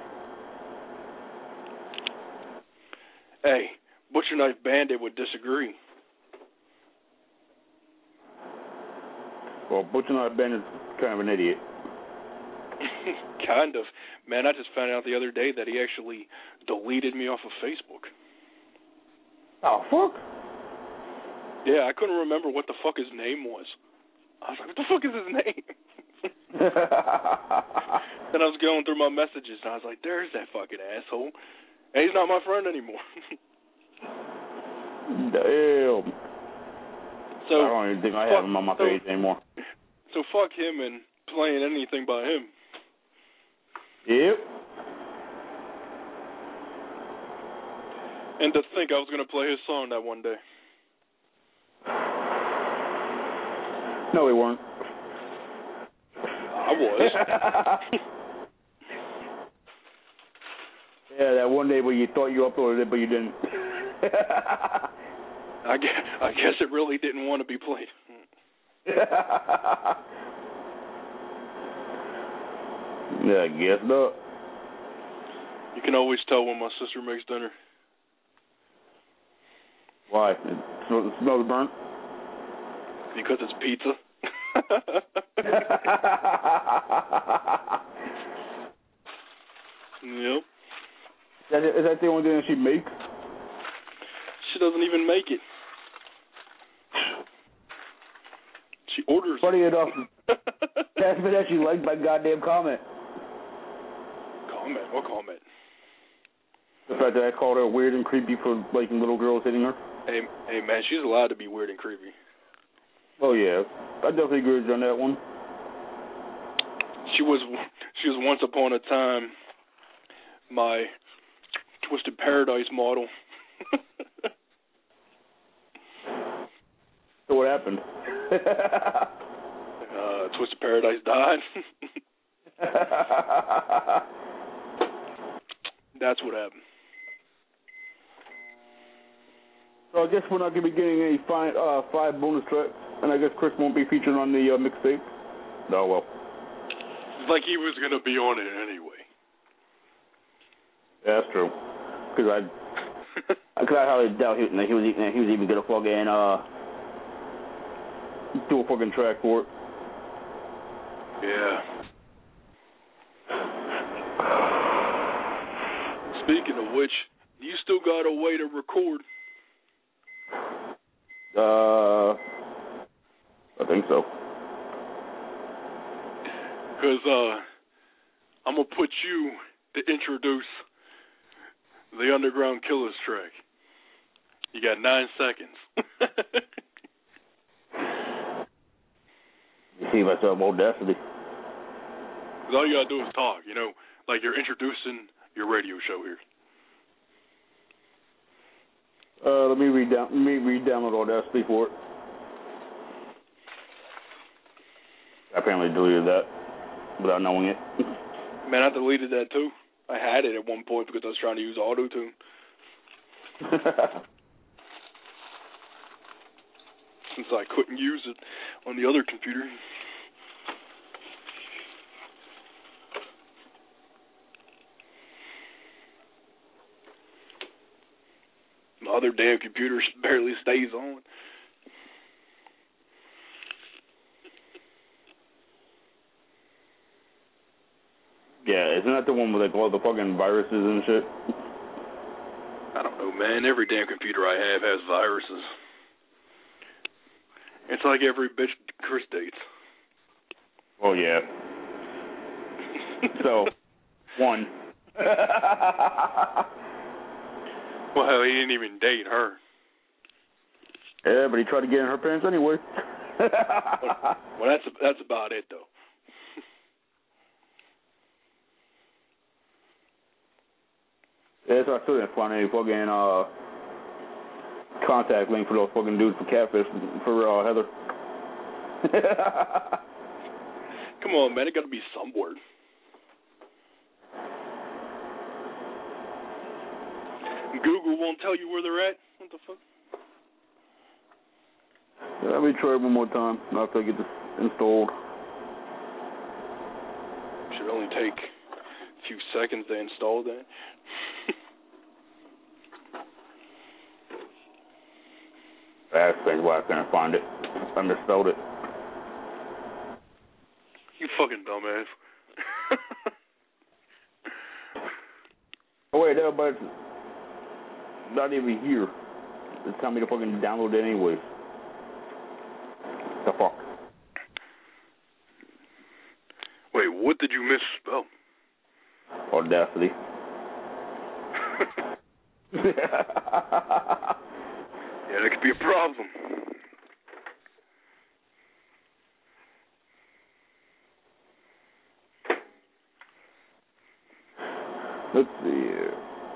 Speaker 7: Hey, Butcher Knife Bandit would disagree.
Speaker 3: Well, Butch and I Ben is kind of an idiot.
Speaker 7: Kind of. Man, I just found out the other day that he actually deleted me off of Facebook.
Speaker 3: Oh, fuck?
Speaker 7: Yeah, I couldn't remember what the fuck his name was. I was like, what the fuck is his name? Then I was going through my messages, and I was like, there's that fucking asshole. And he's not my friend anymore.
Speaker 3: Damn.
Speaker 7: So,
Speaker 3: I don't even think I have him on my
Speaker 7: so,
Speaker 3: page anymore.
Speaker 7: So fuck him and playing anything by him.
Speaker 3: Yep.
Speaker 7: And to think I was going to play his song that one day.
Speaker 3: No, we weren't.
Speaker 7: I was.
Speaker 3: Yeah, that one day where you thought you uploaded it, but you didn't.
Speaker 7: I guess, I guess it really didn't want to be played.
Speaker 3: Yeah, I guess not.
Speaker 7: You can always tell when my sister makes dinner.
Speaker 3: Why? It smells, it smells burnt?
Speaker 7: Because it's pizza. Yep.
Speaker 3: Is that, is that the only thing that she makes?
Speaker 7: She doesn't even make it. She orders.
Speaker 3: Funny enough, that's been actually liked by goddamn comment.
Speaker 7: Comment? What comment?
Speaker 3: The fact that I called her weird and creepy for liking little girls hitting her.
Speaker 7: Hey, hey, man, she's allowed to be weird and creepy.
Speaker 3: Oh yeah, I definitely agree with you on that one.
Speaker 7: She was, she was once upon a time my Twisted Paradise model.
Speaker 3: So what happened?
Speaker 7: uh, Twisted Paradise died. That's what happened.
Speaker 3: So I guess we're not going to be getting any five, uh, five bonus tracks, and I guess Chris won't be featured on the uh, mixtape. Oh, well.
Speaker 7: It's like he was going to be on it anyway.
Speaker 3: Yeah, that's true. Because I, cause I highly doubt he, he, was, he was even going to fucking uh, do a fucking track for it.
Speaker 7: Yeah. Speaking of which, you still got a way to record.
Speaker 3: Uh, I think so.
Speaker 7: Because uh, I'm going to put you to introduce the Underground Killers track. You got nine seconds.
Speaker 3: You see myself more Destiny.
Speaker 7: Because all you got to do is talk, you know, like you're introducing your radio show here.
Speaker 3: Uh, let me read down. Let me re-download Audacity for it. I apparently deleted that without knowing it.
Speaker 7: Man, I deleted that too. I had it at one point because I was trying to use Auto-Tune. Since I couldn't use it on the other computer. My other damn computer barely stays on.
Speaker 3: Yeah, isn't that the one with like all the fucking viruses and shit?
Speaker 7: I don't know, man. Every damn computer I have has viruses. It's like every bitch Chris dates.
Speaker 3: Oh, yeah. So, one.
Speaker 7: Well, hell, he didn't even date her.
Speaker 3: Yeah, but he tried to get in her pants anyway.
Speaker 7: well, well, that's that's about it, though.
Speaker 3: Yeah, so I still didn't find any fucking uh, contact link for those fucking dudes for Catfish for uh, Heather.
Speaker 7: Come on, man. It got to be somewhere. Google won't tell you where they're at? What the fuck?
Speaker 3: Yeah, let me try it one more time after I get this installed.
Speaker 7: Should only take a few seconds to install that.
Speaker 3: That's why I couldn't find it. I misspelled it.
Speaker 7: fucking dumbass.
Speaker 3: Oh wait, no, but not even here. It's telling me to fucking download it anyways. The fuck?
Speaker 7: Wait, what did you misspell?
Speaker 3: Audacity.
Speaker 7: Yeah, that could be a problem.
Speaker 3: Let's see here.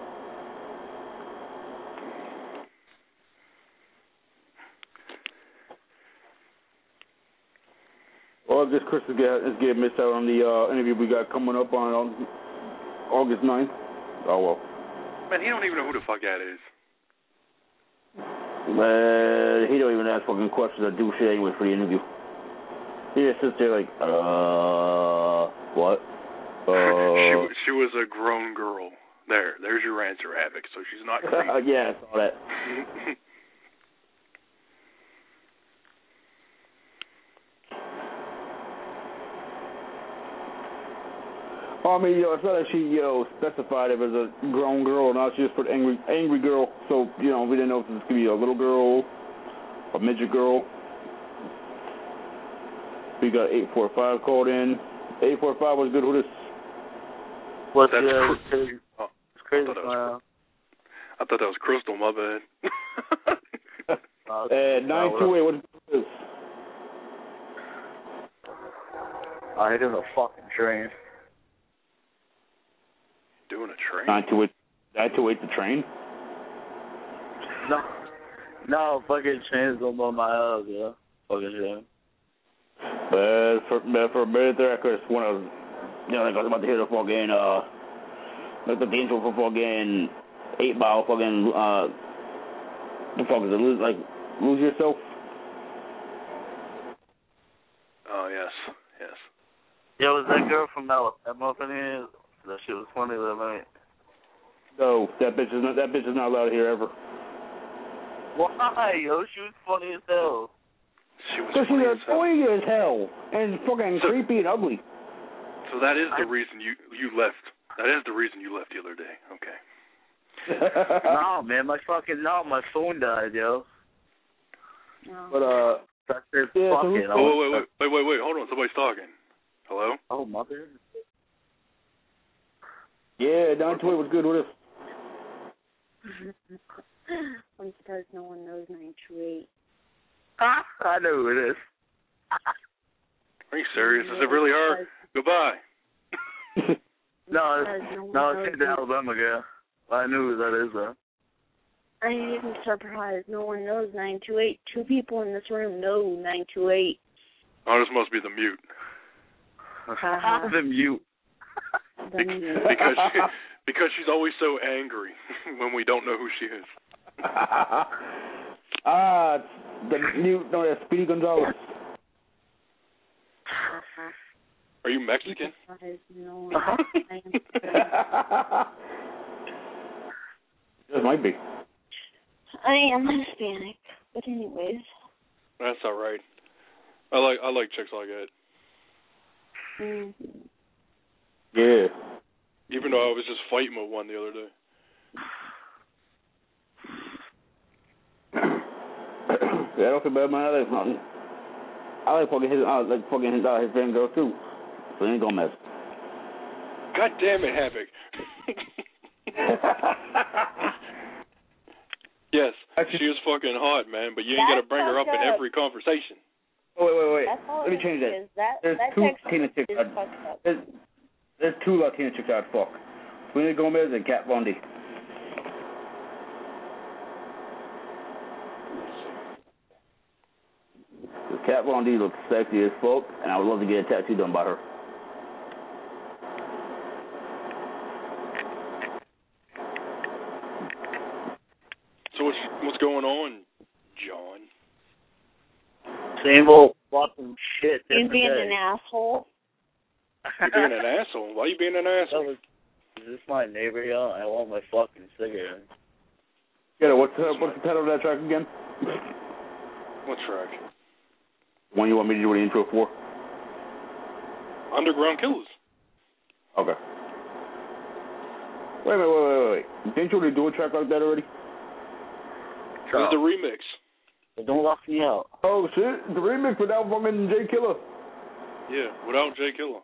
Speaker 3: Well, I guess Chris is getting missed out on the uh, interview we got coming up on, on August ninth. Oh, well.
Speaker 7: Man, he don't even know who the fuck that is.
Speaker 3: Man, he don't even ask fucking questions or do shit anyway for the interview. He just sits there like, uh, what? Uh,
Speaker 7: she, she was a grown girl. There, there's your answer, Havoc. So she's not creepy.
Speaker 3: Yeah, I saw that. I mean, you know, it's not like she, you know, specified if it was a grown girl or not. She just put angry, angry girl. So, you know, we didn't know if this could be a little girl, a midget girl. We got eight four five called in. eight four five was good with us.
Speaker 5: What's
Speaker 7: That's
Speaker 5: the
Speaker 7: cr-
Speaker 5: crazy?
Speaker 7: Oh,
Speaker 5: It's crazy.
Speaker 7: I thought that was, I thought that was Crystal. My bad.
Speaker 5: uh,
Speaker 3: uh, nine two eight. What is this?
Speaker 5: I hit in a fucking train.
Speaker 7: Doing a train?
Speaker 3: nine two eight. nine two eight the train?
Speaker 5: No, no, fucking trains going by my house, yeah. Fucking shit.
Speaker 3: But for, but for a minute there, I could have sworn I was, you know, like I was about to hear the fucking, uh, like the intro for fucking eight ball, fucking, uh, the fuck is it, lose, like, lose yourself?
Speaker 7: Oh, yes, yes.
Speaker 5: Yeah, was that girl from Alabama funny? That shit was funny that night.
Speaker 3: No, that bitch is not, that bitch is not allowed here ever.
Speaker 5: Why, yo? She was funny as hell.
Speaker 7: She was
Speaker 3: Because she's
Speaker 7: funny as hell.
Speaker 3: annoying as hell, and fucking
Speaker 7: So-
Speaker 3: creepy and ugly.
Speaker 7: So that is the reason you, you left. That is the reason you left the other day. Okay.
Speaker 5: No, man, my fucking, no, my phone died, yo.
Speaker 3: But, uh,
Speaker 5: That's it,
Speaker 3: yeah,
Speaker 5: fuck
Speaker 3: so
Speaker 5: it.
Speaker 7: Oh, wait, wait, wait, wait, wait, wait. Hold on. Somebody's talking. Hello?
Speaker 5: Oh, mother.
Speaker 3: yeah, nine two eight was good with us.
Speaker 12: I'm surprised no one knows nine two eight.
Speaker 5: Ah, I know who it is.
Speaker 7: Are you serious? Is it really her? Goodbye.
Speaker 5: No, it's, no, it's the Alabama girl. I knew who that is, though.
Speaker 12: I ain't even surprised no one knows nine two eight. Two people in this room know nine two eight.
Speaker 7: Oh, this must be the mute.
Speaker 5: The mute.
Speaker 12: The mute.
Speaker 7: because she, because she's always so angry when we don't know who she is.
Speaker 3: Ah, the mute, no, that's Speedy Gonzalez.
Speaker 7: Are you Mexican?
Speaker 12: No,
Speaker 5: Uh-huh.
Speaker 12: I am.
Speaker 3: It might be.
Speaker 12: I am Hispanic, but anyways.
Speaker 7: That's all right. I like I like chicks like that.
Speaker 12: Mm.
Speaker 3: Yeah.
Speaker 7: Even though I was just fighting with one the other day.
Speaker 3: Yeah, I don't feel bad, man. I like fucking, I like fucking his, I like fucking his, uh, his fan girl too. So he ain't gonna mess.
Speaker 7: God damn it, Havoc. Yes, she is fucking hot, man, but you ain't got to bring her up in every conversation.
Speaker 3: Oh, wait, wait, wait.
Speaker 12: That's all
Speaker 3: Let me
Speaker 12: it
Speaker 3: change
Speaker 12: is.
Speaker 3: that.
Speaker 12: That,
Speaker 3: There's
Speaker 12: that
Speaker 3: two
Speaker 12: text
Speaker 3: Latina chicks.
Speaker 12: is
Speaker 3: I'd,
Speaker 12: fucked up.
Speaker 3: there's, there's two Latina chicks I'd fuck. Selena Gomez and Kat Von D. Kat Von D looks sexy as fuck, and I would love to get a tattoo done by her.
Speaker 7: So what's what's going on, John?
Speaker 5: Same old fucking shit.
Speaker 12: You
Speaker 5: different
Speaker 12: being
Speaker 5: day.
Speaker 12: an asshole.
Speaker 7: You're being an asshole. Why are you being an asshole?
Speaker 5: Is this my neighbor, yo? I want my fucking cigarette.
Speaker 3: Yeah, what's the, what's the title of that track again?
Speaker 7: What track?
Speaker 3: One you want me to do the intro for?
Speaker 7: Underground Killers.
Speaker 3: Okay. Wait a minute, wait, wait, wait. Didn't you already do a track like that already?
Speaker 7: It was the remix.
Speaker 5: Don't lock me out.
Speaker 3: Oh, shit. The remix without fucking Jay Killer.
Speaker 7: Yeah, without Jay Killer.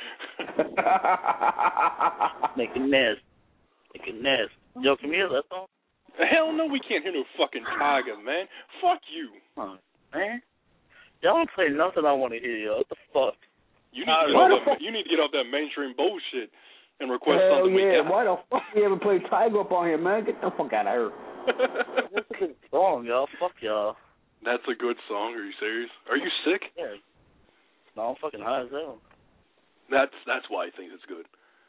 Speaker 5: Make it nest. Make it nest. Yo, can we hear that song?
Speaker 7: Hell no, we can't hear no fucking Tiger, man. Fuck you.
Speaker 5: Oh, man. Y'all don't play nothing I want to hear, yo. What the fuck?
Speaker 7: You need, to get off that, you need to get off that mainstream bullshit and request
Speaker 3: Hell
Speaker 7: something
Speaker 3: yeah.
Speaker 7: we got.
Speaker 3: Why the fuck you ever play Tiger up on here, man? Get the fuck out of here.
Speaker 5: That's a good song, y'all. Fuck y'all.
Speaker 7: That's a good song. Are you serious? Are you sick?
Speaker 5: Yeah. No, I'm fucking high as hell.
Speaker 7: That's that's why he thinks it's good.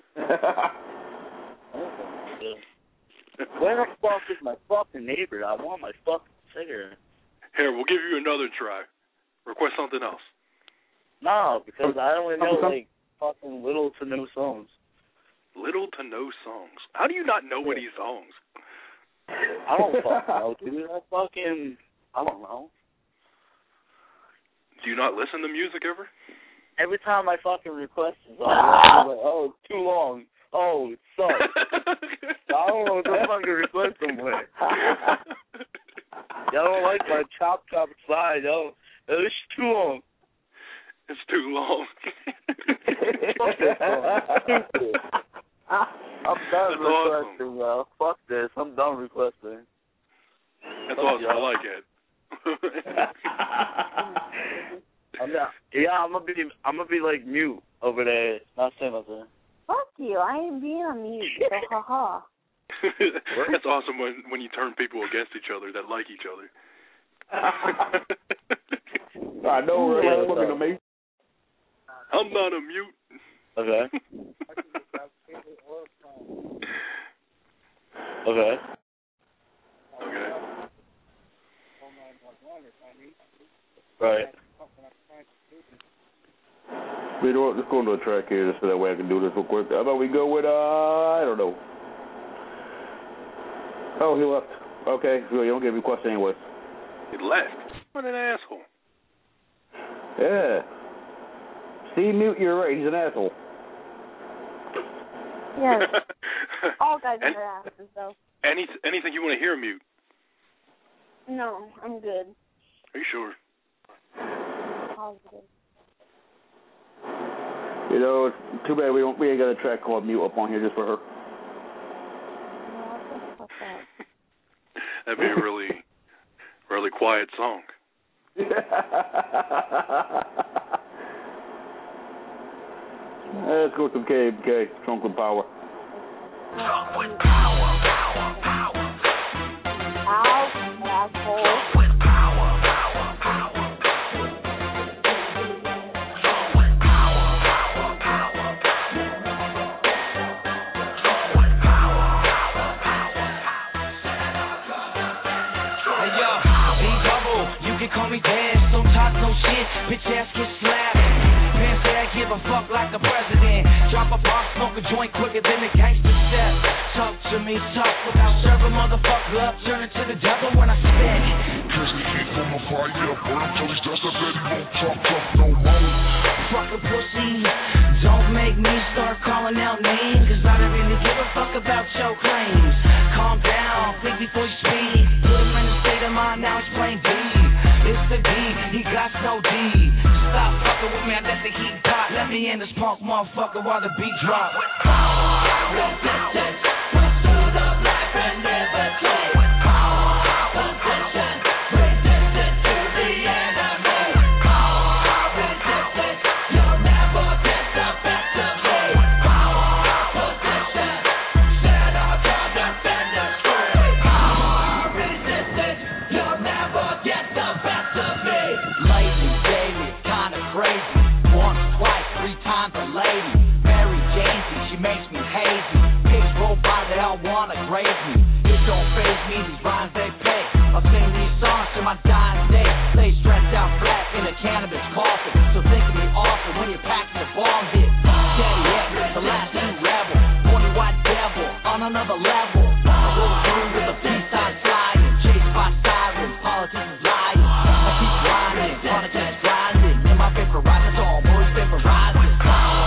Speaker 5: Where the fuck is my fucking neighbor? I want my fucking cigarette.
Speaker 7: Here, we'll give you another try. Request something else.
Speaker 5: No, because I only know like fucking little to no songs.
Speaker 7: Little to no songs. How do you not know any songs?
Speaker 5: I don't fucking know, dude. I fucking I don't know.
Speaker 7: Do you not listen to music ever?
Speaker 5: Every time I fucking request is on, I'm like, oh, it's too long. Oh, it sucks. I don't know what the fucking request somewhere. Y'all don't like my chop chop side, yo. It's too long.
Speaker 7: It's too long.
Speaker 5: I'm done
Speaker 7: That's
Speaker 5: requesting,
Speaker 7: awesome.
Speaker 5: yo. Fuck this. I'm done requesting.
Speaker 7: That's Fuck awesome. Y'all. I like it.
Speaker 5: I'm not, yeah, I'm gonna be, I'm gonna be like mute over there, not saying nothing.
Speaker 12: Fuck you! I ain't being on mute. Ha ha.
Speaker 7: That's awesome when when you turn people against each other that like each other.
Speaker 3: I know, right?
Speaker 5: Yeah,
Speaker 3: That's fucking amazing.
Speaker 7: I'm not a mute.
Speaker 5: Okay. okay.
Speaker 7: Okay.
Speaker 5: Right.
Speaker 3: We don't, let's go into a track here just so that way I can do this real quick. How about we go with, uh, I don't know. Oh, he left. Okay, so you don't get a request anyway.
Speaker 7: He left? What an asshole.
Speaker 3: Yeah. See, mute, you're right. He's an asshole.
Speaker 12: Yes. All guys
Speaker 7: and,
Speaker 12: are asses, though.
Speaker 7: Any, anything you want to hear, mute?
Speaker 12: No, I'm good.
Speaker 7: Are you sure?
Speaker 12: Positive.
Speaker 3: You know, it's too bad we don't. We ain't got a track called "Mute" up on here just for her.
Speaker 12: No, fuck that.
Speaker 7: That'd be a really, really quiet song.
Speaker 3: Let's go with some K M K, Trunk with Power.
Speaker 9: Trunk with power, power, power.
Speaker 12: Ow, asshole.
Speaker 9: With power, power, power.
Speaker 13: Call me dad, don't talk no shit, bitch ass get slapped. Pants say I give a fuck like a president. Drop a box, smoke a joint quicker than the gangster step. Talk to me, talk without serving motherfucker up. Turn it to the devil when I spit.
Speaker 8: Cause the heat from a fire, burn till he's dust, I bet he won't talk tough no more.
Speaker 13: Fuck a pussy, don't make me start calling out names. Cause I don't really give a fuck about your claims. Calm down, think before you speak. Put him in a state of mind, now it's plain B. It's the D, he got so D. Stop fucking with me, I let the heat pop. Let me in this punk motherfucker while the beat drop.
Speaker 9: With power, resistance, pursuit of life and liberty. With power, position, resistance to the enemy. With power, resistance, you'll never get the best of me. With power, position, set out to defend the street. With power, resistance, you'll never get the best of me.
Speaker 13: Lazy, daily, kinda crazy. Once, twice, three times a lady. Mary Jane, she makes me hazy. Pigs roll by, they all wanna graze me. It don't faze me, these rhymes they pay. I'll sing these songs to my dying day. Stay stretched out flat in a cannabis coffin. So think of me often when you're packing the bomb hit. Daddy, yeah, the last new rebel. Forty white devil on another level. I roll through with a peace sign sliding. Chased by sirens, politics is lying. I keep grinding, politics grinding. In my favorite rising song, boys favorite rising.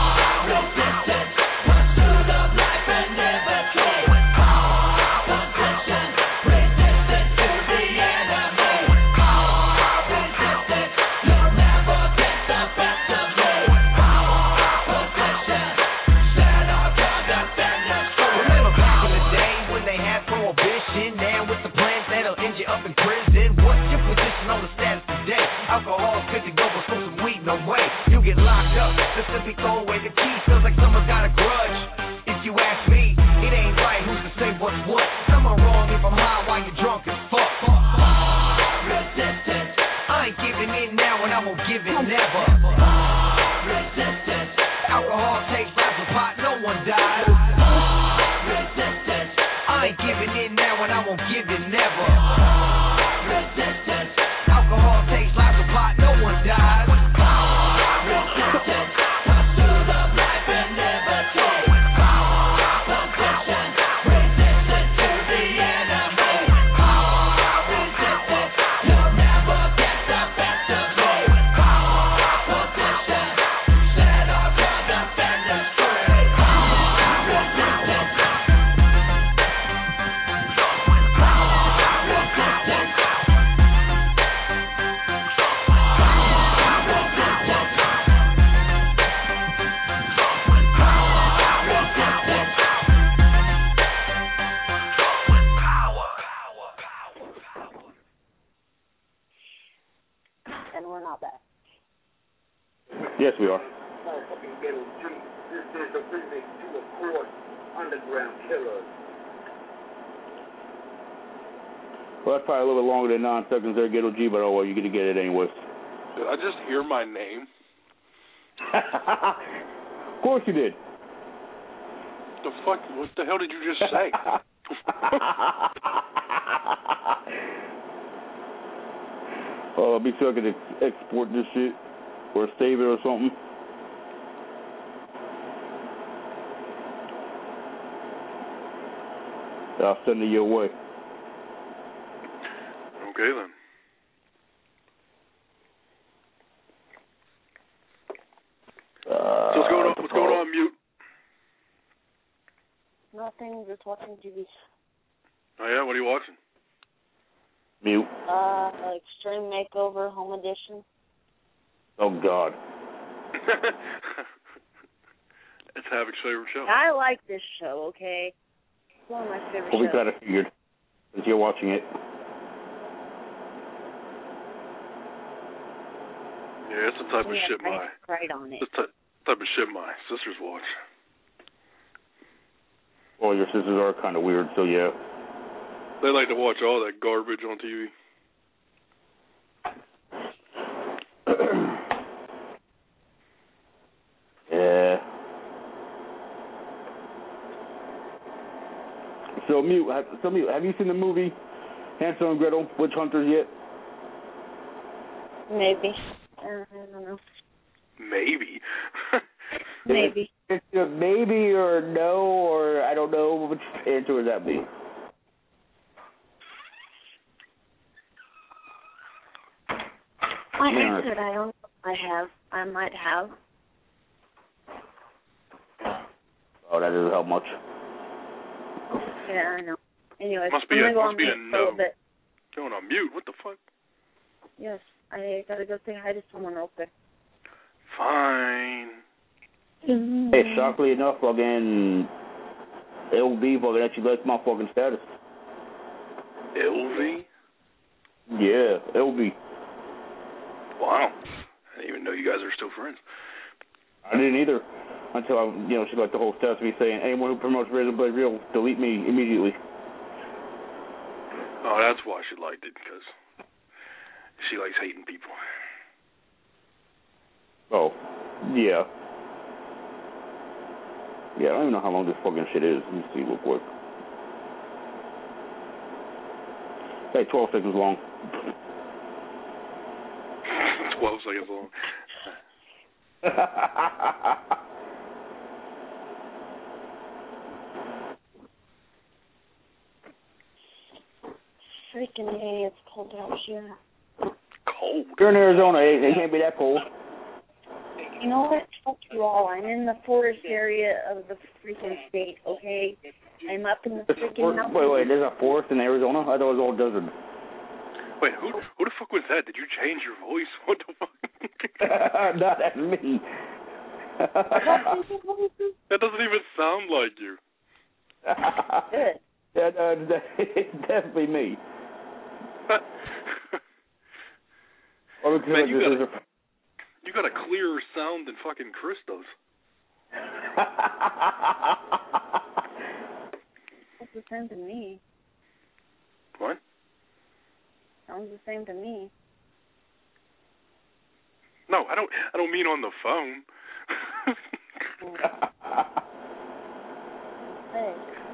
Speaker 13: know the status today. Alcohol's good to go, but smoke some weed, no way. You get locked up, just simply throw away the key. Feels like someone's got a grudge. If you ask me, it ain't right. Who's to say what's what? Someone wrong if I'm high while you're drunk as fuck. Resistance. I ain't giving in now and I won't give it never. Resistance. Alcohol takes lives apart, no one dies. Resistance. I ain't giving in now and I won't give it never. Resistance. Alcohol takes lives apart, no one dies. Resistance. Pursuit of life and never take possession. Resistance to the enemy. Resistance. You'll never get the best of me. Position. Set up your defenders free. Resistance.
Speaker 12: And we're not back.
Speaker 3: Yes, we are.
Speaker 14: Motherfucking Ghetto G. This is the remix to a court underground killers.
Speaker 3: Well, that's probably a little bit longer than nine seconds there, Ghetto G, but oh well, you're going to get it anyways.
Speaker 7: Did I just hear my name?
Speaker 3: Of course you did.
Speaker 7: The fuck? What the hell did you just say?
Speaker 3: Oh, uh, be sure I could ex- export this shit or save it or something. I'll send it your way.
Speaker 7: Okay then.
Speaker 3: Uh,
Speaker 7: so what's going on? What's going on, Mute?
Speaker 12: Nothing, just watching T V.
Speaker 7: Oh yeah, what are you watching?
Speaker 3: Mute.
Speaker 12: Uh, Extreme Makeover Home Edition.
Speaker 3: Oh God.
Speaker 7: It's Havoc's favorite show.
Speaker 12: I like this show, okay? It's one of my favorite
Speaker 3: Well, we
Speaker 12: shows.
Speaker 3: kind of figured since you're watching it.
Speaker 7: Yeah, it's the type of
Speaker 12: Yeah,
Speaker 7: shit
Speaker 12: I
Speaker 7: my
Speaker 12: cried on it.
Speaker 7: it's the type of shit my sisters watch.
Speaker 3: Well, your sisters are kind of weird, so yeah.
Speaker 7: They like to watch all that garbage on T V.
Speaker 3: Yeah. So Mute, have, so Mute, have you seen the movie Hansel and Gretel Witch Hunters yet?
Speaker 12: Maybe. Uh, I don't know.
Speaker 7: Maybe.
Speaker 12: Maybe.
Speaker 3: It's a maybe or no or I don't know. Which answer would that be?
Speaker 12: I
Speaker 3: Yeah.
Speaker 12: answered. I don't know. I have. I might have.
Speaker 3: Oh, that doesn't help much.
Speaker 12: Yeah, I know. Anyway,
Speaker 7: Must be
Speaker 12: I'm
Speaker 7: a-
Speaker 12: gonna go
Speaker 7: must
Speaker 12: on
Speaker 7: be a
Speaker 12: mute for a little
Speaker 7: no.
Speaker 12: bit.
Speaker 7: Going on mute. What the fuck?
Speaker 12: Yes, I gotta go say hi to someone real quick.
Speaker 7: Fine.
Speaker 3: Hey, shockingly enough, fucking L B fucking actually likes my fucking status.
Speaker 7: L V?
Speaker 3: Yeah, L B.
Speaker 7: Wow. I didn't even know you guys are still friends.
Speaker 3: I didn't either. Until I, you know, she liked the whole status of me saying, anyone who promotes Razor Blade Real, delete me immediately.
Speaker 7: Oh, that's why she liked it, because she likes hating people.
Speaker 3: Oh, yeah. Yeah, I don't even know how long this fucking shit is. Let me see real quick. Hey, twelve seconds long.
Speaker 7: twelve seconds long.
Speaker 12: Freaking A, it's cold out here.
Speaker 7: Cold?
Speaker 3: You're in Arizona. It, it can't be that cold.
Speaker 12: You know what? Fuck you all. I'm in the forest area of the freaking state, okay? I'm up in the freaking mountains.
Speaker 3: Wait, wait, there's a forest in Arizona? I thought it was all desert.
Speaker 7: Wait, who who the fuck was that? Did you change your voice? What the fuck?
Speaker 3: No, that's me.
Speaker 7: That doesn't even sound like you.
Speaker 12: Good.
Speaker 3: That, uh, that, it's definitely me.
Speaker 7: Man, you got, a, you got a clearer sound than fucking Chris does.
Speaker 12: It's the same to me.
Speaker 7: What?
Speaker 12: Sounds the same to me.
Speaker 7: No, I don't. I don't mean on the phone.
Speaker 12: Hey.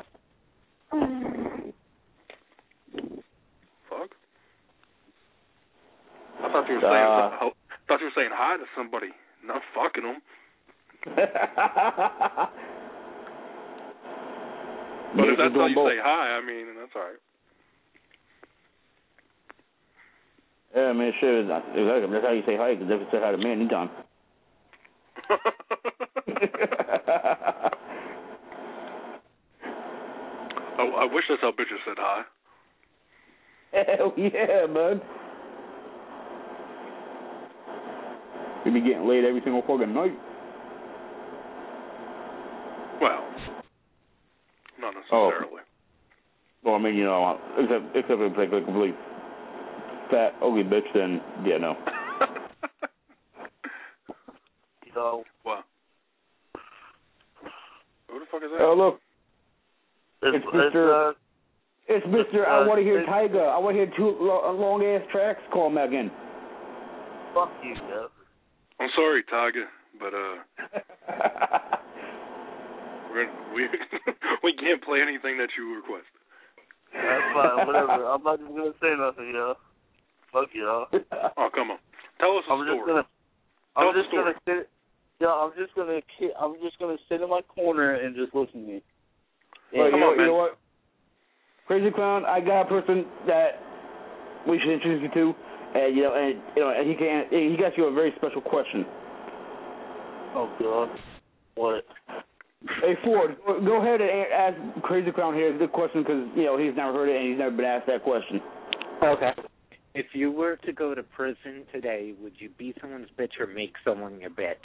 Speaker 7: Fuck. I thought you were
Speaker 3: Uh,
Speaker 7: saying. I thought you were saying hi to somebody, not fucking them. But if that's how you say hi, I mean, that's all right.
Speaker 3: Yeah, man, sure. Exactly. That's how you say hi, because they can say hi to me anytime.
Speaker 7: I, I wish that's how bitches said hi.
Speaker 3: Hell yeah, bud. We be getting laid every single fucking night.
Speaker 7: Well, not necessarily.
Speaker 3: Oh. Well, I mean, you know, except except if it's like a complete fat, ugly bitch, then yeah, no.
Speaker 5: So.
Speaker 7: What? Who the fuck is that?
Speaker 3: Oh, look.
Speaker 5: It's,
Speaker 3: It's Mister
Speaker 5: It's, uh,
Speaker 3: It's Mister
Speaker 5: it's,
Speaker 3: I
Speaker 5: uh,
Speaker 3: want to hear
Speaker 5: it's,
Speaker 3: Tiger. I want to hear two lo- long ass tracks. Call him again.
Speaker 5: Fuck you, Jeff.
Speaker 7: I'm sorry, Tiger, but uh, we're, we we can't play anything that you request.
Speaker 5: That's fine, whatever. I'm not even gonna say nothing, y'all. Fuck y'all.
Speaker 7: Oh, come on. Tell us a
Speaker 5: I'm
Speaker 7: story.
Speaker 5: just gonna.
Speaker 7: Tell
Speaker 5: I'm
Speaker 7: us a
Speaker 5: just
Speaker 7: story.
Speaker 5: gonna sit. Yeah, I'm just gonna. I'm just gonna sit in my corner and just listen to me.
Speaker 3: Well,
Speaker 7: Come
Speaker 3: you, know,
Speaker 7: on, man.
Speaker 3: you know what? Crazy Clown, I got a person that we should introduce you to, and you know, and you know, and he can. He got you a very special question.
Speaker 5: Oh God. What?
Speaker 3: Hey Ford, go, go ahead and ask Crazy Clown here the question because you know he's never heard it and he's never been asked that question.
Speaker 15: Okay. If you were to go to prison today, would you be someone's bitch or make someone your bitch?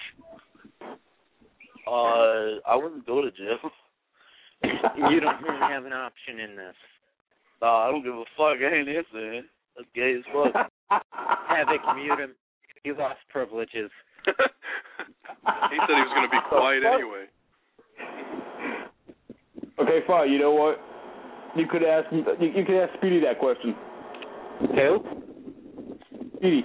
Speaker 5: Uh, I wouldn't go to jail.
Speaker 15: You don't really have an option in this.
Speaker 5: Nah, I don't give a fuck. I ain't answering. That's gay as fuck.
Speaker 15: Havoc, mute him. He lost privileges.
Speaker 7: He said he was going to be quiet anyway.
Speaker 3: Okay, fine. You know what? You could ask you, you could ask Speedy that question.
Speaker 15: Who?
Speaker 3: Speedy.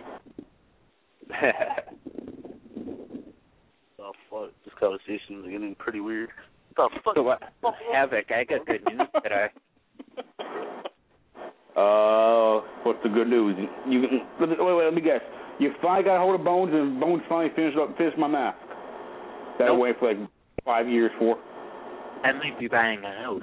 Speaker 5: Oh fuck! This conversation is getting pretty weird. Oh, fuck.
Speaker 15: So what? Havoc, I got good news today.
Speaker 3: Uh, what's the good news? You can, wait, wait, let me guess. You finally got a hold of Bones, and Bones finally finished up, finished my mask. That
Speaker 15: Nope.
Speaker 3: I waited for like five years for.
Speaker 15: I might be buying a house.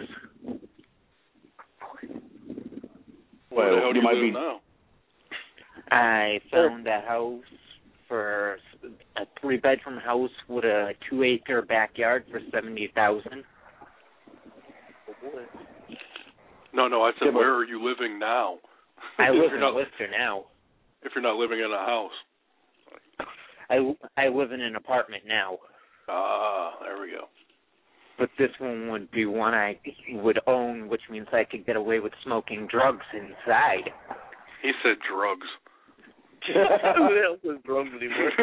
Speaker 7: Where the hell do
Speaker 3: you
Speaker 7: you
Speaker 3: might
Speaker 7: live
Speaker 3: be.
Speaker 7: now?
Speaker 15: I found a house for a three-bedroom house with a two-acre backyard for seventy thousand.
Speaker 5: Oh boy.
Speaker 7: No, no, I said,
Speaker 3: Yeah, but-
Speaker 7: where are you living now?
Speaker 15: I
Speaker 7: If
Speaker 15: live
Speaker 7: you're
Speaker 15: in
Speaker 7: not-
Speaker 15: Worcester now.
Speaker 7: If you're not living in a house.
Speaker 15: I, I live in an apartment now,
Speaker 7: Ah, there we go.
Speaker 15: but this one would be one I would own, which means I could get away with smoking drugs inside.
Speaker 7: He said drugs.
Speaker 5: Who the hell says drugs anymore?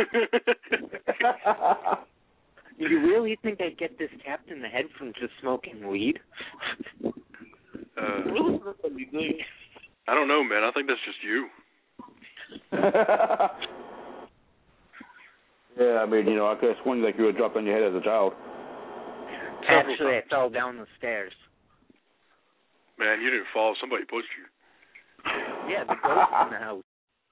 Speaker 15: You really think I'd get this tapped in the head from just smoking weed?
Speaker 7: Uh,
Speaker 5: Really? That's what you think.
Speaker 7: I don't know, man. I think that's just you.
Speaker 3: Yeah, I mean, you know, I could have sworn like you were dropped on your head as a child.
Speaker 15: Actually, I fell down the stairs.
Speaker 7: Man, you didn't fall. Somebody pushed you.
Speaker 15: Yeah, the ghost in the house.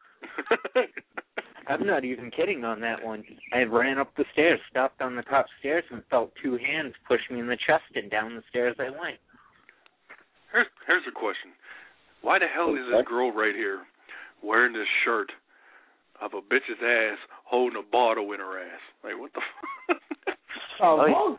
Speaker 15: I'm not even kidding on that one. I ran up the stairs, stopped on the top stairs, and felt two hands push me in the chest, and down the stairs I went.
Speaker 7: Here's, here's a question. Why the hell is this girl right here wearing this shirt of a bitch's ass holding a bottle in her ass? Like, what the fuck?
Speaker 3: Oh,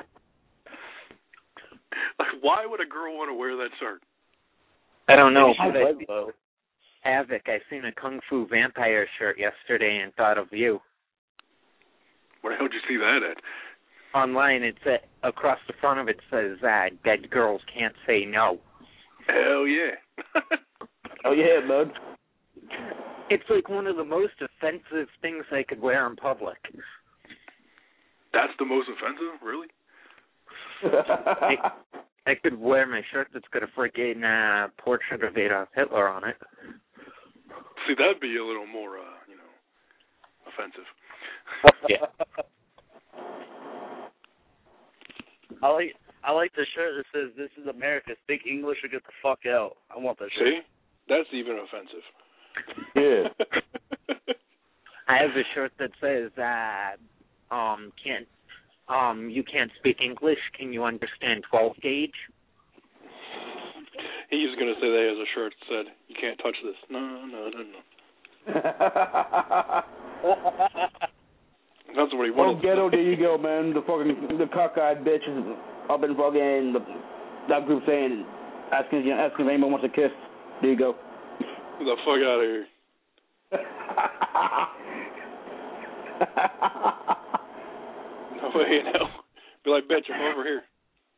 Speaker 7: Like, why would a girl want to wear that shirt?
Speaker 15: I don't know.
Speaker 5: I
Speaker 15: but I,
Speaker 5: like though.
Speaker 15: Havoc, I seen a Kung Fu Vampire shirt yesterday and thought of you.
Speaker 7: Where the hell did you see that at?
Speaker 15: Online, it's uh, across the front of it says, uh, dead girls can't say no.
Speaker 7: Hell yeah.
Speaker 3: Oh, yeah, bud.
Speaker 15: It's like one of the most offensive things I could wear in public.
Speaker 7: That's the most offensive? Really?
Speaker 15: I, I could wear my shirt that's got a freaking uh, portrait of Adolf Hitler on it.
Speaker 7: See, that'd be a little more, uh, you know, offensive.
Speaker 15: Yeah.
Speaker 5: I like I like the shirt that says "This is America. Speak English or get the fuck out." I want that shirt.
Speaker 7: See? That's even offensive.
Speaker 3: Yeah.
Speaker 15: I have a shirt that says, uh, um, can't, um, you can't speak English. Can you understand twelve gauge?
Speaker 7: He's going to say that he has a shirt that said, you can't touch this. No, no, no, no. That's what he wanted.
Speaker 3: Oh, ghetto, there you go, man. The fucking, the cockeyed bitch is up in fucking the, that group saying, asking, you know, asking if anyone wants a kiss. There you go.
Speaker 7: Get the fuck out of here. No way, no. Be like, bitch, I'm over here.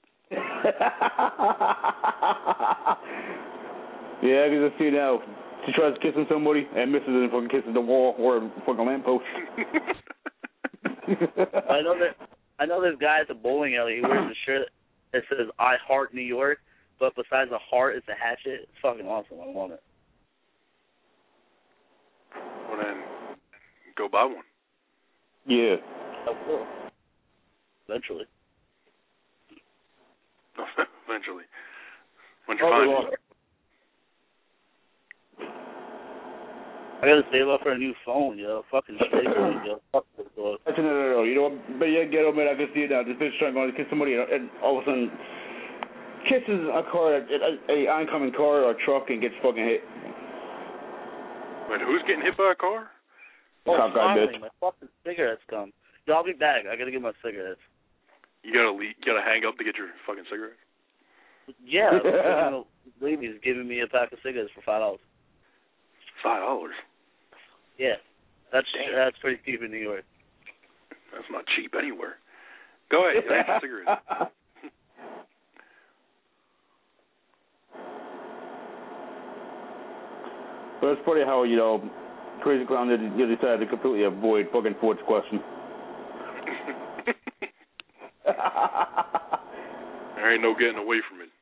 Speaker 3: Yeah, I can just see now. She tries kissing somebody and misses it and fucking kisses the wall or a fucking lamppost.
Speaker 5: I know that I know this guy at the bowling alley. He wears a shirt that says "I Heart New York," but besides the heart, it's a hatchet. It's fucking awesome. I want it.
Speaker 7: Well, then, go buy one.
Speaker 3: Yeah.
Speaker 5: I will. Eventually.
Speaker 7: Eventually. When you find it.
Speaker 5: I gotta save up for a new phone, yo. Fucking save it, yo. Fuck this, yo.
Speaker 3: No, no, no. You know what? But yeah, ghetto, man, I can see it now. This bitch trying to kiss somebody, and all of a sudden kisses a car, a, a oncoming car or a truck, and gets fucking hit.
Speaker 7: Wait, who's getting hit by a car?
Speaker 5: Oh,
Speaker 3: Top guy,
Speaker 5: finally,
Speaker 3: bitch.
Speaker 5: my fucking cigarettes come. Yo, I'll be back. I gotta get my cigarettes.
Speaker 7: You gotta leave, you gotta hang up to get your fucking cigarette?
Speaker 5: Yeah, the lady's giving me a pack of cigarettes for five dollars.
Speaker 7: Five dollars?
Speaker 5: Yeah, that's that's pretty cheap in New York.
Speaker 7: That's not cheap anywhere. Go ahead, you have your cigarette.
Speaker 3: But it's funny how, you know, Crazy Clown did, you decided to completely avoid fucking Ford's question.
Speaker 7: There ain't no getting away from it.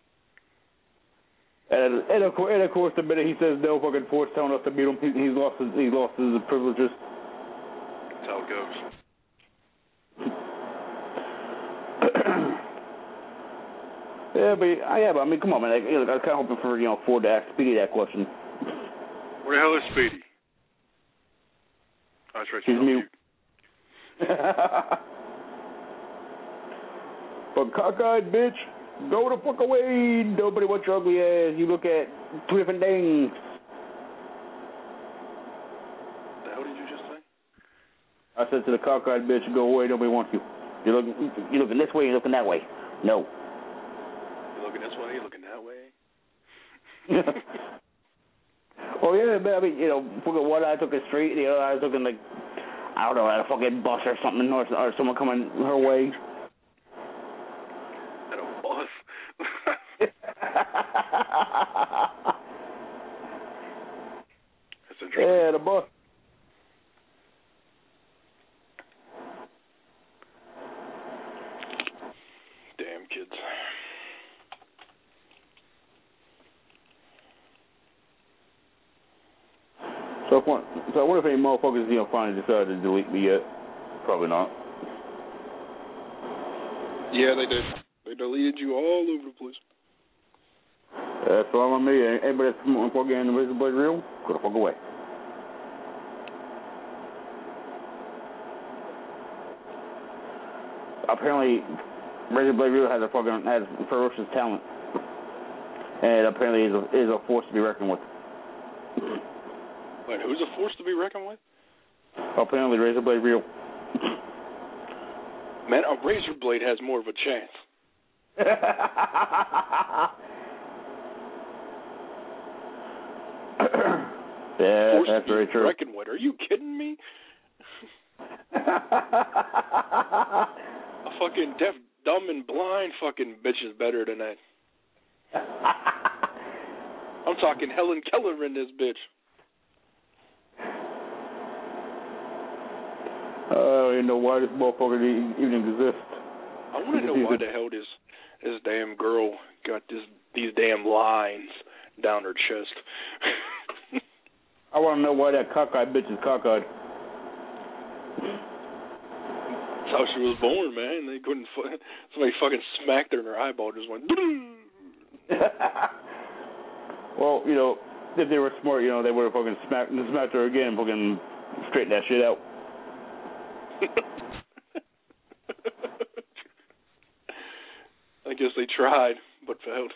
Speaker 3: And, and, of course, and of course, the minute he says no, fucking Ford's telling us to beat him, he, he's lost his he's lost his privileges.
Speaker 7: That's how it goes.
Speaker 3: Yeah, but yeah, but I mean, come on, man. I, I was kind of hoping for, you know, Ford to ask Speedy that question.
Speaker 7: Where the hell is Speedy? I was right.
Speaker 3: He's mute. But cockeyed bitch, go the fuck away. Nobody wants your ugly ass. You look at two different things.
Speaker 7: The hell did you just say?
Speaker 3: I said to the cockeyed bitch, go away. Nobody wants you. You're looking, you're looking this way. You're looking that way. No.
Speaker 7: You're looking this way. You're looking that way.
Speaker 3: Oh yeah, man. I mean, you know, fucking one eye took it straight, the other eye was looking like, I don't know, at a fucking bus or something, or, or someone coming her way.
Speaker 7: At a bus. That's interesting.
Speaker 3: Yeah, the bus.
Speaker 7: Damn kids.
Speaker 3: So, if one, so I wonder if any motherfuckers, you know, finally decided to delete me yet. Probably not.
Speaker 7: Yeah, they did. They deleted you all over the place.
Speaker 3: That's all on me. Anybody that's fucking in the Razor Blade Real, go the fuck away. Apparently, Razor Blade Real has a fucking has ferocious talent, and apparently is a, is a force to be reckoned with.
Speaker 7: Wait, who's a force to be reckoned with?
Speaker 3: Apparently, Razor Blade Real.
Speaker 7: Man, a razor blade has more of a chance.
Speaker 3: Yeah,
Speaker 7: force
Speaker 3: that's
Speaker 7: to
Speaker 3: very
Speaker 7: be
Speaker 3: true.
Speaker 7: reckoned with. Are you kidding me? A fucking deaf, dumb, and blind fucking bitch is better than that. I'm talking Helen Keller in this bitch.
Speaker 3: don't even know why this motherfucker even exists.
Speaker 7: I want to know why the hell this this damn girl got this these damn lines down her chest.
Speaker 3: I want to know why that cockeyed bitch is cockeyed.
Speaker 7: That's how she was born, man. They couldn't. Somebody fucking smacked her in her eyeball. Just went.
Speaker 3: Well, you know, if they were smart, you know, they would have fucking smacked, smacked her again and fucking straightened that shit out.
Speaker 7: I guess they tried, but failed.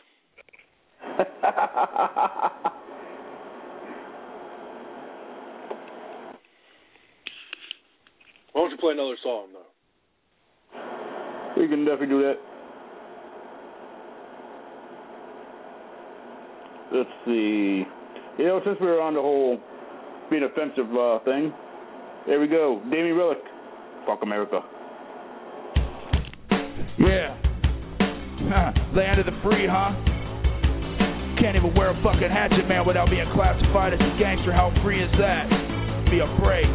Speaker 7: Why don't you play another song, though?
Speaker 3: We can definitely do that. Let's see. You know, since we were on the whole being offensive uh, thing, there we go. Damian Relic. Fuck America.
Speaker 16: Yeah. Huh. Land of the free, huh? Can't even wear a fucking hatchet, man, without being classified as a gangster. How free is that? Be afraid.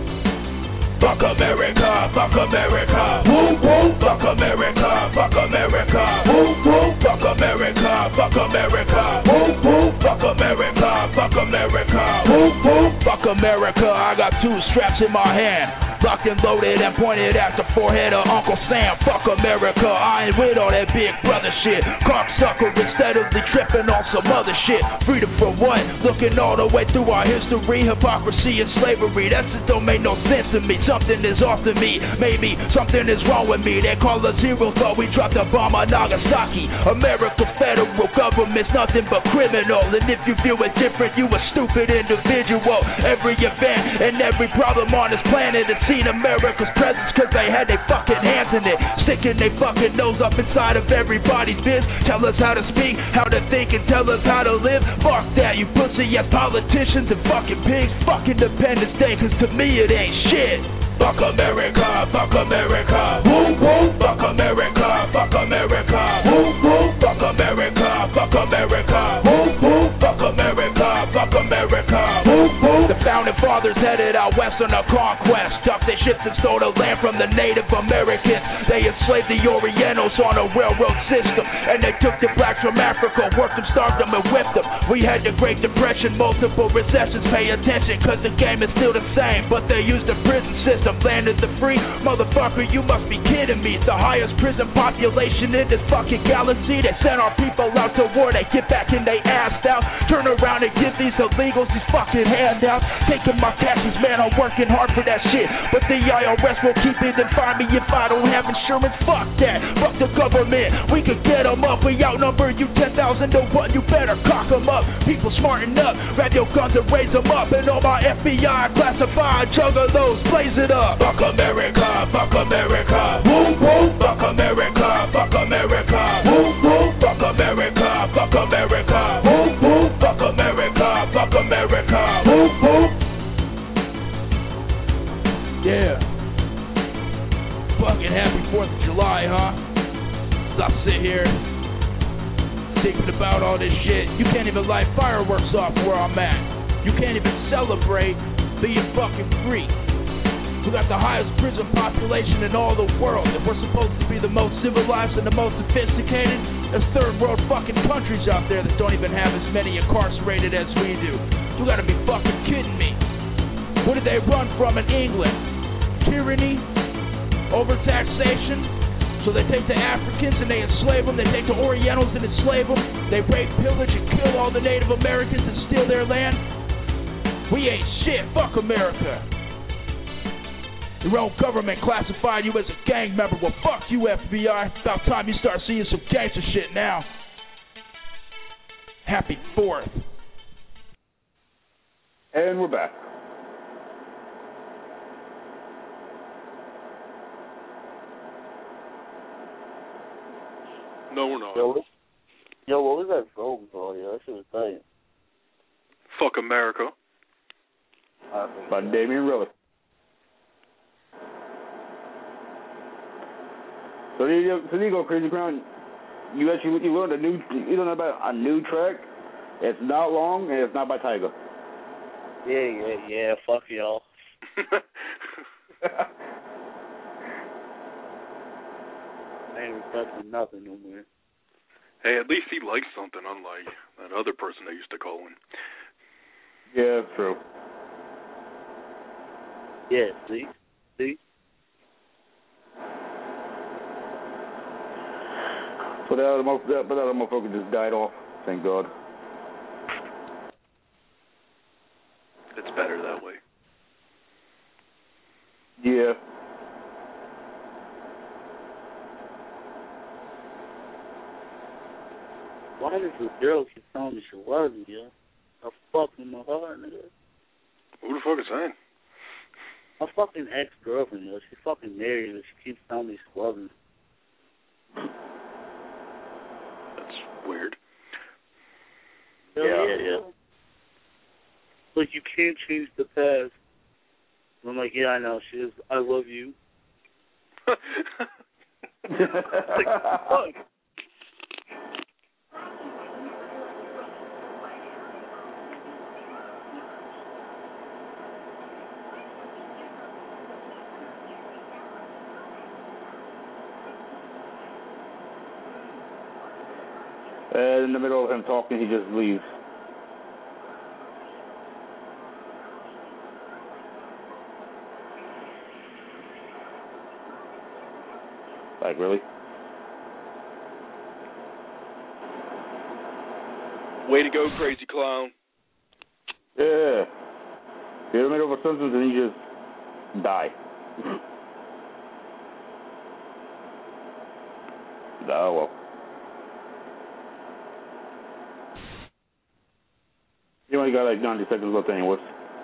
Speaker 16: Fuck America, fuck America, woo woo. Fuck America, fuck America, woo woo. Fuck America, fuck America, woo woo. Fuck America, fuck America, woo woo. Fuck America, I got two straps in my hand, locked and loaded and pointed at the forehead of Uncle Sam. Fuck America, I ain't with all that big brother shit. Cocksucker steadily tripping on some other shit. Freedom for what? Looking all the way through our history, hypocrisy and slavery. That shit don't make no sense to me. Something is off to me. Maybe something is wrong with me. They call us heroes, but we dropped a bomb on Nagasaki. America federal government's nothing but criminal. And if you view it different, you a stupid individual. Every event and every problem on this planet has seen America's presence cause they had their fucking hands in it. Sticking their fucking nose up inside of everybody's biz. Tell us how to speak, how to think, and tell us how to live. Fuck that, you pussy ass politicians and fucking pigs. Fuck Independence Day, cause to me it ain't shit. Fuck America, fuck America, woo woo. Fuck America, fuck America, woo woo. Fuck America, fuck America, woo woo. Fuck America, fuck America, woo woo. The founding fathers headed out west on a conquest. Stuffed their ships and stole the land from the Native Americans. They enslaved the Orientals on a railroad system, and they took the blacks from Africa, worked them, starved them, and whipped them. We had the Great Depression, multiple recessions. Pay attention, cause the game is still the same, but they used the prison system. Land of the free, motherfucker, you must be kidding me. It's the highest prison population in this fucking galaxy. They sent our people out to war, they get back and they assed out. Turn around and give these illegals these fucking handouts. Taking my cashes, man, I'm working hard for that shit, but the I R S won't keep it and find me if I don't have insurance. Fuck that, fuck the government, we could get them up. We outnumber you ten thousand to one, you better cock them up. People smarten up, grab your guns and raise them up. And all my F B I classified juggalos, blaze it up. Fuck America, fuck America, woo woo. Fuck America, fuck America, woo woo. Fuck America, fuck America, woo woo. Fuck America, fuck America, woo woo. Yeah. Fucking happy fourth of July, huh? As I sit here thinking about all this shit, you can't even light fireworks off where I'm at. You can't even celebrate being fucking free. We got the highest prison population in all the world. If we're supposed to be the most civilized and the most sophisticated, there's third world fucking countries out there that don't even have as many incarcerated as we do. You gotta be fucking kidding me. What did they run from in England? Tyranny? Overtaxation? So they take the Africans and they enslave them. They take the Orientals and enslave them. They rape, pillage, and kill all the Native Americans and steal their land. We ain't shit. Fuck America. Your own government classified you as a gang member. Well, fuck you, F B I. About time you start seeing some gangster shit now. Happy fourth.
Speaker 3: And we're back.
Speaker 7: No, we're not.
Speaker 5: Yo, what, yo, what was that song called? Yo, that shit was tight.
Speaker 7: Fuck America.
Speaker 3: By Damian Relic. So there you go, so there you go, Crazy Crown. You actually you learned a new you learned about a new track. It's not long and it's not by Tyga.
Speaker 5: Yeah, yeah, yeah. Fuck y'all. ain't requesting nothing no more.
Speaker 7: Hey, at least he likes something, unlike that other person that used to call in.
Speaker 3: Yeah, true.
Speaker 5: Yeah, see? See?
Speaker 3: But that other, mo- that, but that other motherfucker just died off. Thank God.
Speaker 7: It's better that way.
Speaker 3: Yeah.
Speaker 5: Why does this girl keep telling me she loves me, yo? I fucked with my heart, nigga.
Speaker 7: Who the fuck is that?
Speaker 5: My fucking ex-girlfriend, yo. She fucking married me. She keeps telling me she loves me.
Speaker 7: That's weird.
Speaker 5: Hell
Speaker 3: Yeah.
Speaker 5: yeah, yeah. Like, you can't change the past. I'm like, yeah, I know. She is, I love you. Like, fuck.
Speaker 3: And in the middle of him talking, he just leaves. Like, really?
Speaker 7: Way to go, crazy clown.
Speaker 3: Yeah. You're in the middle of a sentence and you just die. Oh, well. You only got like ninety seconds left anyways.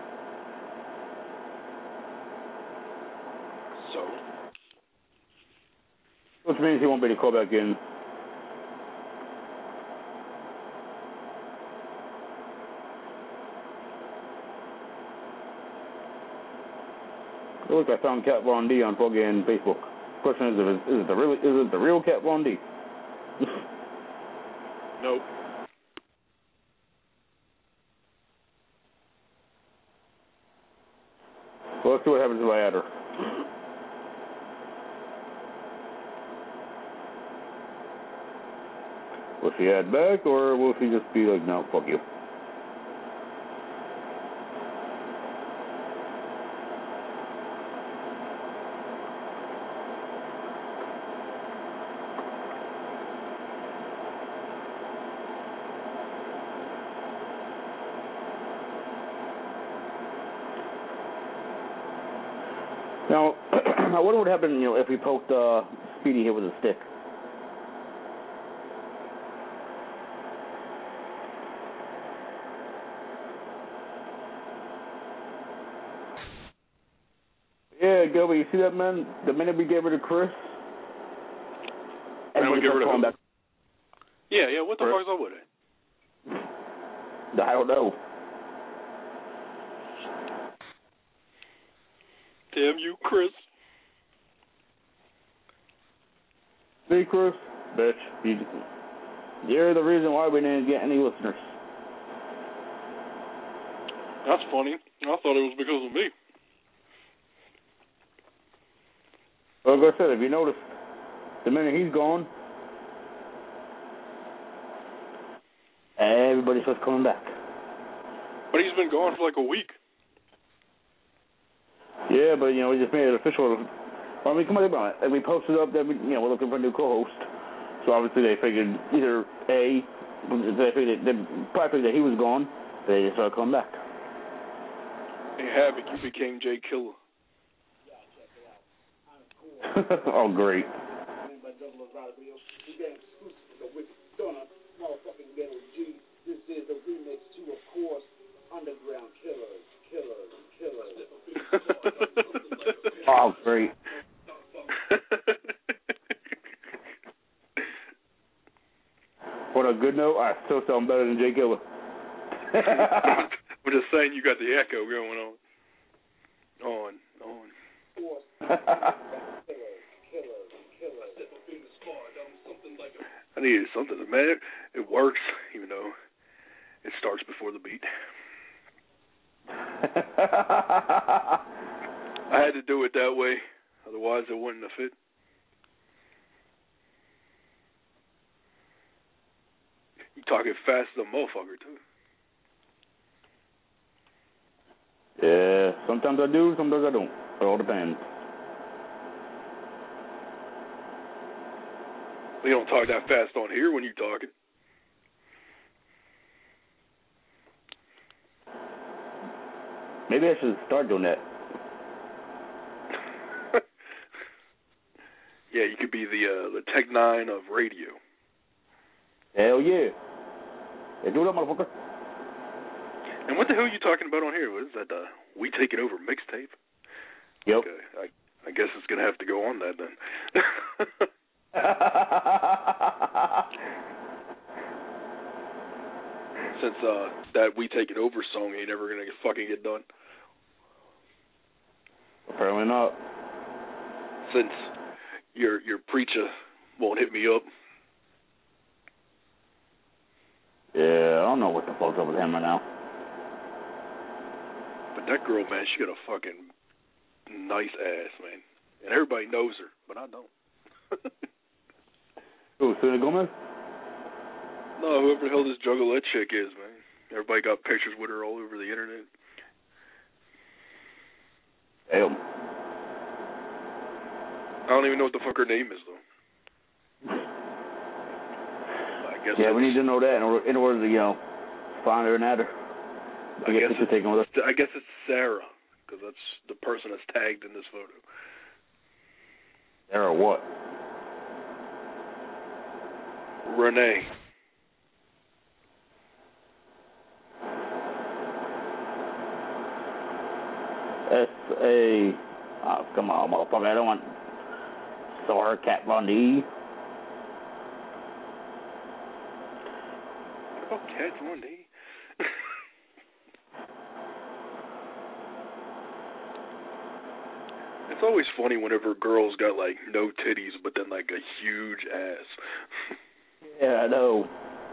Speaker 7: So?
Speaker 3: Which means he won't be able to call back in. Look, I found Kat Von D on fucking Facebook. Question is, is it, is it the real, is it the real Kat Von D?
Speaker 7: Nope.
Speaker 3: Well, let's see what happens if I add her. Will she add back, or will she just be like, no, fuck you? Now, I wonder what happened, you know, if we poked uh, Speedy here with a stick. Yeah, Gilbert, you see that, man? The minute we gave her to Chris,
Speaker 7: And we
Speaker 3: everybody
Speaker 7: get rid of
Speaker 3: starts
Speaker 7: him.
Speaker 3: calling back.
Speaker 7: Yeah, yeah, what the fuck is up with it?
Speaker 3: I don't know.
Speaker 7: Damn you, Chris.
Speaker 3: See, Chris? Bitch, you, you're the reason why we didn't get any listeners.
Speaker 7: That's funny. I thought it was because of me.
Speaker 3: Like I said, if you notice, the minute he's gone, everybody starts coming back.
Speaker 7: But he's been gone for like a week.
Speaker 3: Yeah, but, you know, we just made it official. I mean, come on, think about it. And we posted up that, we, you know, we're looking for a new co-host. So obviously they figured either A, they figured, they probably figured that he was gone, they just started coming back.
Speaker 7: Hey, Havoc, you became Jay Killer.
Speaker 3: Oh, great.
Speaker 14: This is a remix to, of course, Underground Killers, Killers, Killers.
Speaker 3: Oh, great. On a good note, I still sound better than Jay Killer.
Speaker 7: I'm just saying you got the echo going on. On, on. I needed something. Man, it, it works, even though it starts before the beat. I had to do it that way, otherwise it wouldn't have fit. talking fast as a motherfucker, too.
Speaker 3: Yeah, sometimes I do, sometimes I don't. It all depends.
Speaker 7: You don't talk that fast on here when you're talking.
Speaker 3: Maybe I should start doing that.
Speaker 7: Yeah, you could be the uh, the Tech Nine of radio.
Speaker 3: Hell yeah. Yeah, do that, motherfucker.
Speaker 7: And what the hell are you talking about on here? What is that, uh, We Take It Over mixtape?
Speaker 3: Yep.
Speaker 7: Okay, I, I guess it's going to have to go on that then. Since uh, that We Take It Over song ain't ever going to fucking get done.
Speaker 3: Apparently not.
Speaker 7: Since your your preacher won't hit me up.
Speaker 3: Yeah, I don't know what the fuck's up with him right now.
Speaker 7: But that girl, man, she got a fucking nice ass, man. And everybody knows her, but I don't.
Speaker 3: Who, Selena Gomez?
Speaker 7: No, whoever the hell this juggalette chick is, man. Everybody got pictures with her all over the internet.
Speaker 3: Damn.
Speaker 7: I don't even know what the fuck her name is, though. I guess
Speaker 3: Yeah, we need to know that in order, in order to, you know, find her and add her.
Speaker 7: I guess,
Speaker 3: it's, taking with us.
Speaker 7: I guess it's Sarah, because that's the person that's tagged in this photo.
Speaker 3: Sarah what?
Speaker 7: Renee.
Speaker 3: S A. Oh, come on, motherfucker. I don't want Sarah Kat Von D.
Speaker 7: Oh, Kat Von D. It's always funny whenever girls got, like, no titties, but then, like, a huge ass.
Speaker 3: Yeah, I know.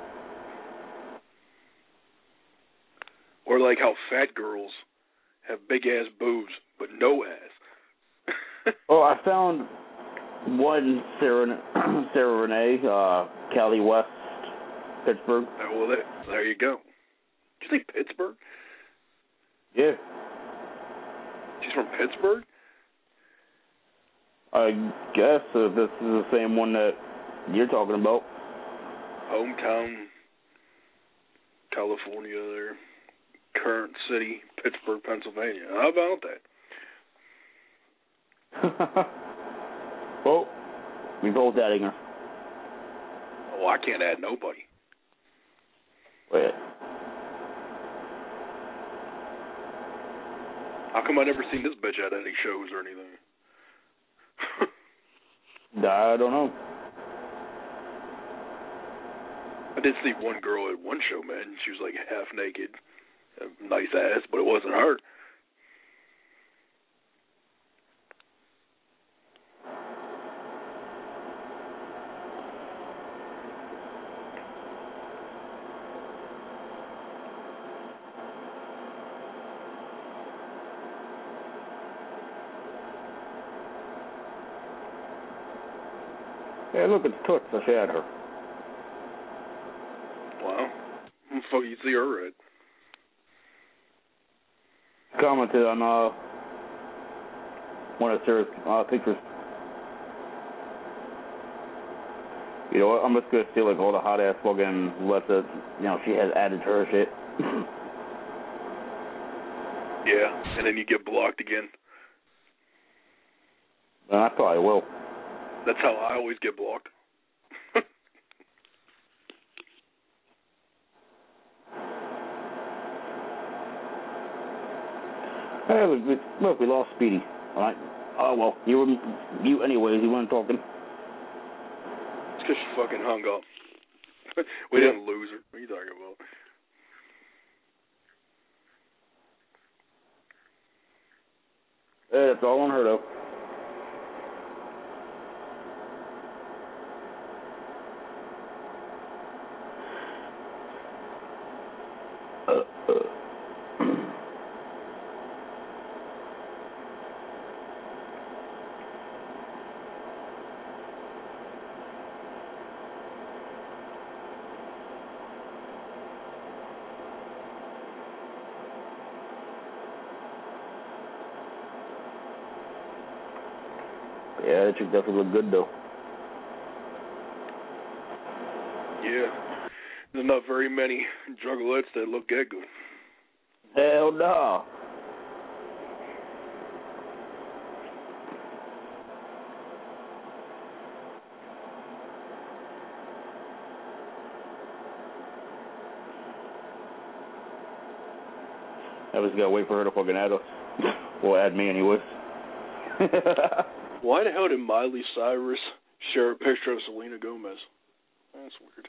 Speaker 7: Or, like, how fat girls have big-ass boobs, but no ass.
Speaker 3: Oh, I found one Sarah, Sarah Renee, uh, Cali West, Pittsburgh.
Speaker 7: Oh, well, that, there you go. Did you say Pittsburgh?
Speaker 3: Yeah.
Speaker 7: She's from Pittsburgh?
Speaker 3: I guess uh, this is the same one that you're talking about.
Speaker 7: Hometown, California there. Current city, Pittsburgh, Pennsylvania. How about that?
Speaker 3: Well, we both adding her.
Speaker 7: Oh, I can't add nobody.
Speaker 3: Wait.
Speaker 7: How come I never seen this bitch at any shows or anything?
Speaker 3: I don't know.
Speaker 7: I did see one girl at one show, man. She was like half naked, a nice ass, but it wasn't her.
Speaker 3: Yeah, look at the toots. I shared her.
Speaker 7: Wow. What the fuck you see her at?
Speaker 3: Commented on uh, one of Sarah's uh, pictures. You know what? I'm just going to steal like all the hot ass fucking let the, you know, she has added to her shit.
Speaker 7: Yeah, and then you get blocked again.
Speaker 3: I probably will.
Speaker 7: That's how I always get blocked.
Speaker 3: Hey, look, we, look, we lost Speedy. All right. Oh, well, you were mute anyways. You weren't talking.
Speaker 7: It's because she fucking hung up. We
Speaker 3: Yeah.
Speaker 7: didn't lose her. What are you talking about?
Speaker 3: Hey, that's all on her, though. Uh, uh. Yeah, that chick definitely look good though.
Speaker 7: Yeah. There's not very many juggalettes that look that good.
Speaker 3: Hell no. I just gotta wait for her to fucking add us. Or add me anyways.
Speaker 7: Why the hell did Miley Cyrus share a picture of Selena Gomez? That's weird.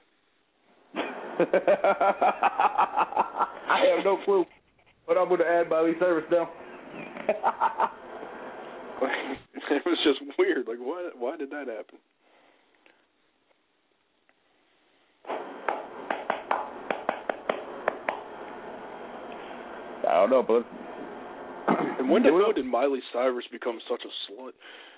Speaker 3: I have no clue. But I'm gonna add Miley Cyrus now.
Speaker 7: It was just weird. Like, why? Why did that happen?
Speaker 3: I don't know, but.
Speaker 7: And when the hell did Miley Cyrus become such a slut?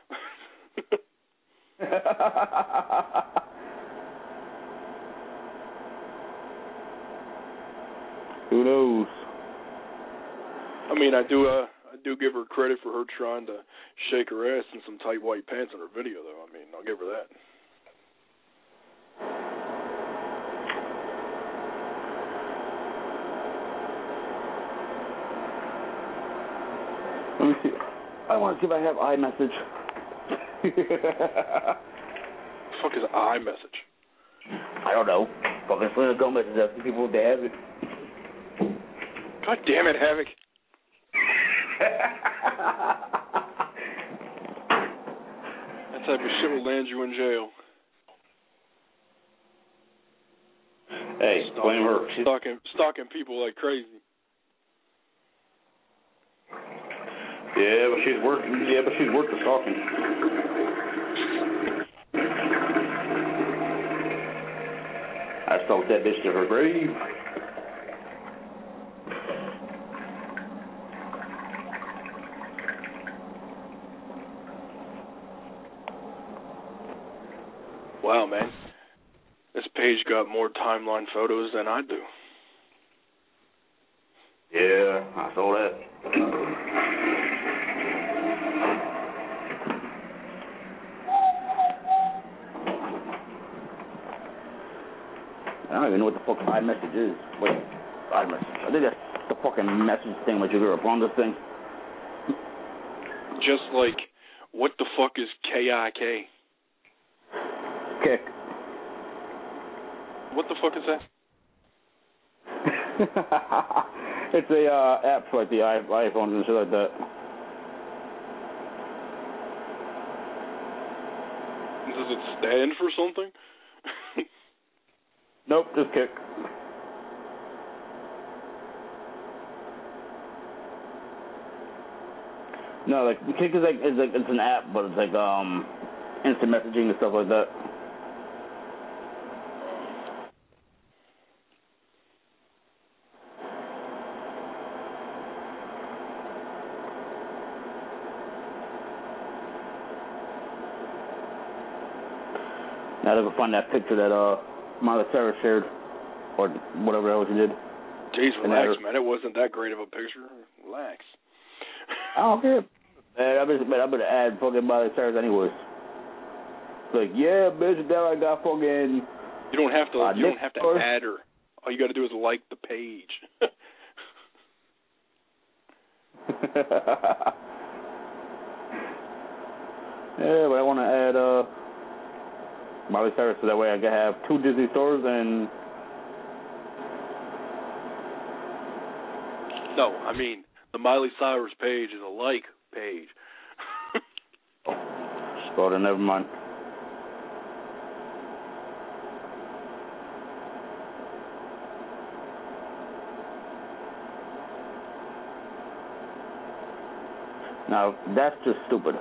Speaker 3: Who knows?
Speaker 7: I mean, I do. Uh, I do give her credit for her trying to shake her ass in some tight white pants in her video, though. I mean, I'll give her that.
Speaker 3: Let me see. I want to see if I have iMessage.
Speaker 7: Fuck is iMessage?
Speaker 3: I don't know. Fucking Selena Gomez is asking people if they have it.
Speaker 7: God damn it, Havoc. That type of shit will land you in jail.
Speaker 3: Hey, blame her. She's
Speaker 7: Stalking, stalking people like crazy.
Speaker 3: Yeah, but she's working. Yeah, but she's worth the stalking. I stalked that bitch to her grave.
Speaker 7: Wow, man. This page got more timeline photos than I do.
Speaker 3: Yeah, I saw that. I don't even know what the fuck iMessage is. Wait, iMessage. I think that's the fucking message thing that you grew up on this thing.
Speaker 7: Just like, what the fuck is K I K?
Speaker 3: Kick.
Speaker 7: What the fuck is that?
Speaker 3: It's a uh, app for like the iPhones and shit like that.
Speaker 7: Does it stand for something?
Speaker 3: Nope, just kick. No, like Kick is like is like it's an app, but it's like um instant messaging and stuff like that. Now I can find that picture that uh Miley Cyrus shared, or whatever else she did.
Speaker 7: Jeez, relax, man. It wasn't that great of a picture. Relax.
Speaker 3: I don't care. Man, I'm gonna, I'm gonna add fucking Miley Cyrus anyways. It's like, yeah, bitch, now I got fucking.
Speaker 7: You don't have to.
Speaker 3: Uh,
Speaker 7: you don't have to
Speaker 3: or...
Speaker 7: add her. All you got to do is like the page.
Speaker 3: Yeah, but I want to add uh Miley Cyrus so that way I can have two Disney stores and.
Speaker 7: No, I mean the Miley Cyrus page is a like page.
Speaker 3: Well, then never mind. Now that's just stupid.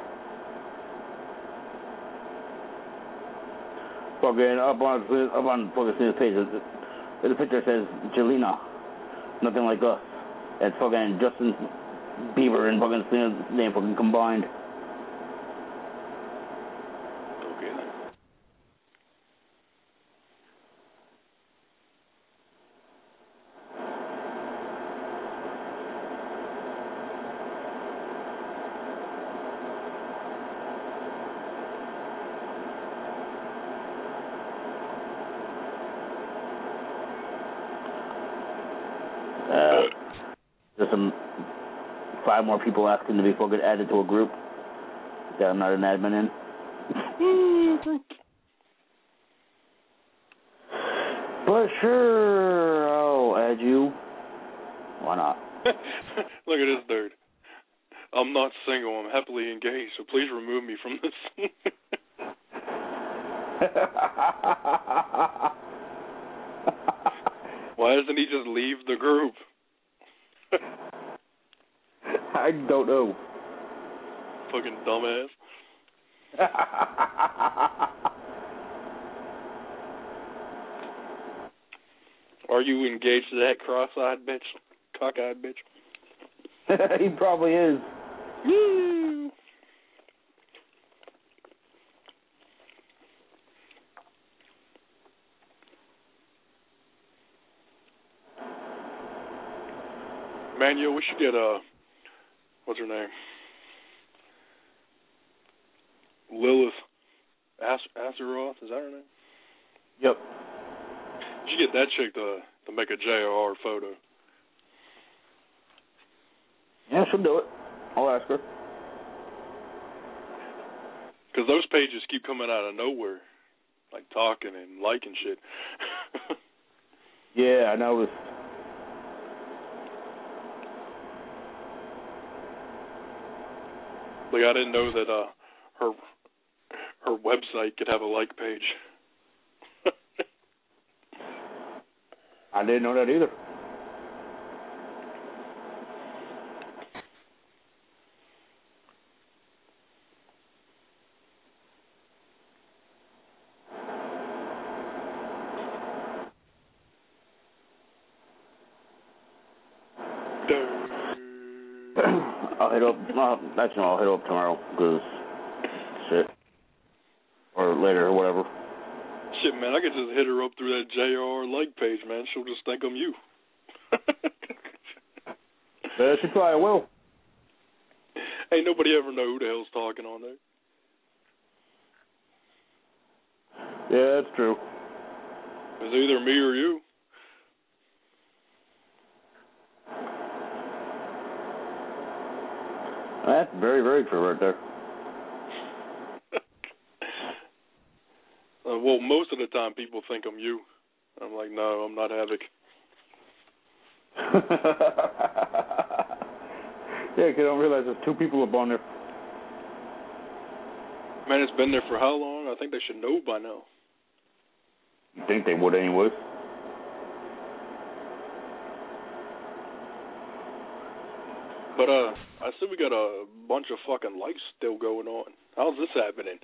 Speaker 3: Fucking up on up on fucking page, the picture says Jelena, nothing like us. It's fucking Justin Bieber and fucking Selena's name fucking combined.
Speaker 7: Okay then.
Speaker 3: some five more people asking to be fucking added to a group that I'm not an admin in. But sure, I'll add you. Why not?
Speaker 7: Look at this dude. I'm not single. I'm happily engaged, so please remove me from this. Why doesn't he just leave the group?
Speaker 3: I don't know.
Speaker 7: Fucking dumbass. Are you engaged to that cross-eyed bitch? Cock-eyed bitch?
Speaker 3: He probably is.
Speaker 7: Woo! Man, yo, we should get, uh, what's her name? Lilith As- Azeroth, is that her name?
Speaker 3: Yep.
Speaker 7: You should get that chick to, to make a J R R photo.
Speaker 3: Yeah, she'll do it. I'll ask her.
Speaker 7: Because those pages keep coming out of nowhere, like talking and liking shit.
Speaker 3: Yeah, I noticed.
Speaker 7: Like, I didn't know that uh, her her website could have a like page.
Speaker 3: I didn't know that either. I'll hit up. Well, actually, no, I'll hit up tomorrow because shit, or later or whatever.
Speaker 7: Shit, man, I could just hit her up through that J R R like page, man. She'll just think I'm you.
Speaker 3: Yeah, she probably will.
Speaker 7: Ain't nobody ever know who the hell's talking on there.
Speaker 3: Yeah, that's true.
Speaker 7: It's either me or you.
Speaker 3: That's very, very true right there.
Speaker 7: Uh, well, most of the time people think I'm you. I'm like, no, I'm not Havoc.
Speaker 3: Yeah, because I don't realize there's two people up on there.
Speaker 7: Man, it's been there for how long? I think they should know by now.
Speaker 3: You think they would anyway?
Speaker 7: But, uh, I see we got a bunch of fucking likes still going on. How's this happening?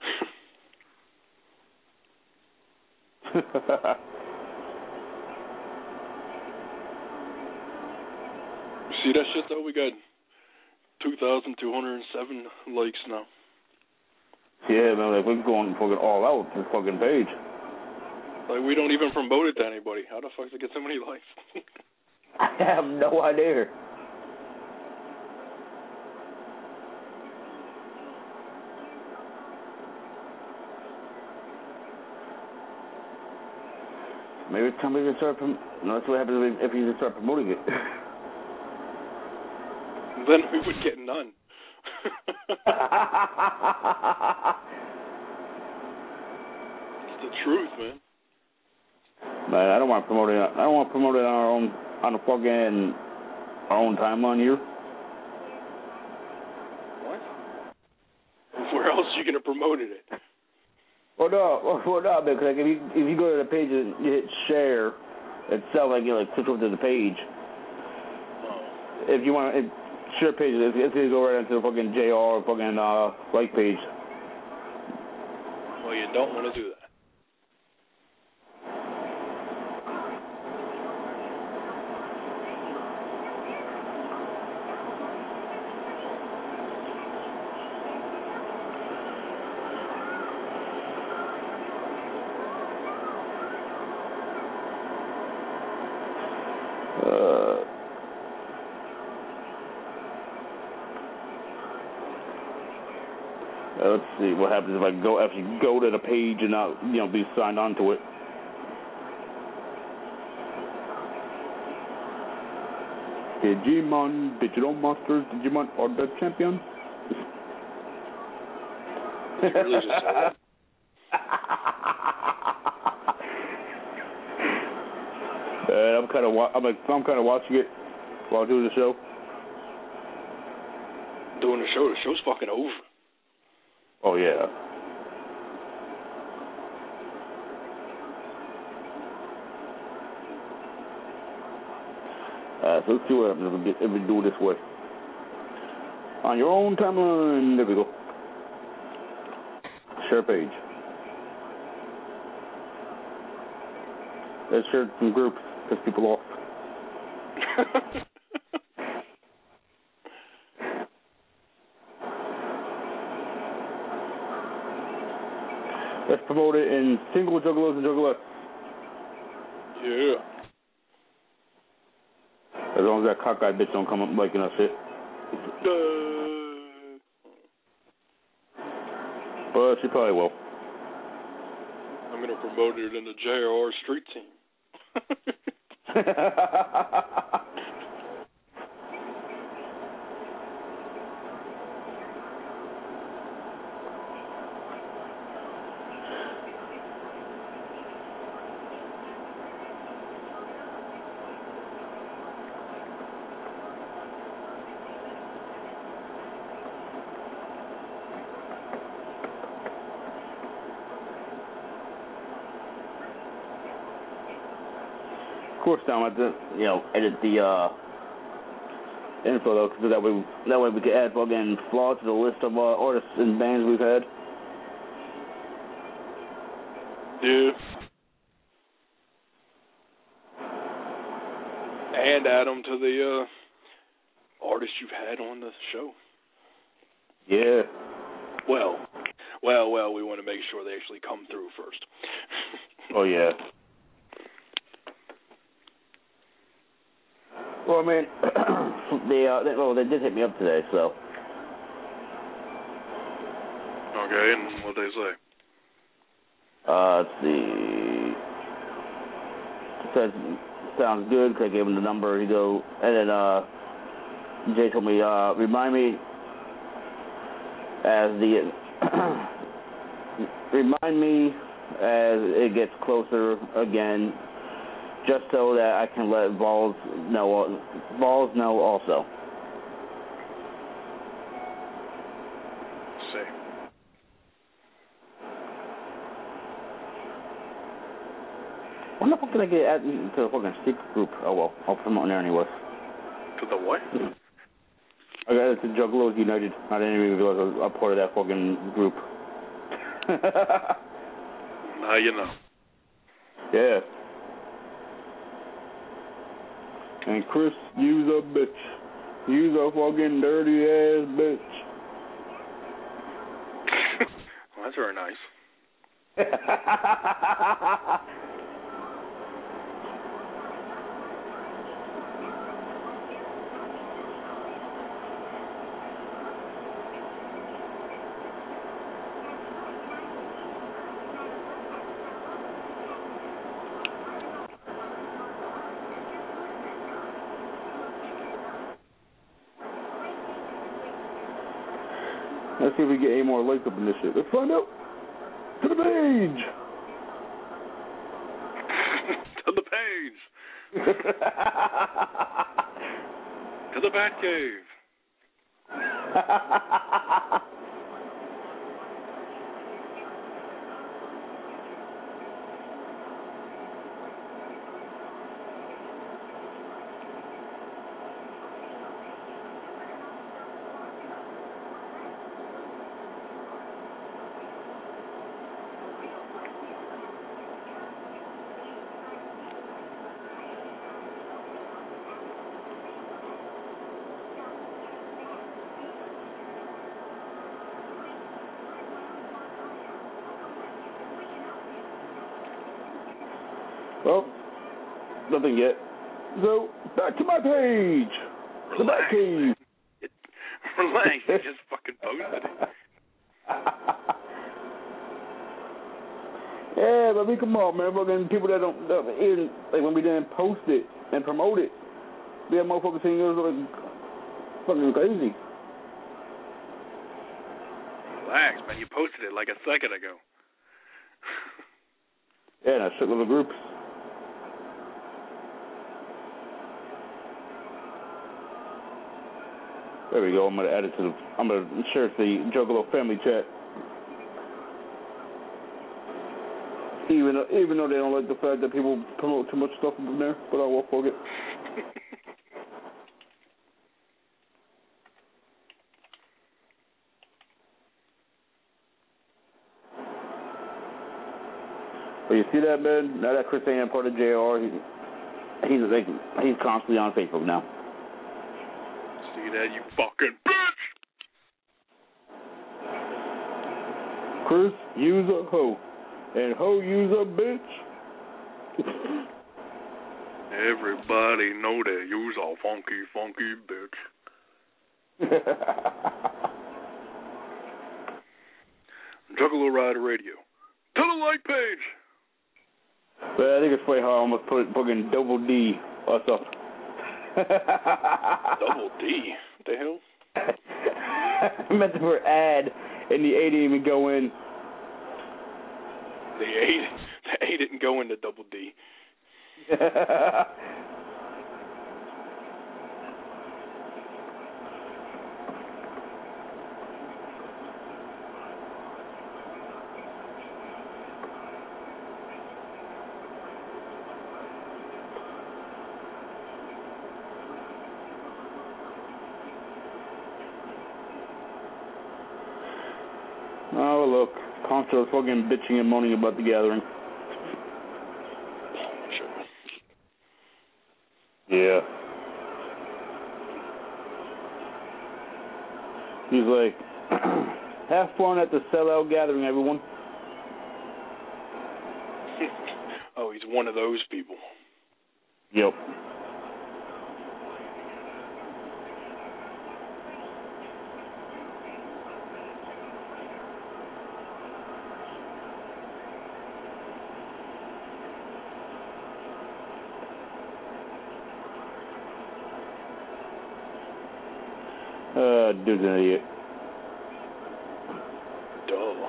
Speaker 7: See that shit, though? We got two thousand two hundred seven likes now.
Speaker 3: Yeah, man, like, we're going fucking all out this fucking page.
Speaker 7: Like, we don't even promote it to anybody. How the fuck does it get so many likes?
Speaker 3: I have no idea. Maybe it's time we can start prom- no, that's what happens if you just start promoting it.
Speaker 7: Then we would get none. It's the truth, man.
Speaker 3: Man, I don't want to promote it. I don't want to promote it on our own, on the fucking our own timeline here.
Speaker 7: What? Where else are you gonna promote it?
Speaker 3: Well, no, well, no, because like if you if you go to the page and you hit share itself, like you like switch over to the page.
Speaker 7: Oh.
Speaker 3: If you want to share page, it's, it's gonna go right into the fucking J R fucking uh, like page.
Speaker 7: Well, you don't want to do that.
Speaker 3: Uh, let's see what happens if I go if you go to the page and not you know be signed on to it. Digimon, Digital Monsters, Digimon are the champions.
Speaker 7: Did you really just say that?
Speaker 3: Uh, I'm kind of wa- I'm, like, I'm kind of watching it while doing the show.
Speaker 7: Doing the show, the show's fucking over.
Speaker 3: Oh yeah. Uh, so let's see what happens if we, get, if we do it this way. On your own timeline, there we go. Share page. Let's share some groups, piss people off. Let's promote it in single juggalos and juggalettes.
Speaker 7: Yeah.
Speaker 3: As long as that cockeyed bitch don't come up liking us shit.
Speaker 7: Uh,
Speaker 3: But she probably will.
Speaker 7: I'm gonna promote it in the J R R street team.
Speaker 3: Of course, now I have to, you know, edit the uh, info though, so that way, that way we can add fucking Flaw to the list of uh, artists and bands we've had.
Speaker 7: Yeah. And add them to the uh, artists you've had on the show.
Speaker 3: Yeah.
Speaker 7: Well, well, well, we want to make sure they actually come through first.
Speaker 3: Oh yeah. Well, I mean, they, uh, they, well, they did hit me up today, so.
Speaker 7: Okay, and what'd they say?
Speaker 3: Uh, let's see. It says, sounds good, because I gave him the number. He go, and then, uh, Jay told me, uh, remind me as the, remind me as it gets closer again, just so that I can let Vols know, Vols know also.
Speaker 7: See.
Speaker 3: When the fuck did I get added to the fucking secret group? Oh well, I'll promote there anyway.
Speaker 7: To the what?
Speaker 3: I got it to Juggalos United. I didn't even realize I was a part of that fucking group.
Speaker 7: Now you know.
Speaker 3: Yeah. And Chris, you's a bitch. You's a fucking dirty ass bitch.
Speaker 7: Well, that's very nice.
Speaker 3: Let's see if we get any more likes up in this shit. Let's find out. To the page.
Speaker 7: To the page. To the Batcave.
Speaker 3: Well, nothing yet. So, back to my page. The Batcave.
Speaker 7: Relax, you just fucking posted it.
Speaker 3: Yeah, but I mean, come on, man. Fucking people that don't, that even, like when we didn't post it and promote it, We have motherfuckers saying it was like fucking crazy.
Speaker 7: Relax, man. You posted it like a second ago.
Speaker 3: Yeah, and I shit little groups. There we go. I'm gonna add it to the. I'm gonna share it to the Juggalo family chat. Even though, even though they don't like the fact that people promote too much stuff in there, but I will fuck it. But you see that, man? Now that Chris ain't part of J R, he, he's like, he's constantly on Facebook now.
Speaker 7: See that, you fucking bitch!
Speaker 3: Chris, you's a hoe. And hoe, you's a bitch.
Speaker 7: Everybody know that you's a funky, funky bitch. Juggalo Rider Radio. To the like page!
Speaker 3: But I think it's funny how I almost put fucking double D us up.
Speaker 7: Double D? What the hell?
Speaker 3: I meant for ad, and the A didn't even go in.
Speaker 7: The A, the A didn't go into double D.
Speaker 3: Oh, look. Contro's fucking bitching and moaning about the gathering. Yeah. He's like, have fun at the sellout gathering, everyone.
Speaker 7: Oh, he's one of those people.
Speaker 3: Yep. Uh, dude's an idiot.
Speaker 7: Duh.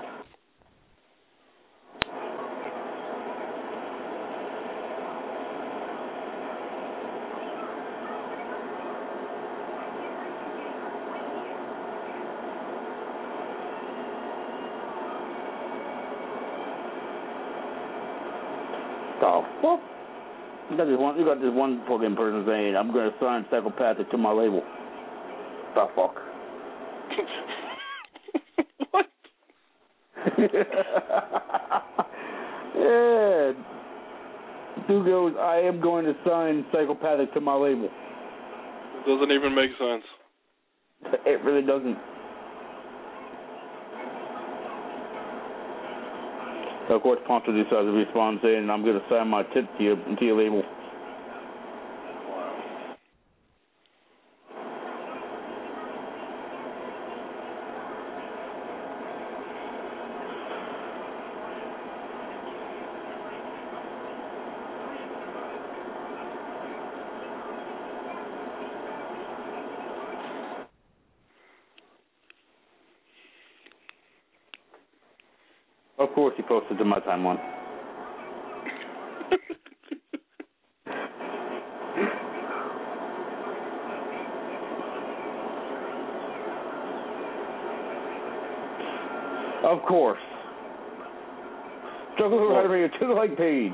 Speaker 3: The fuck? You got this one. You got this one fucking person saying, "I'm going to sign Psychopathic to my label." The fuck?
Speaker 7: What?
Speaker 3: Yeah. Dude goes, "I am going to sign Psychopathic to my label."
Speaker 7: It doesn't even make sense.
Speaker 3: It really doesn't. So of course, Poncho decides to respond saying, "I'm going to sign my tip to your, to your label." Of course, he posted to my timeline. Of course. Juggalo Rider Radio to the like page.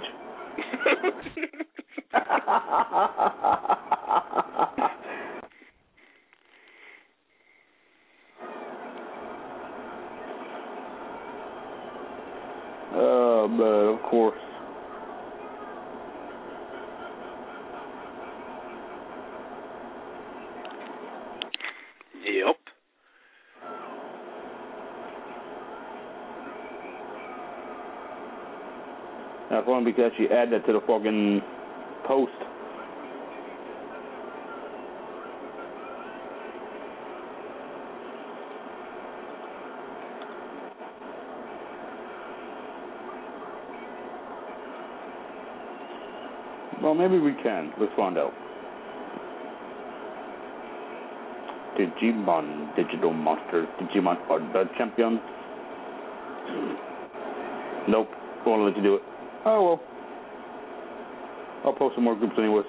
Speaker 3: Oh, man, of course.
Speaker 7: Yep.
Speaker 3: That's one because you add that to the fucking post. Well, maybe we can. Let's find out. Digimon Digital Monsters, Digimon Adult Champions. Nope, won't let you do it. Oh well. I'll post some more groups anyways.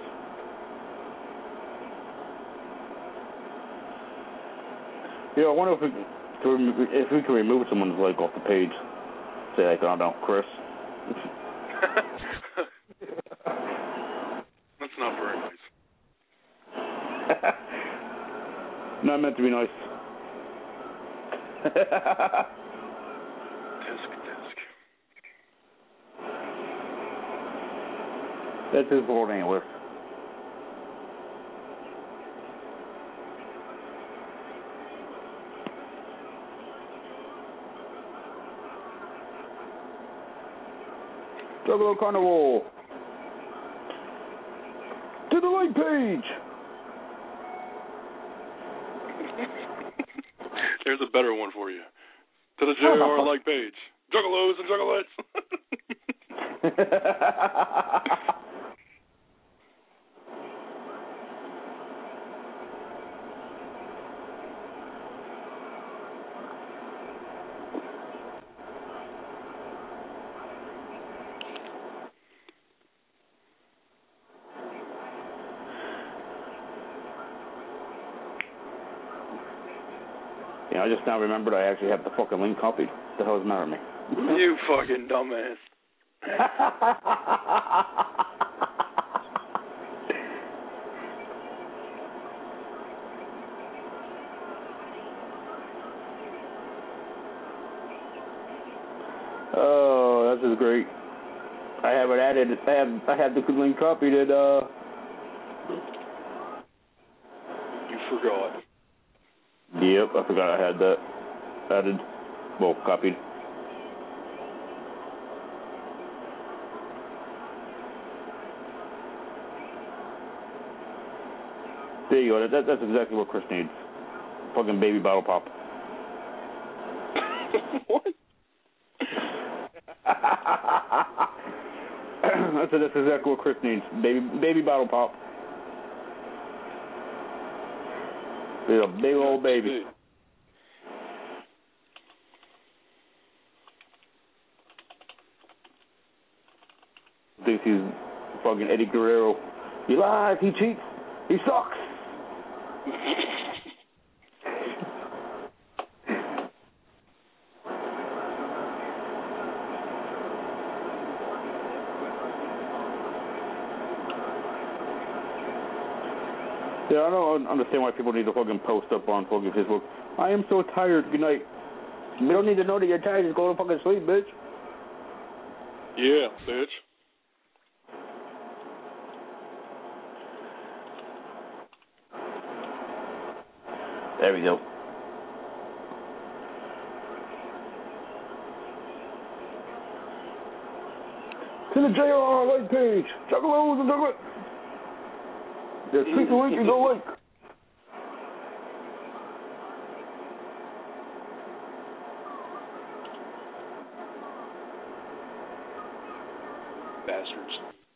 Speaker 3: Yeah, I wonder if we, to remove, if we can remove someone's like off the page. Say like, I don't know, Chris.
Speaker 7: That's not very nice.
Speaker 3: Not meant to be nice.
Speaker 7: Disc, disc.
Speaker 3: That's his board anyway. Juggalo Carnival. To the like page.
Speaker 7: There's a better one for you. To the J R like page. Juggalos and juggalettes.
Speaker 3: Yeah, I just now remembered I actually have the fucking link copied. What the hell is the matter with me?
Speaker 7: You fucking dumbass.
Speaker 3: Oh, this is great. I have it added. I have I have the link copied. It uh.
Speaker 7: You forgot.
Speaker 3: Yep, I forgot I had that added. Well, copied. There you go. That, that's exactly what Chris needs. Fucking baby bottle pop.
Speaker 7: What?
Speaker 3: I said that's exactly what Chris needs. Baby, baby bottle pop. He's a big old baby. Thinks he's fucking Eddie Guerrero. He lies. He cheats. He sucks. Yeah, I don't understand why people need to fucking post up on fucking Facebook. I am so tired. Good night. We don't need to know that you're tired. Just go to fucking sleep, bitch.
Speaker 7: Yeah, bitch.
Speaker 3: There we go. To the J R like page. Juggalos and juggalos. Yeah, click the link and go like.
Speaker 7: Bastards.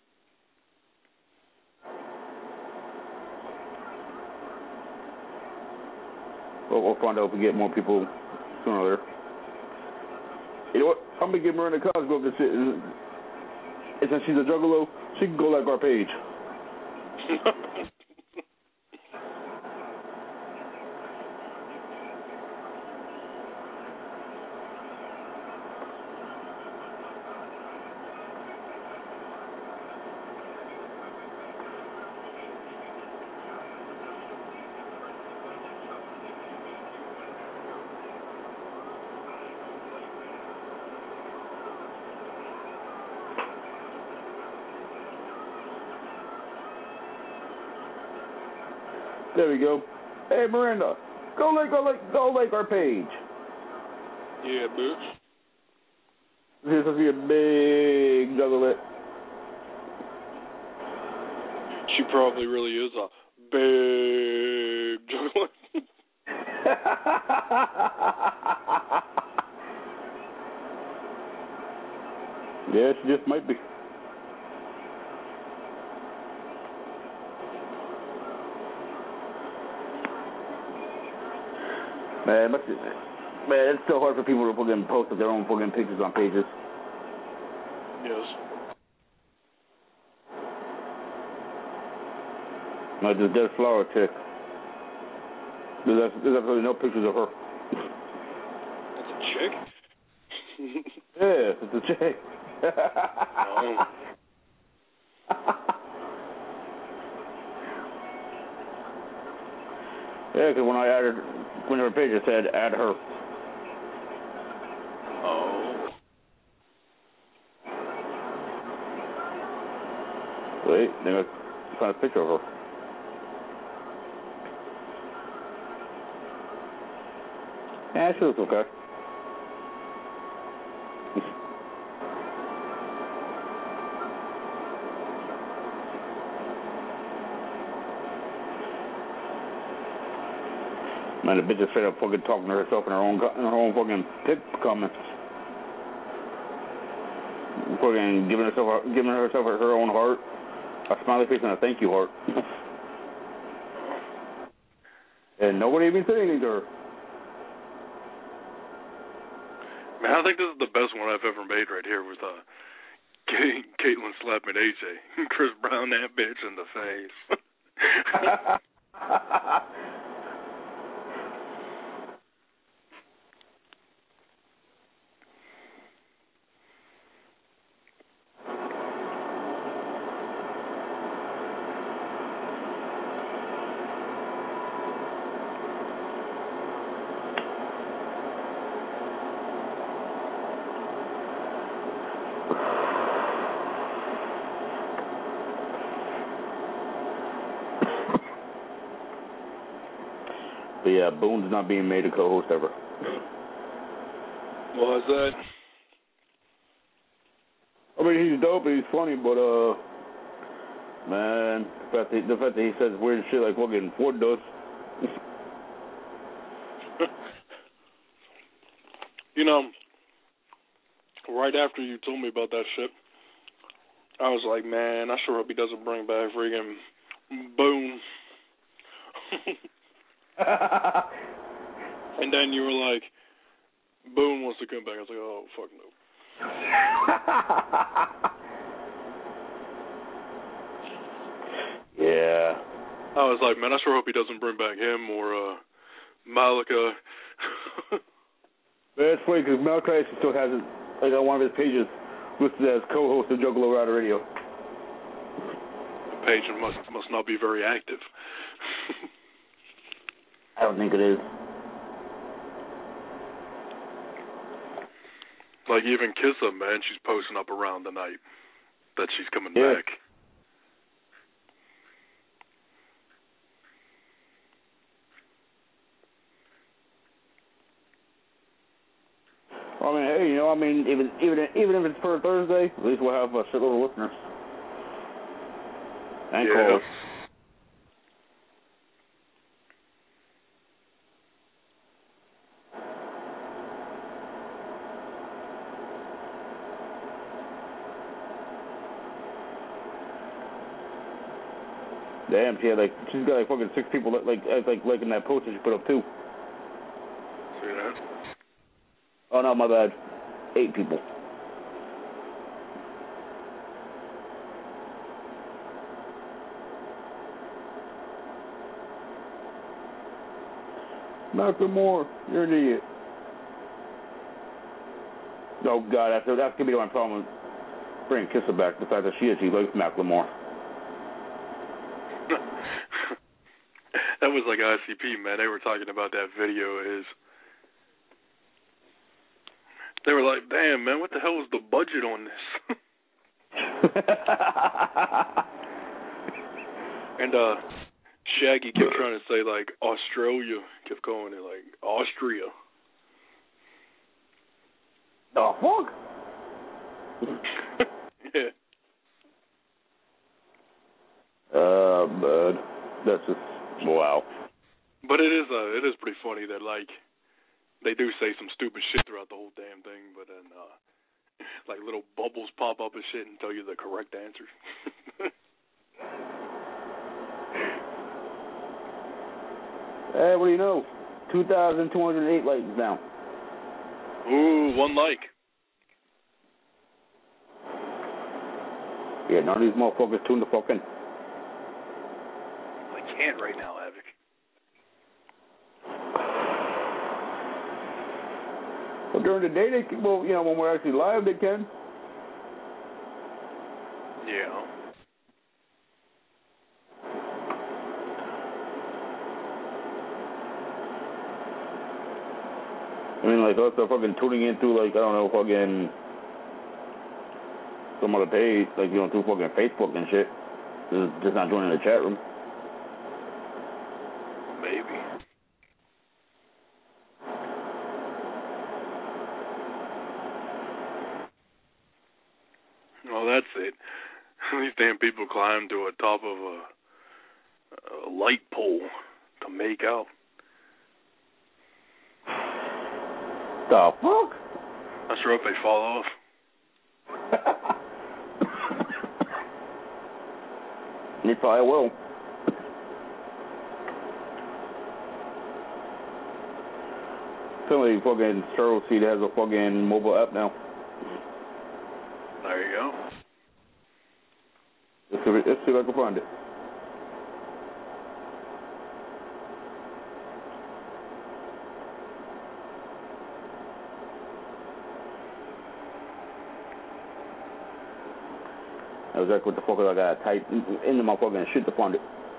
Speaker 3: Well, we'll find out if we get more people sooner or later. You know what? I'm going to give Miranda Cosgrove this shit. And since she's a juggalo, she can go like our page. There we go. Hey, Miranda, go like, go like, go like our page.
Speaker 7: Yeah, bitch.
Speaker 3: This is supposed to be a big juggalette.
Speaker 7: She probably really is a big juggalette.
Speaker 3: Yeah, she just might be. Man, but, man, it's so hard for people to fucking post their own fucking pictures on pages.
Speaker 7: Yes.
Speaker 3: Like this dead flower chick. There's, there's absolutely no pictures of her.
Speaker 7: That's a chick?
Speaker 3: Yeah, it's a chick.
Speaker 7: Oh.
Speaker 3: Yeah, because when I added, when her page, it said add her.
Speaker 7: Oh.
Speaker 3: Wait, then I found a picture of her. Yeah, she looks okay. Man, the bitch is straight up fucking talking to herself in her own in her own fucking pit comments. Fucking giving herself a, giving herself her own heart, a smiley face and a thank you heart. And nobody even said anything to her.
Speaker 7: Man, I think this is the best one I've ever made right here with uh, Kate, Caitlyn slapping A J. Chris Brown that bitch in the face.
Speaker 3: But yeah, Boone's not being made a co-host ever.
Speaker 7: Why is that?
Speaker 3: I mean, he's dope and he's funny, but uh, man, the fact that, the fact that he says weird shit like fucking Ford does.
Speaker 7: You know, right after you told me about that shit, I was like, man, I sure hope he doesn't bring back friggin' Boone. And then you were like, Boone wants to come back. I was like, oh, fuck no.
Speaker 3: Yeah.
Speaker 7: I was like, man, I sure hope he doesn't bring back him or uh, Malika.
Speaker 3: Man, it's funny because Malachi still has it, like on one of his pages, listed as co-host of Juggalo Rider Radio.
Speaker 7: The page must must not be very active.
Speaker 3: I don't think it is.
Speaker 7: Like even Kissa, man, she's posting up around the night that she's coming
Speaker 3: yeah.
Speaker 7: back.
Speaker 3: I mean, hey, you know, I mean, even even even if it's for Thursday, at least we'll have a shitload of listeners and
Speaker 7: yeah.
Speaker 3: calls. Damn, she had like she's got like fucking six people that, like like like in that post that she put up too.
Speaker 7: See that?
Speaker 3: Oh no, my bad. Eight people. Malcolm Moore, you're an idiot. Oh God, that's that's gonna be my problem with bringing Kissa back. The fact that she is, she likes Malcolm Moore.
Speaker 7: That was like I C P, man. They were talking about that video. Is they were like, damn, man, what the hell was the budget on this? And uh, Shaggy kept trying to say like Australia, kept calling it like Austria.
Speaker 3: The fuck?
Speaker 7: Yeah.
Speaker 3: Uh, man, that's just wow.
Speaker 7: But it is uh, it is pretty funny that like they do say some stupid shit throughout the whole damn thing, but then uh, like little bubbles pop up and shit and tell you the correct answer.
Speaker 3: Hey, what do you know? two thousand two hundred eight likes now.
Speaker 7: Ooh, one like.
Speaker 3: Yeah, none of these motherfuckers tuned the fuck in.
Speaker 7: I can't right now, Havoc.
Speaker 3: Well, during the day, they can, well, you know, when we're actually live, they can.
Speaker 7: Yeah.
Speaker 3: I mean, like, us are fucking tuning in through, like, I don't know, fucking some other page, like, you know, through fucking Facebook and shit. Just, just not joining the chat room.
Speaker 7: Maybe. Well, that's it. These damn people climb to the top of a, a light pole to make out.
Speaker 3: The fuck?
Speaker 7: Not sure if they fall off.
Speaker 3: They probably will. Somebody fucking Stroll Seed has a fucking mobile app now.
Speaker 7: There you go.
Speaker 3: Let's see, let's see if I can find it. I was like, what the fuck I gotta type into my fucking shit to find it.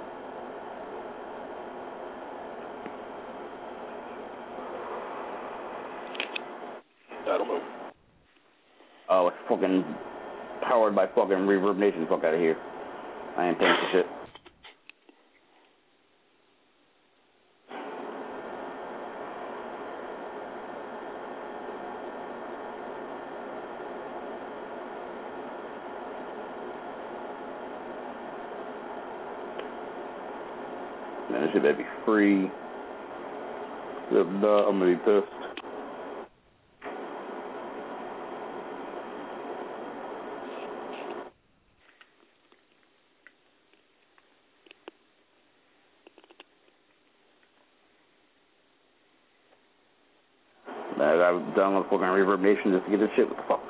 Speaker 7: I don't know.
Speaker 3: Oh, it's fucking powered by fucking Reverb Nation. Fuck out of here. I ain't paying for shit. Man, this shit better be free. If not, I'm gonna be pissed. Man, I gotta download fucking Reverb Nation just to get this shit. What the fuck?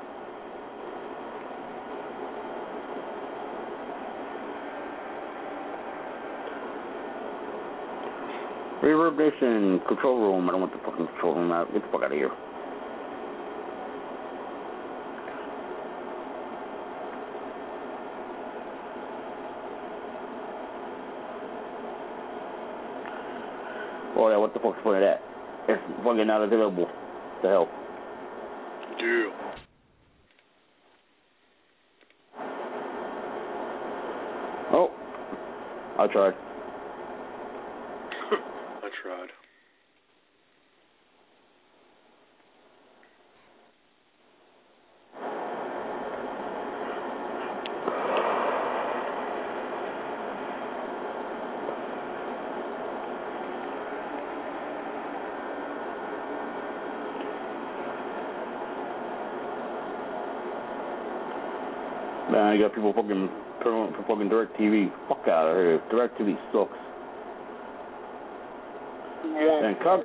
Speaker 3: Reverb Nation control room. I don't want the fucking control room out. Get the fuck out of here. Oh yeah, what the fuck's the point of that? It's fucking not available. What the hell?
Speaker 7: Yeah.
Speaker 3: Oh, I tried.
Speaker 7: I tried.
Speaker 3: Man, you got people fucking promoting for fucking Direct T V. Fuck out of here. Direct T V sucks. And cock,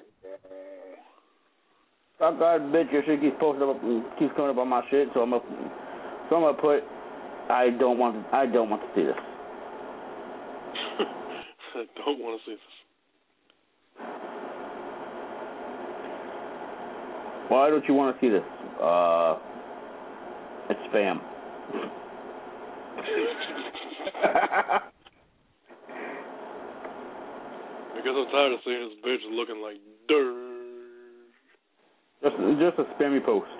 Speaker 3: cockeyed bitch, your shit keeps posting up, keeps coming up on my shit. So I'm gonna, so I'm gonna put. I don't want. To, I don't want to see this.
Speaker 7: I don't want to see this.
Speaker 3: Why don't you want to see this? Uh, it's spam.
Speaker 7: Because I'm tired of seeing this bitch looking like dirt.
Speaker 3: Just, just a spammy post.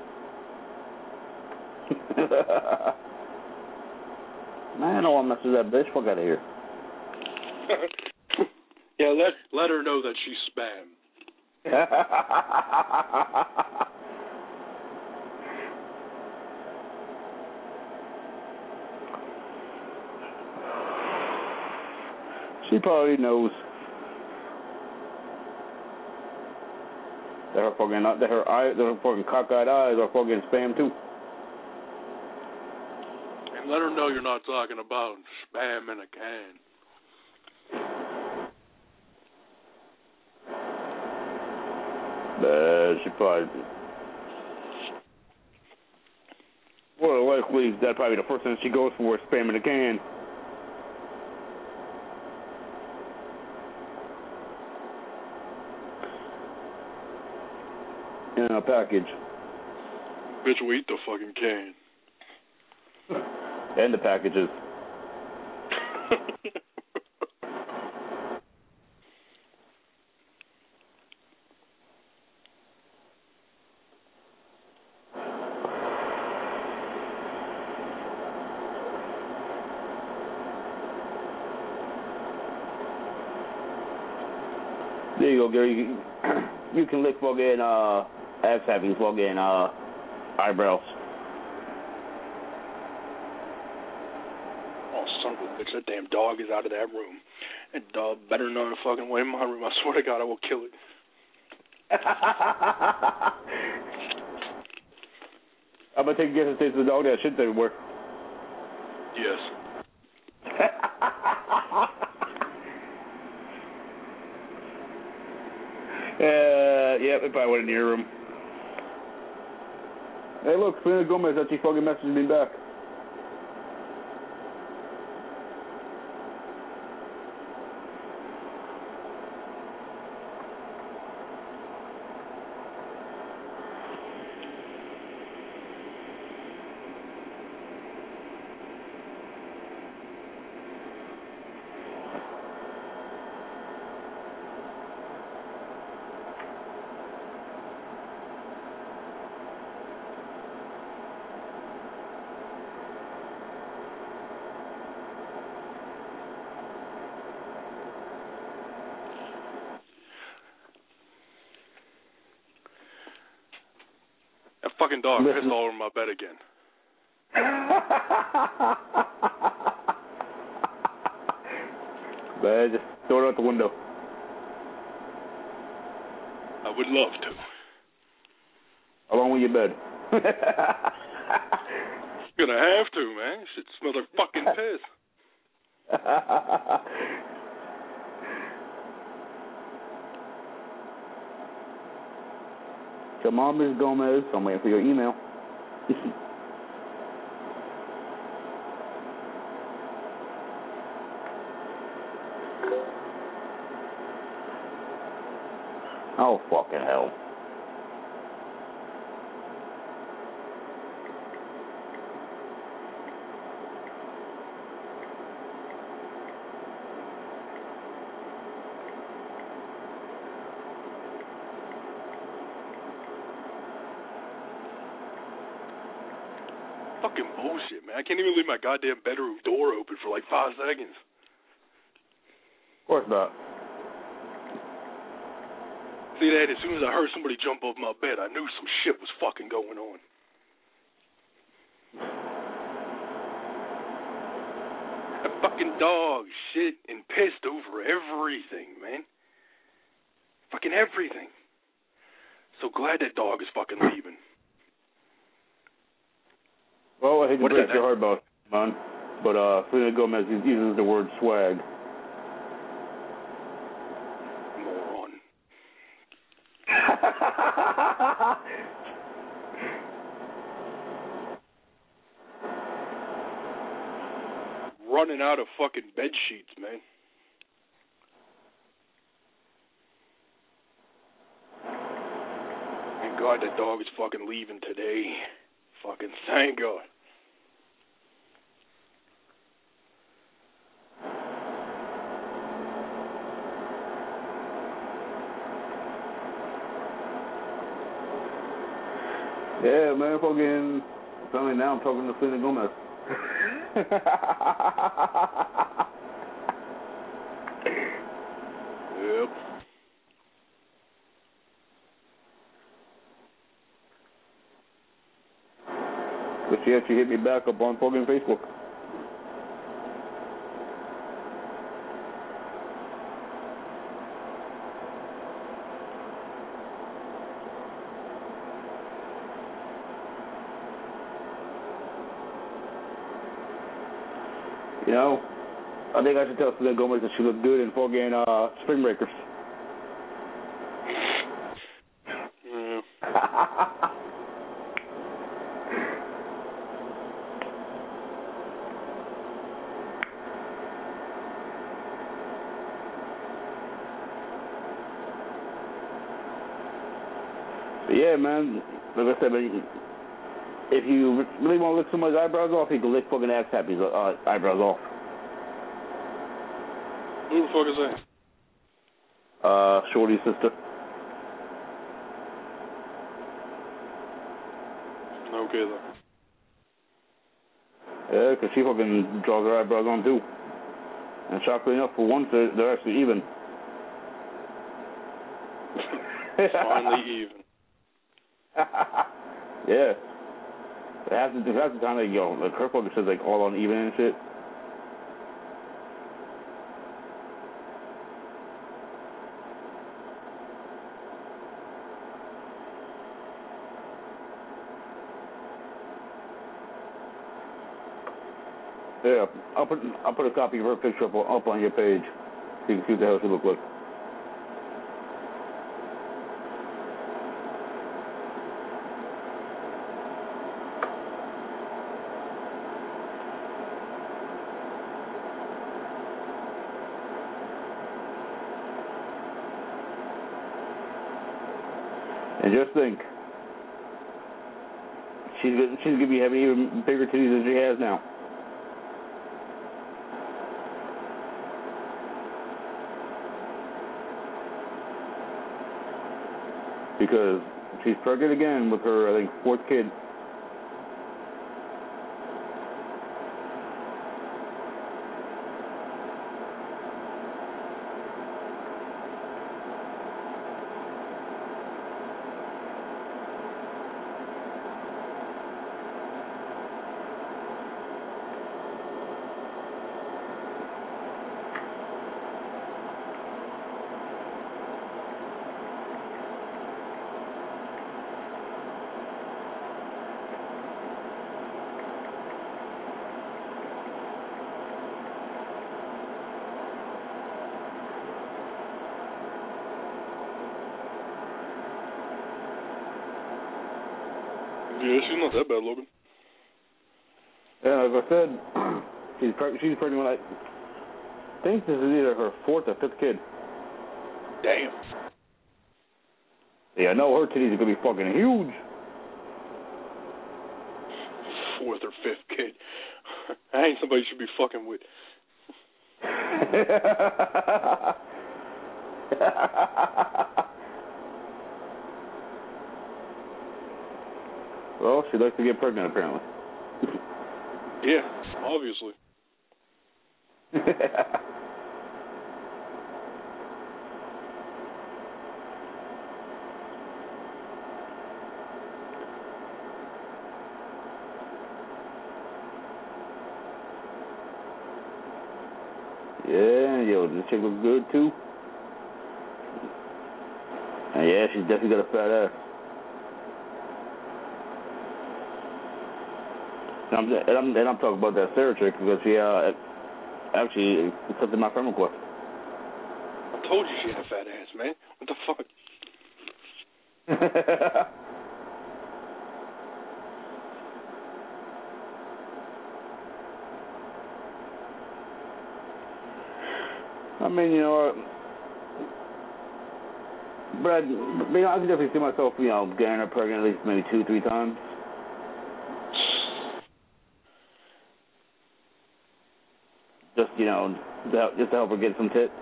Speaker 3: Man, I know I'm messing with that bitch. Fuck out of here.
Speaker 7: Yeah, let let her know that she's spam. She probably knows that her fucking that her eyes, that her fucking cockeyed eyes are fucking spam too. And let her know you're not talking about spam in a can.
Speaker 3: Uh, she probably. Well, likely that'd probably be the first thing she goes for is spamming the can. In a package.
Speaker 7: Bitch will eat the fucking can.
Speaker 3: And the packages. There you go, Gary. You, you can lick fucking uh, ass having fucking uh, eyebrows.
Speaker 7: Oh, son of a bitch, that damn dog is out of that room. That dog better not fucking wait in my room. I swear to God, I will kill it.
Speaker 3: I'm gonna take a guess and say it's the dog that shits everywhere.
Speaker 7: Yes.
Speaker 3: Uh, yep, it probably went in your room. Hey, look, Selena Gomez actually fucking messaged me back.
Speaker 7: That fucking dog pissed all over my bed again.
Speaker 3: Man, just throw it out the window.
Speaker 7: I would love to.
Speaker 3: Along with your bed.
Speaker 7: Gonna have to, man. Shit smells like fucking piss.
Speaker 3: Come on, Miz Gomez. I'm waiting for your email. Oh, fucking hell.
Speaker 7: Fucking bullshit, man. I can't even leave my goddamn bedroom door open for like five seconds.
Speaker 3: Of course not.
Speaker 7: See that? As soon as I heard somebody jump off my bed, I knew some shit was fucking going on. That fucking dog shit and pissed over everything, man. Fucking everything. So glad that dog is fucking leaving.
Speaker 3: Well, I hate to
Speaker 7: What
Speaker 3: break
Speaker 7: is that?
Speaker 3: your heart about it, man, but uh, Selena Gomez uses the word swag.
Speaker 7: Moron. Running out of fucking bed sheets, man. Thank God that dog is fucking leaving today. Fucking thank God.
Speaker 3: Yeah, man, fucking. Apparently now I'm talking to Selena Gomez.
Speaker 7: Yep.
Speaker 3: But she actually hit me back up on fucking Facebook. You know, I think I should tell Selena Gomez that she looked good in fucking uh, Spring Breakers. But yeah, man. Like I said, man, if you really want to lick somebody's eyebrows off, you can lick fucking Axe Happy's uh, eyebrows off.
Speaker 7: Who the fuck is that?
Speaker 3: Uh, Shorty's sister.
Speaker 7: Okay, though.
Speaker 3: Yeah, because she fucking draws her eyebrows on, too. And shockingly enough, for once, they're, they're actually even.
Speaker 7: Finally even.
Speaker 3: Yeah. Half the, half the time, like, yo, like, her fucking shit's, like, all uneven and shit. Yeah, I'll put I'll put a copy of her picture up, up on your page so you can see what the hell she looks like. And just think, she's gonna, she's gonna be having even bigger titties than she has now. Because she's pregnant again with her, I think, fourth kid.
Speaker 7: Yeah, she's not that bad, Logan.
Speaker 3: Yeah, like I said, she's preg- she's pregnant with, I think this is either her fourth or fifth kid.
Speaker 7: Damn.
Speaker 3: Yeah, I know her titties are gonna be fucking huge.
Speaker 7: Fourth or fifth kid. I ain't somebody you should be fucking with.
Speaker 3: Well, she likes to get pregnant, apparently.
Speaker 7: Yeah, obviously.
Speaker 3: Yeah, yo, this chick looks good, too. And yeah, she's definitely got a fat ass. And I'm, and I'm, and I'm talking about that Sarah chick because she uh, actually accepted my friend request.
Speaker 7: I told you she had a fat ass, man. What the fuck?
Speaker 3: I mean, you know, but I, but, you know, I can definitely see myself, you know, getting her pregnant at least maybe two, three times. Just, you know, just to help her get some tits.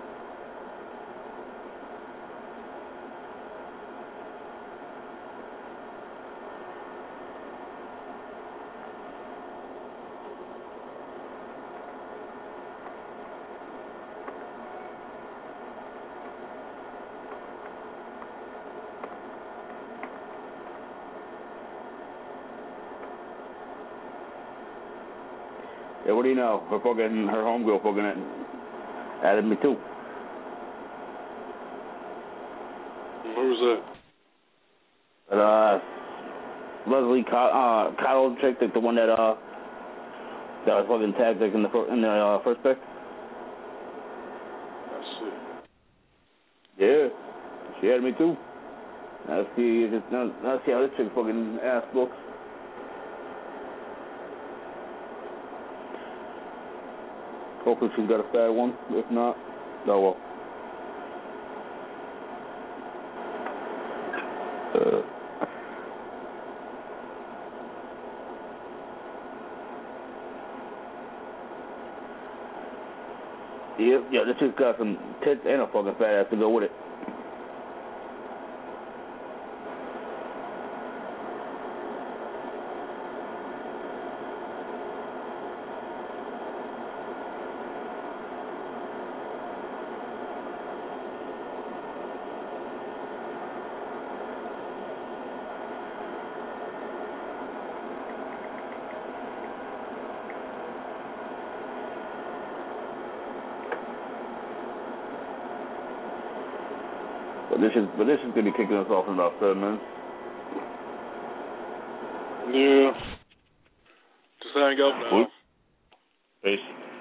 Speaker 3: Yeah, what do you know? Her fucking, her homegirl fucking added me too.
Speaker 7: Who's that?
Speaker 3: But, uh, Leslie Co- uh, Cottle chick, like the one that, uh, that was fucking tagged like in the, fir- in the uh, first pick.
Speaker 7: I see.
Speaker 3: Yeah, she added me too. Let's see, if it's not, let's see how this chick fucking ass looks. Hopefully she's got a fat one. If not, oh well. Uh, yep, yeah, this chick's got some tits and a fucking fat ass to go with it. But this is but this is gonna be kicking us off in about seven minutes.
Speaker 7: Yeah. Just hang up now.
Speaker 3: Peace.